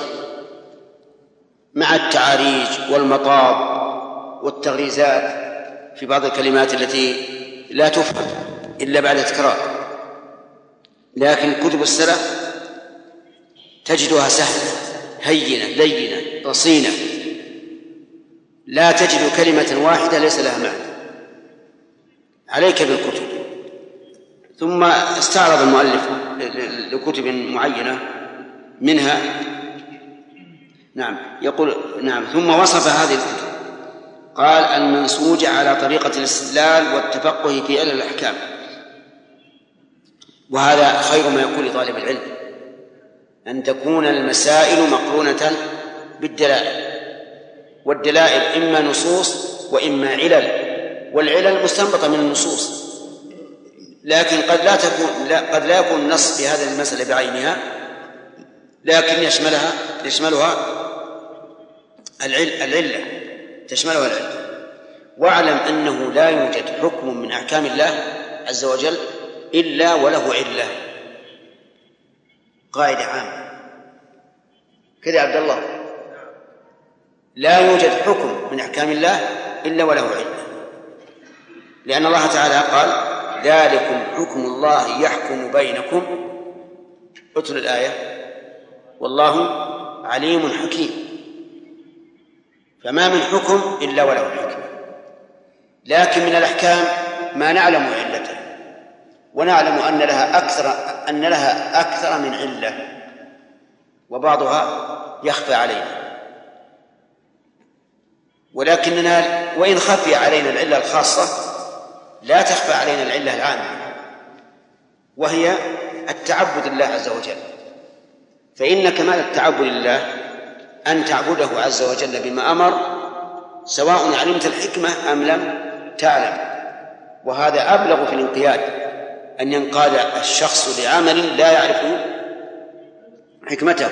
مع التعاريج والمطاب والتغريزات في بعض الكلمات التي لا تفهم إلا بعد تكرار. لكن كتب السلف تجدها سهلة هينة لينة رصينة لا تجد كلمة واحدة ليس لها معنى، عليك بالكتب. ثم استعرض المؤلف لكتب معينة منها نعم يقول نعم ثم وصف هذه الكتب قال المنسوجة على طريقة الاستدلال والتفقه في علم الأحكام، وهذا خير ما يكون لطالب العلم، أن تكون المسائل مقرونة بالدلائل، والدلائل إما نصوص وإما علل، والعلل مستنبطة من النصوص، لكن قد لا تكون لا قد لا يكون النص في هذه المسألة بعينها، لكن يشملها يشملها العلة تشملها العلة. واعلم أنه لا يوجد حكم من أحكام الله عز وجل إلا وله علة، قاعدة عامة كذا يا عبد الله، لا يوجد حكم من أحكام الله إلا وله علة، لأن الله تعالى قال ذلكم حكم الله يحكم بينكم، اتل الآية والله عليم حكيم، فما من حكم إلا وله حكمة. لكن من الأحكام ما نعلم علته، ونعلم أن لها أكثر أن لها أكثر من علة، وبعضها يخفى علينا، ولكننا وإن خفي علينا العلة الخاصة لا تخفى علينا العلة العامة، وهي التعبد لله عز وجل. فإن كمال التعبد لله أن تعبده عز وجل بما أمر، سواء علمت الحكمة أم لم تعلم، وهذا أبلغ في الانقياد، أن ينقاد الشخص لعمل لا يعرف حكمته،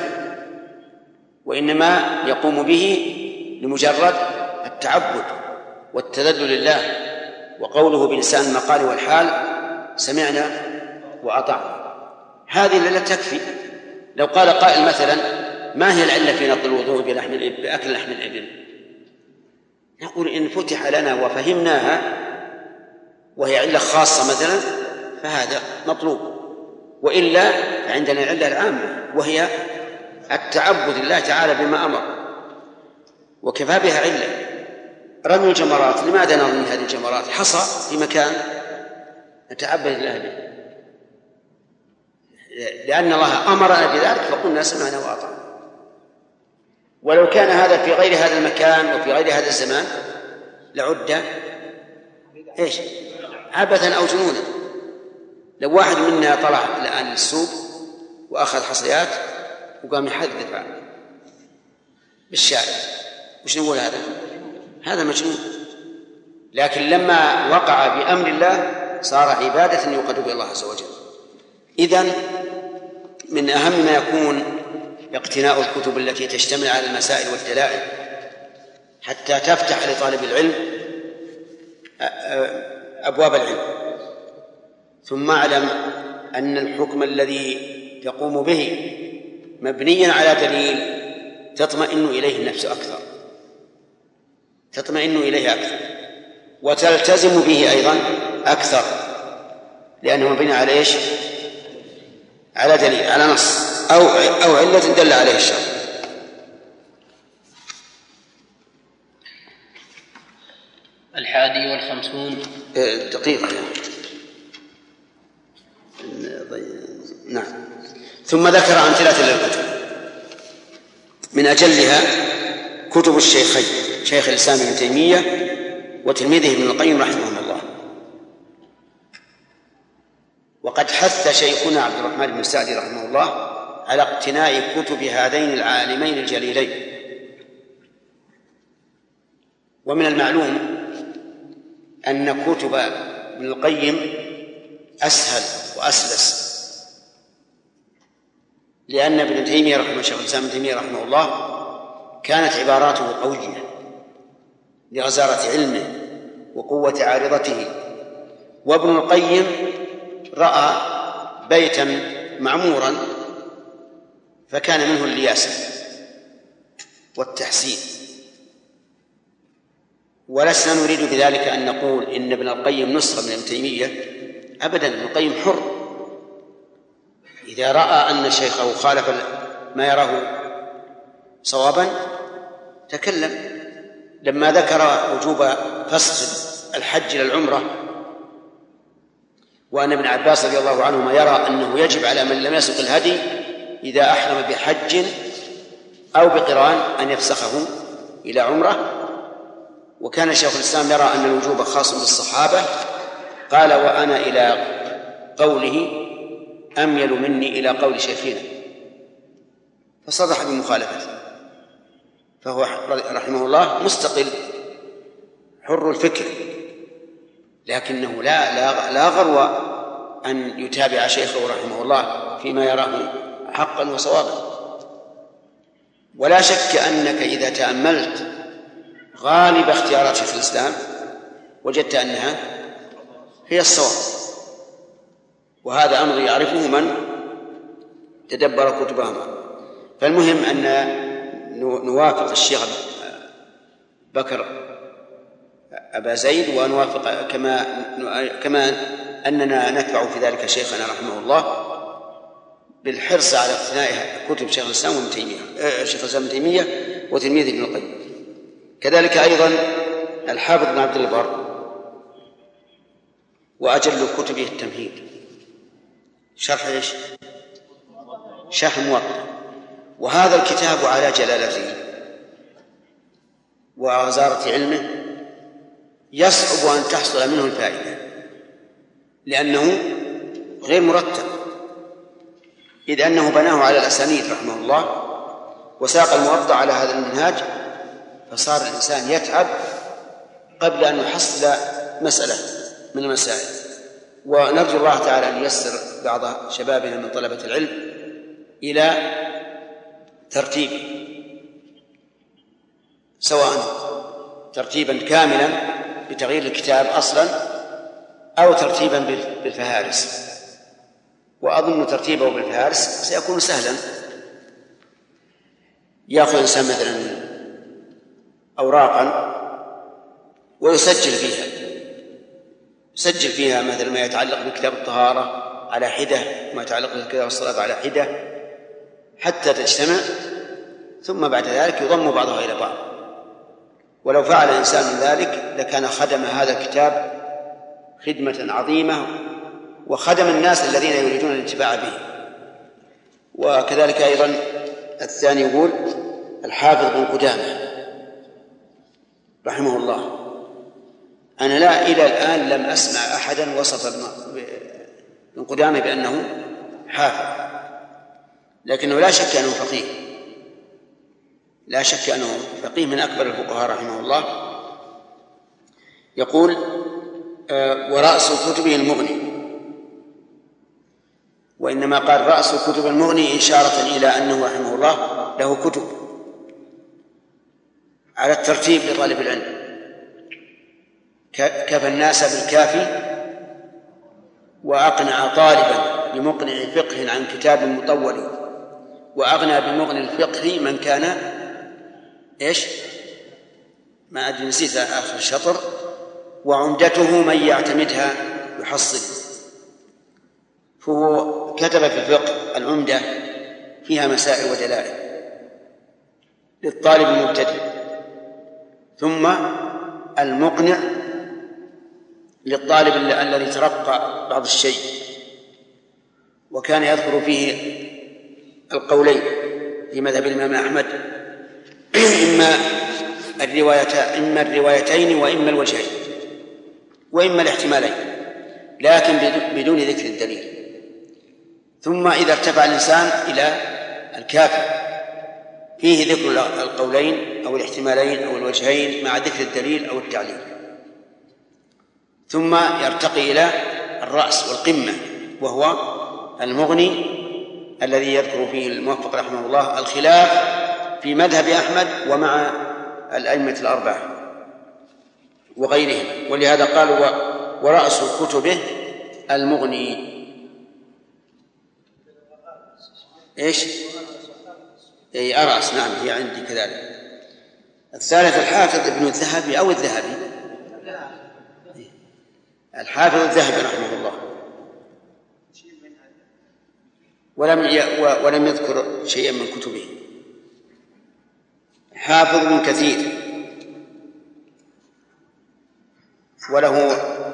وإنما يقوم به لمجرد التعبد والتذلل لله، وقوله بلسان المقال والحال سمعنا وأطعنا، هذه العلة تكفي. لو قال قائل مثلا ما هي العلة في نقض الوضوء بأكل لحم الإبل؟ نقول إن فتح لنا وفهمناها وهي علة خاصة مثلا فهذا مطلوب، وإلا فعندنا العلة العامة وهي التعبد لله تعالى بما أمر، وكفى بها علة. رمي الجمرات، لماذا نرمي هذه الجمرات؟ حصى في مكان نتعبد الله به، لأن الله أمرنا بذلك فقلنا سمعنا وأطعنا. ولو كان هذا في غير هذا المكان وفي غير هذا الزمان لعد إيش؟ عبثا أو جنونا. لو واحد منا طلع الآن للسوق وأخذ حصيات وقام يحذف بالشارع، وش نقول هذا؟ هذا مجنون. لكن لما وقع بأمر الله صار عبادة يقرب إلى الله عز وجل. إذن من أهم ما يكون اقتناء الكتب التي تشتمل على المسائل والدلائل حتى تفتح لطالب العلم أبواب العلم. ثم اعلم أن الحكم الذي تقوم به مبنيا على دليل تطمئن إليه النفس أكثر تطمئن إليه أكثر وتلتزم به أيضا أكثر، لأنه مبني على إيش؟ على دليل، على نص أو أو علة دل عليه الشرع. الحادي والخمسون دقيقة نعم. ثم ذكر أمثلة للكتب، من أجلها كتب الشيخين شيخ الإسلام ابن تيمية وتلميذه ابن القيم رحمه الله. وقد حث شيخنا عبد الرحمن بن سعدي رحمه الله على اقتناء كتب هذين العالمين الجليلين. ومن المعلوم أن كتب ابن القيم أسهل وأسلس، لأن ابن تيمية رحمه شيخ الإسلام ابن تيمية رحمه الله كانت عباراته قوية لغزارة علمه وقوة عارضته، وابن القيم رأى بيتا معمورا فكان منه اللياسة والتحسين. ولسنا نريد بذلك أن نقول إن ابن القيم نسخة من ابن تيمية أبدا، ابن القيم حر، إذا رأى أن شيخه خالف ما يراه صوابا تكلم لما ذكر وجوب فسخ الحج إلى العمرة، وأن ابن عباس رضي الله عنهما يرى أنه يجب على من لم يسق الهدي إذا أحرم بحج أو بقران أن يفسخه إلى عمرة، وكان شيخ الإسلام يرى أن الوجوب خاص بالصحابة، قال وأنا إلى قوله أميل مني إلى قول شيخنا، فصرح بمخالفته، فهو رحمه الله مستقل حر الفكر، لكنه لا لا لا غرو أن يتابع شيخه رحمه الله فيما يراه حقا وصوابا. ولا شك أنك إذا تأملت غالب اختيارات شيخ الإسلام وجدت أنها هي الصواب، وهذا أمر يعرفه من تدبر كتبهما. فالمهم أن نوافق الشيخ بكر أبا زيد، ونوافق كما كما أننا نتبع في ذلك شيخنا رحمه الله بالحرص على اقتناء كتب شيخ الإسلام وابن تيمية شيخ الإسلام ابن تيمية وتلميذه ابن القيم. كذلك أيضا الحافظ بن عبد البر، وأجل كتبه التمهيد، شرح إيش؟ شرح موطأ، وهذا الكتاب على جلالته وغزارة علمه يصعب أن تحصل منه الفائدة، لأنه غير مرتب، إذ أنه بناه على الأسانيد رحمه الله وساق الموطأ على هذا المنهاج، فصار الإنسان يتعب قبل أن يحصل مسألة من المسائل. ونرجو الله تعالى أن ييسر بعض شبابنا من طلبة العلم إلى ترتيب، سواء ترتيبا كاملا بتغيير الكتاب أصلا أو ترتيبا بالفهارس، وأظن ترتيبه بالفهارس سيكون سهلا. يأخذ إنسان مثلا أوراقا ويسجل فيها يسجل فيها مثل ما يتعلق بكتاب الطهارة على حدة، ما يتعلق بكتاب الصلاة على حدة، حتى تجتمع، ثم بعد ذلك يضم بعضها إلى بعض. ولو فعل الإنسان ذلك لكان خدم هذا الكتاب خدمة عظيمة، وخدم الناس الذين يريدون الاتباع به. وكذلك أيضا الثاني يقول الحافظ بن قدامة رحمه الله، أنا لا إلى الآن لم أسمع أحدا وصف ابن قدامة بأنه حافظ، لكنه لا شك أنه فقيه، لا شك أنه فقيه من أكبر الفقهاء رحمه الله. يقول ورأس كتبه المغني، وإنما قال رأس كتب المغني إشارة إلى أنه رحمه الله له كتب على الترتيب لطالب العلم، كفى الناس بالكافي وأقنع طالبا بمقنع فقه عن كتاب مطول، وأغنى بمغني الفقه من كان إيش ما أدري نسيت آخر الشطر، وعمدته من يعتمدها يحصل. فهو كتب في الفقه العمدة فيها مسائل ودلائل للطالب المبتدئ، ثم المقنع للطالب الذي ترقى بعض الشيء، وكان يذكر فيه القولين في مذهب الإمام أحمد، إما الروايتين إما الروايتين وإما الوجهين وإما الاحتمالين، لكن بدون ذكر الدليل. ثم إذا ارتفع الإنسان إلى الكافي فيه ذكر القولين أو الاحتمالين أو الوجهين مع ذكر الدليل أو التعليل، ثم يرتقي إلى الرأس والقمة وهو المغني الذي يذكر فيه الموفق رحمه الله الخلاف في مذهب أحمد ومع الأئمة الأربعة وغيرهم، ولهذا قالوا ورأس كتبه المغني. إيش؟ أي أرأس، نعم هي عندي كذلك. الثالث الحافظ ابن الذهبي أو الذهبي، الحافظ الذهبي رحمه الله، ولم ولم يذكر شيئا من كتبه. حافظ ابن كثير وله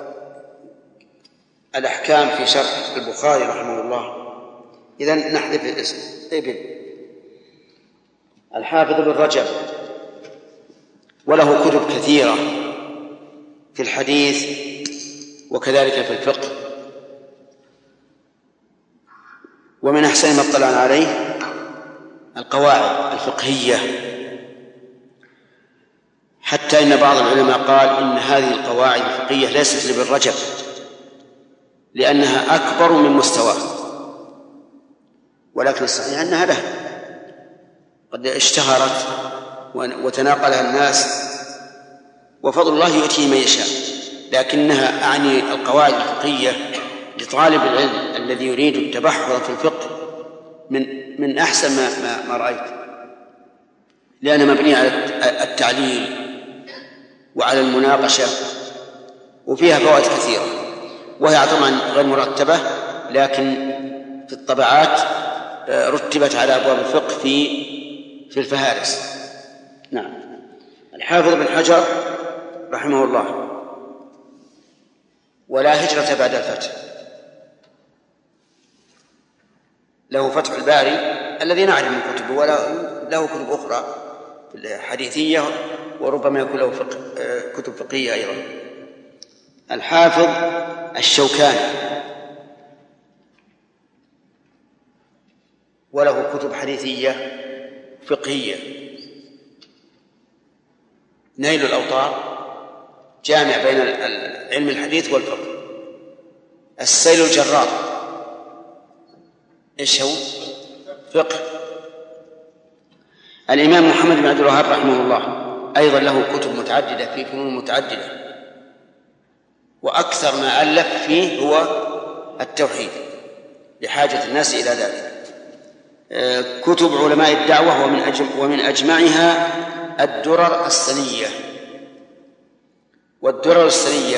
الأحكام في شرح البخاري رحمه الله. إذن نحذف الاسم. ابن الحافظ ابن رجب وله كتب كثيرة في الحديث وكذلك في الفقه، ومن أحسن ما اطلعنا عليه القواعد الفقهية، حتى إن بعض العلماء قال إن هذه القواعد الفقهية ليست لابن رجب لأنها أكبر من مستواه، ولكن الصحيح أنها له، قد اشتهرت وتناقلها الناس وفضل الله يؤتيه من يشاء، لكنها أعني القواعد الفقهية لطالب العلم الذي يريد التبحر في الفقه من من أحسن ما, ما, ما رأيت، لأنها مبنية على التعليل وعلى المناقشة وفيها فوائد كثيرة، وهي طبعا غير مرتبة لكن في الطبعات رتبت على أبواب الفقه في في الفهارس. نعم. الحافظ بن حجر رحمه الله ولا هجرة بعد الفتح، له فتح الباري الذي نعرف من كتبه، ولا له كتب أخرى حديثية وربما يكون له فقه كتب فقهية أيضا. الحافظ الشوكاني وله كتب حديثية فقهية. نيل الأوطار جامع بين علم الحديث والفقه. السيل الجرار إيش هو؟ فقه. الإمام محمد بن عبد الوهاب رحمه الله أيضا له كتب متعددة في فنون متعددة، وأكثر ما ألف فيه هو التوحيد لحاجة الناس إلى ذلك. كتب علماء الدعوة ومن أجم ومن أجمعها الدرر السنية. والدرر السنية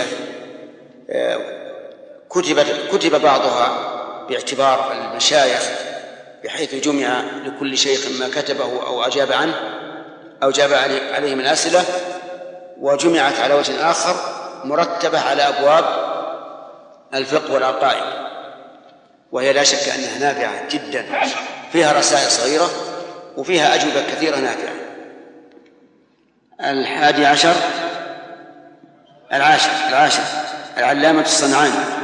كتبت كتب بعضها باعتبار المشايخ بحيث جمع لكل شيخ ما كتبه أو أجاب عنه أو جاب عليه من الأسئلة، وجمعت على وجه آخر مرتبة على أبواب الفقه والعقائد، وهي لا شك أنها نافعة جدا، فيها رسائل صغيرة وفيها أجوبة كثيرة نافعة. الحادي عشر العاشر العاشر العلامة الصنعاني،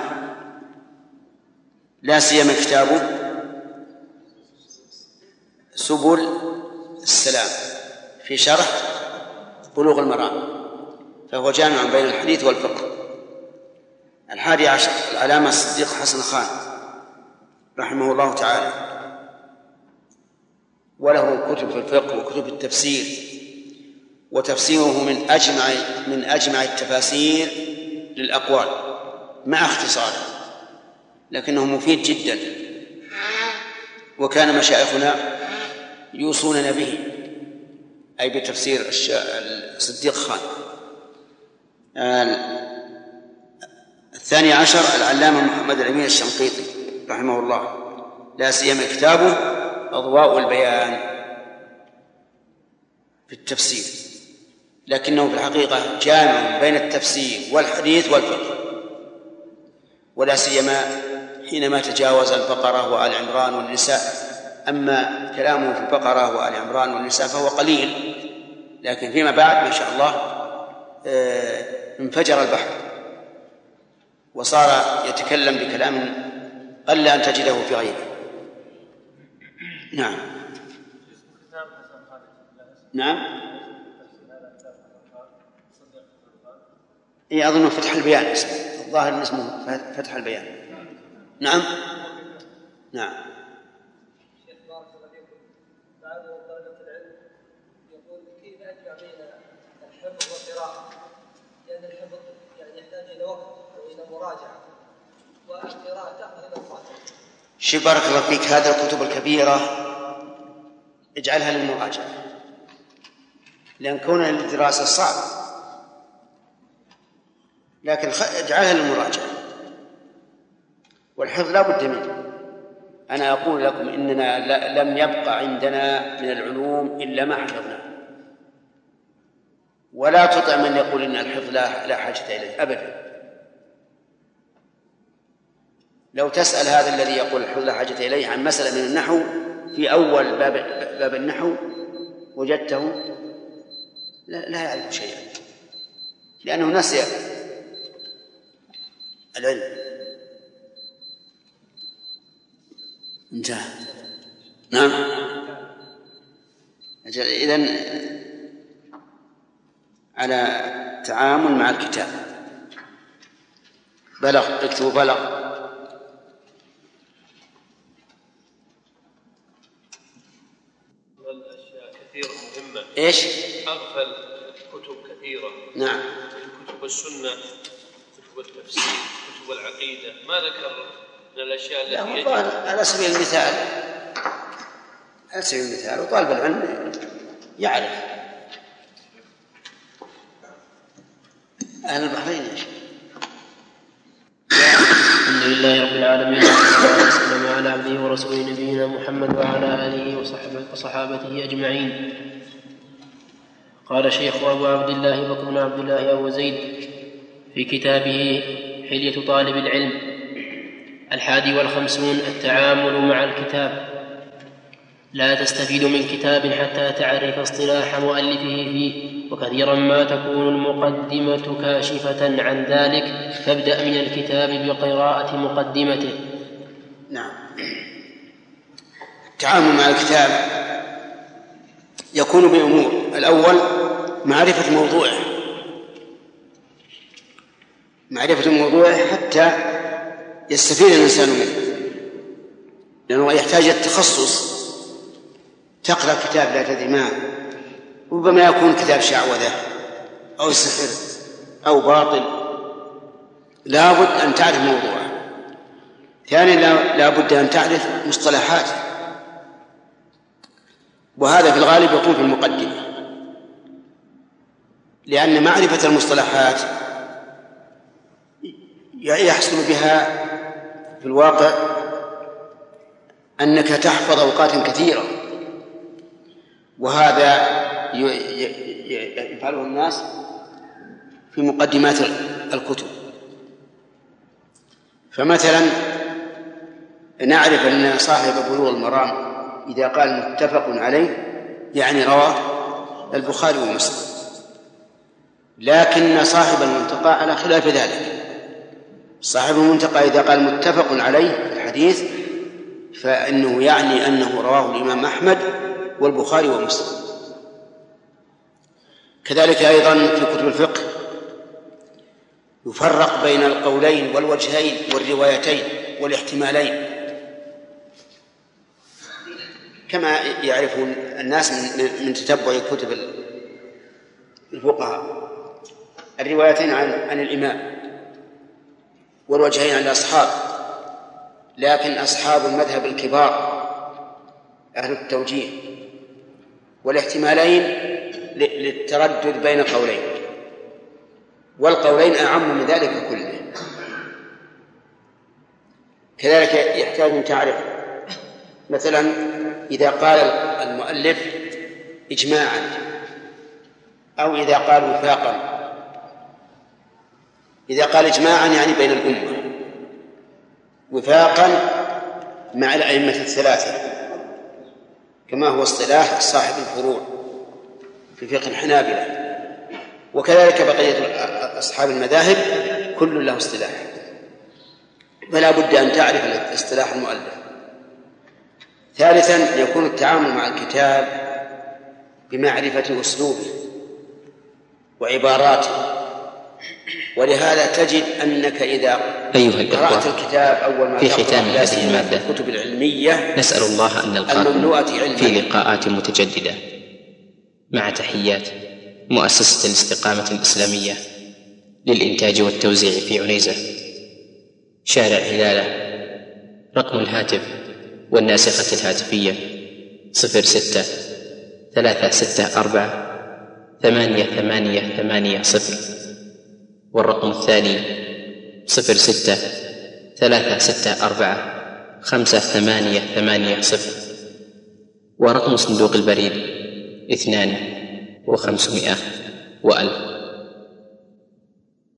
لا سيما كتابه سبل السلام في شرح بلوغ المرام، فهو جامع بين الحديث والفقه. الحادي عشر العلامة الصديق حسن خان رحمه الله تعالى، وله كتب في الفقه وكتب التفسير، وتفسيره من أجمع من أجمع التفاسير للأقوال مع اختصاره، لكنه مفيد جدا، وكان مشايخنا يوصوننا به، أي بتفسير الصديق خان. الثاني عشر العلامة محمد الأمين الشنقيطي رحمه الله، لا سيما كتابه أضواء البيان في التفسير، لكنه في الحقيقة جامع بين التفسير والحديث والفقه، ولا سيما حينما تجاوز البقرة وآل عمران والنساء. أما كلامه في البقرة وآل عمران والنساء فهو قليل، لكن فيما بعد ما شاء الله انفجر البحر وصار يتكلم بكلام قل أن تجده في غيره. نعم نعم إيه أظن فتح البيان اسمه، الظاهر اسمه فتح البيان. نعم نعم شيخ بارك الله فيكم، بعض طلبة العلم يقول كيف أجمع بين الحفظ والقراءة، لأن الحفظ يعني يحتاج إلى وقت وإلى مراجعة، والقراءة تأخذ إلى الفاتحة. شيخ بارك الله فيك، هذه الكتب الكبيرة اجعلها للمراجعة، لأن كونها للدراسة صعب، لكن اجعلها للمراجعة، والحفظ لا بد منه. أنا أقول لكم إننا لم يبقى عندنا من العلوم إلا ما حفظناه، ولا تطع من يقول إن الحفظ لا, لا حاجة إليه أبدا. لو تسأل هذا الذي يقول الحفظ لا حاجة إليه عن مسألة من النحو في أول باب, باب النحو وجدته لا, لا يعرف شيئا، لأنه نسي العلم. انتهى. نعم. إذن على تعامل مع الكتاب. بلغ، اكتبوا بلغ. كثير مهمة. إيش؟ أغفل كتب كثيرة. نعم. كتب السنة، كتب التفسير، كتب العقيدة، ما ذكر من الأشياء التي يجب. على سبيل المثال على سبيل المثال وطالب العلم يعرف أهل البحرين. إيش؟ الحمد لله رب العالمين والصلاة والسلام على عبده ورسوله نبينا محمد وعلى آله وصحابته أجمعين. قال شيخ أبو عبد الله بكر بن عبد الله أبو زيد في كتابه حلية طالب العلم الحادي والخمسون: التعامل مع الكتاب. لا تستفيد من كتاب حتى تعرف اصطلاح مؤلفه فيه، وكثيرا ما تكون المقدمة كاشفة عن ذلك، فابدأ من الكتاب بقراءة مقدمته. نعم. التعامل مع الكتاب يكون بأمور: الأول معرفة موضوعه، معرفة موضوعه حتى يستفيد الإنسان منه، لأنه يحتاج التخصص. تقرأ كتاب لا تدري ما، ربما يكون كتاب شعوذة أو سحر أو باطل، لا بد أن تعرف موضوعه. ثانيا لا بد أن تعرف مصطلحات، وهذا في الغالب يكون في المقدمة، لأن معرفة المصطلحات يحصل بها في الواقع أنك تحفظ أوقات كثيرة، وهذا يفعله الناس في مقدمات الكتب. فمثلا نعرف أن صاحب بلوغ المرام إذا قال متفق عليه يعني رواه البخاري ومسلم، لكن صاحب المنتقى على خلاف ذلك. صاحب المنتقى إذا قال متفق عليه في الحديث فإنه يعني أنه رواه الإمام أحمد والبخاري ومسلم. كذلك أيضا في كتب الفقه يفرق بين القولين والوجهين والروايتين والاحتمالين، كما يعرف الناس من تتبع كتب الفقهاء: الروايتين عن عن الإمام والوجهين عن الأصحاب. لكن أصحاب المذهب الكبار أهل التوجيه والاحتمالين للتردد بين قولين، والقولين أعم من ذلك كله. كذلك يحتاج أن تعرف مثلا إذا قال المؤلف إجماعا أو إذا قال وفاقا. إذا قال إجماعا يعني بين الأمة، وفاقا مع الأئمة الثلاثة، كما هو اصطلاح صاحب الفروع في فقه الحنابلة. وكذلك بقية أصحاب المذاهب كل له اصطلاح، فلا بد أن تعرف اصطلاح المؤلف. ثالثا يكون التعامل مع الكتاب بمعرفة أسلوبه وعباراته، ولهذا تجد أنك إذا قرأت الكتاب أول ما في ختام هذه المادة الكتب العلمية نسأل الله أن نلقاكم في لقاءات متجددة، مع تحيات مؤسسة الاستقامة الإسلامية للإنتاج والتوزيع في عنيزة، شارع هلالة. رقم الهاتف والناسخة الهاتفية صفر ستة ثلاثة ستة أربعة ثمانية ثمانية ثمانية صفر، والرقم الثاني صفر ستة ثلاثة ستة أربعة خمسة ثمانية ثمانية صفر، ورقم صندوق البريد اثنان وخمسمائة وألف.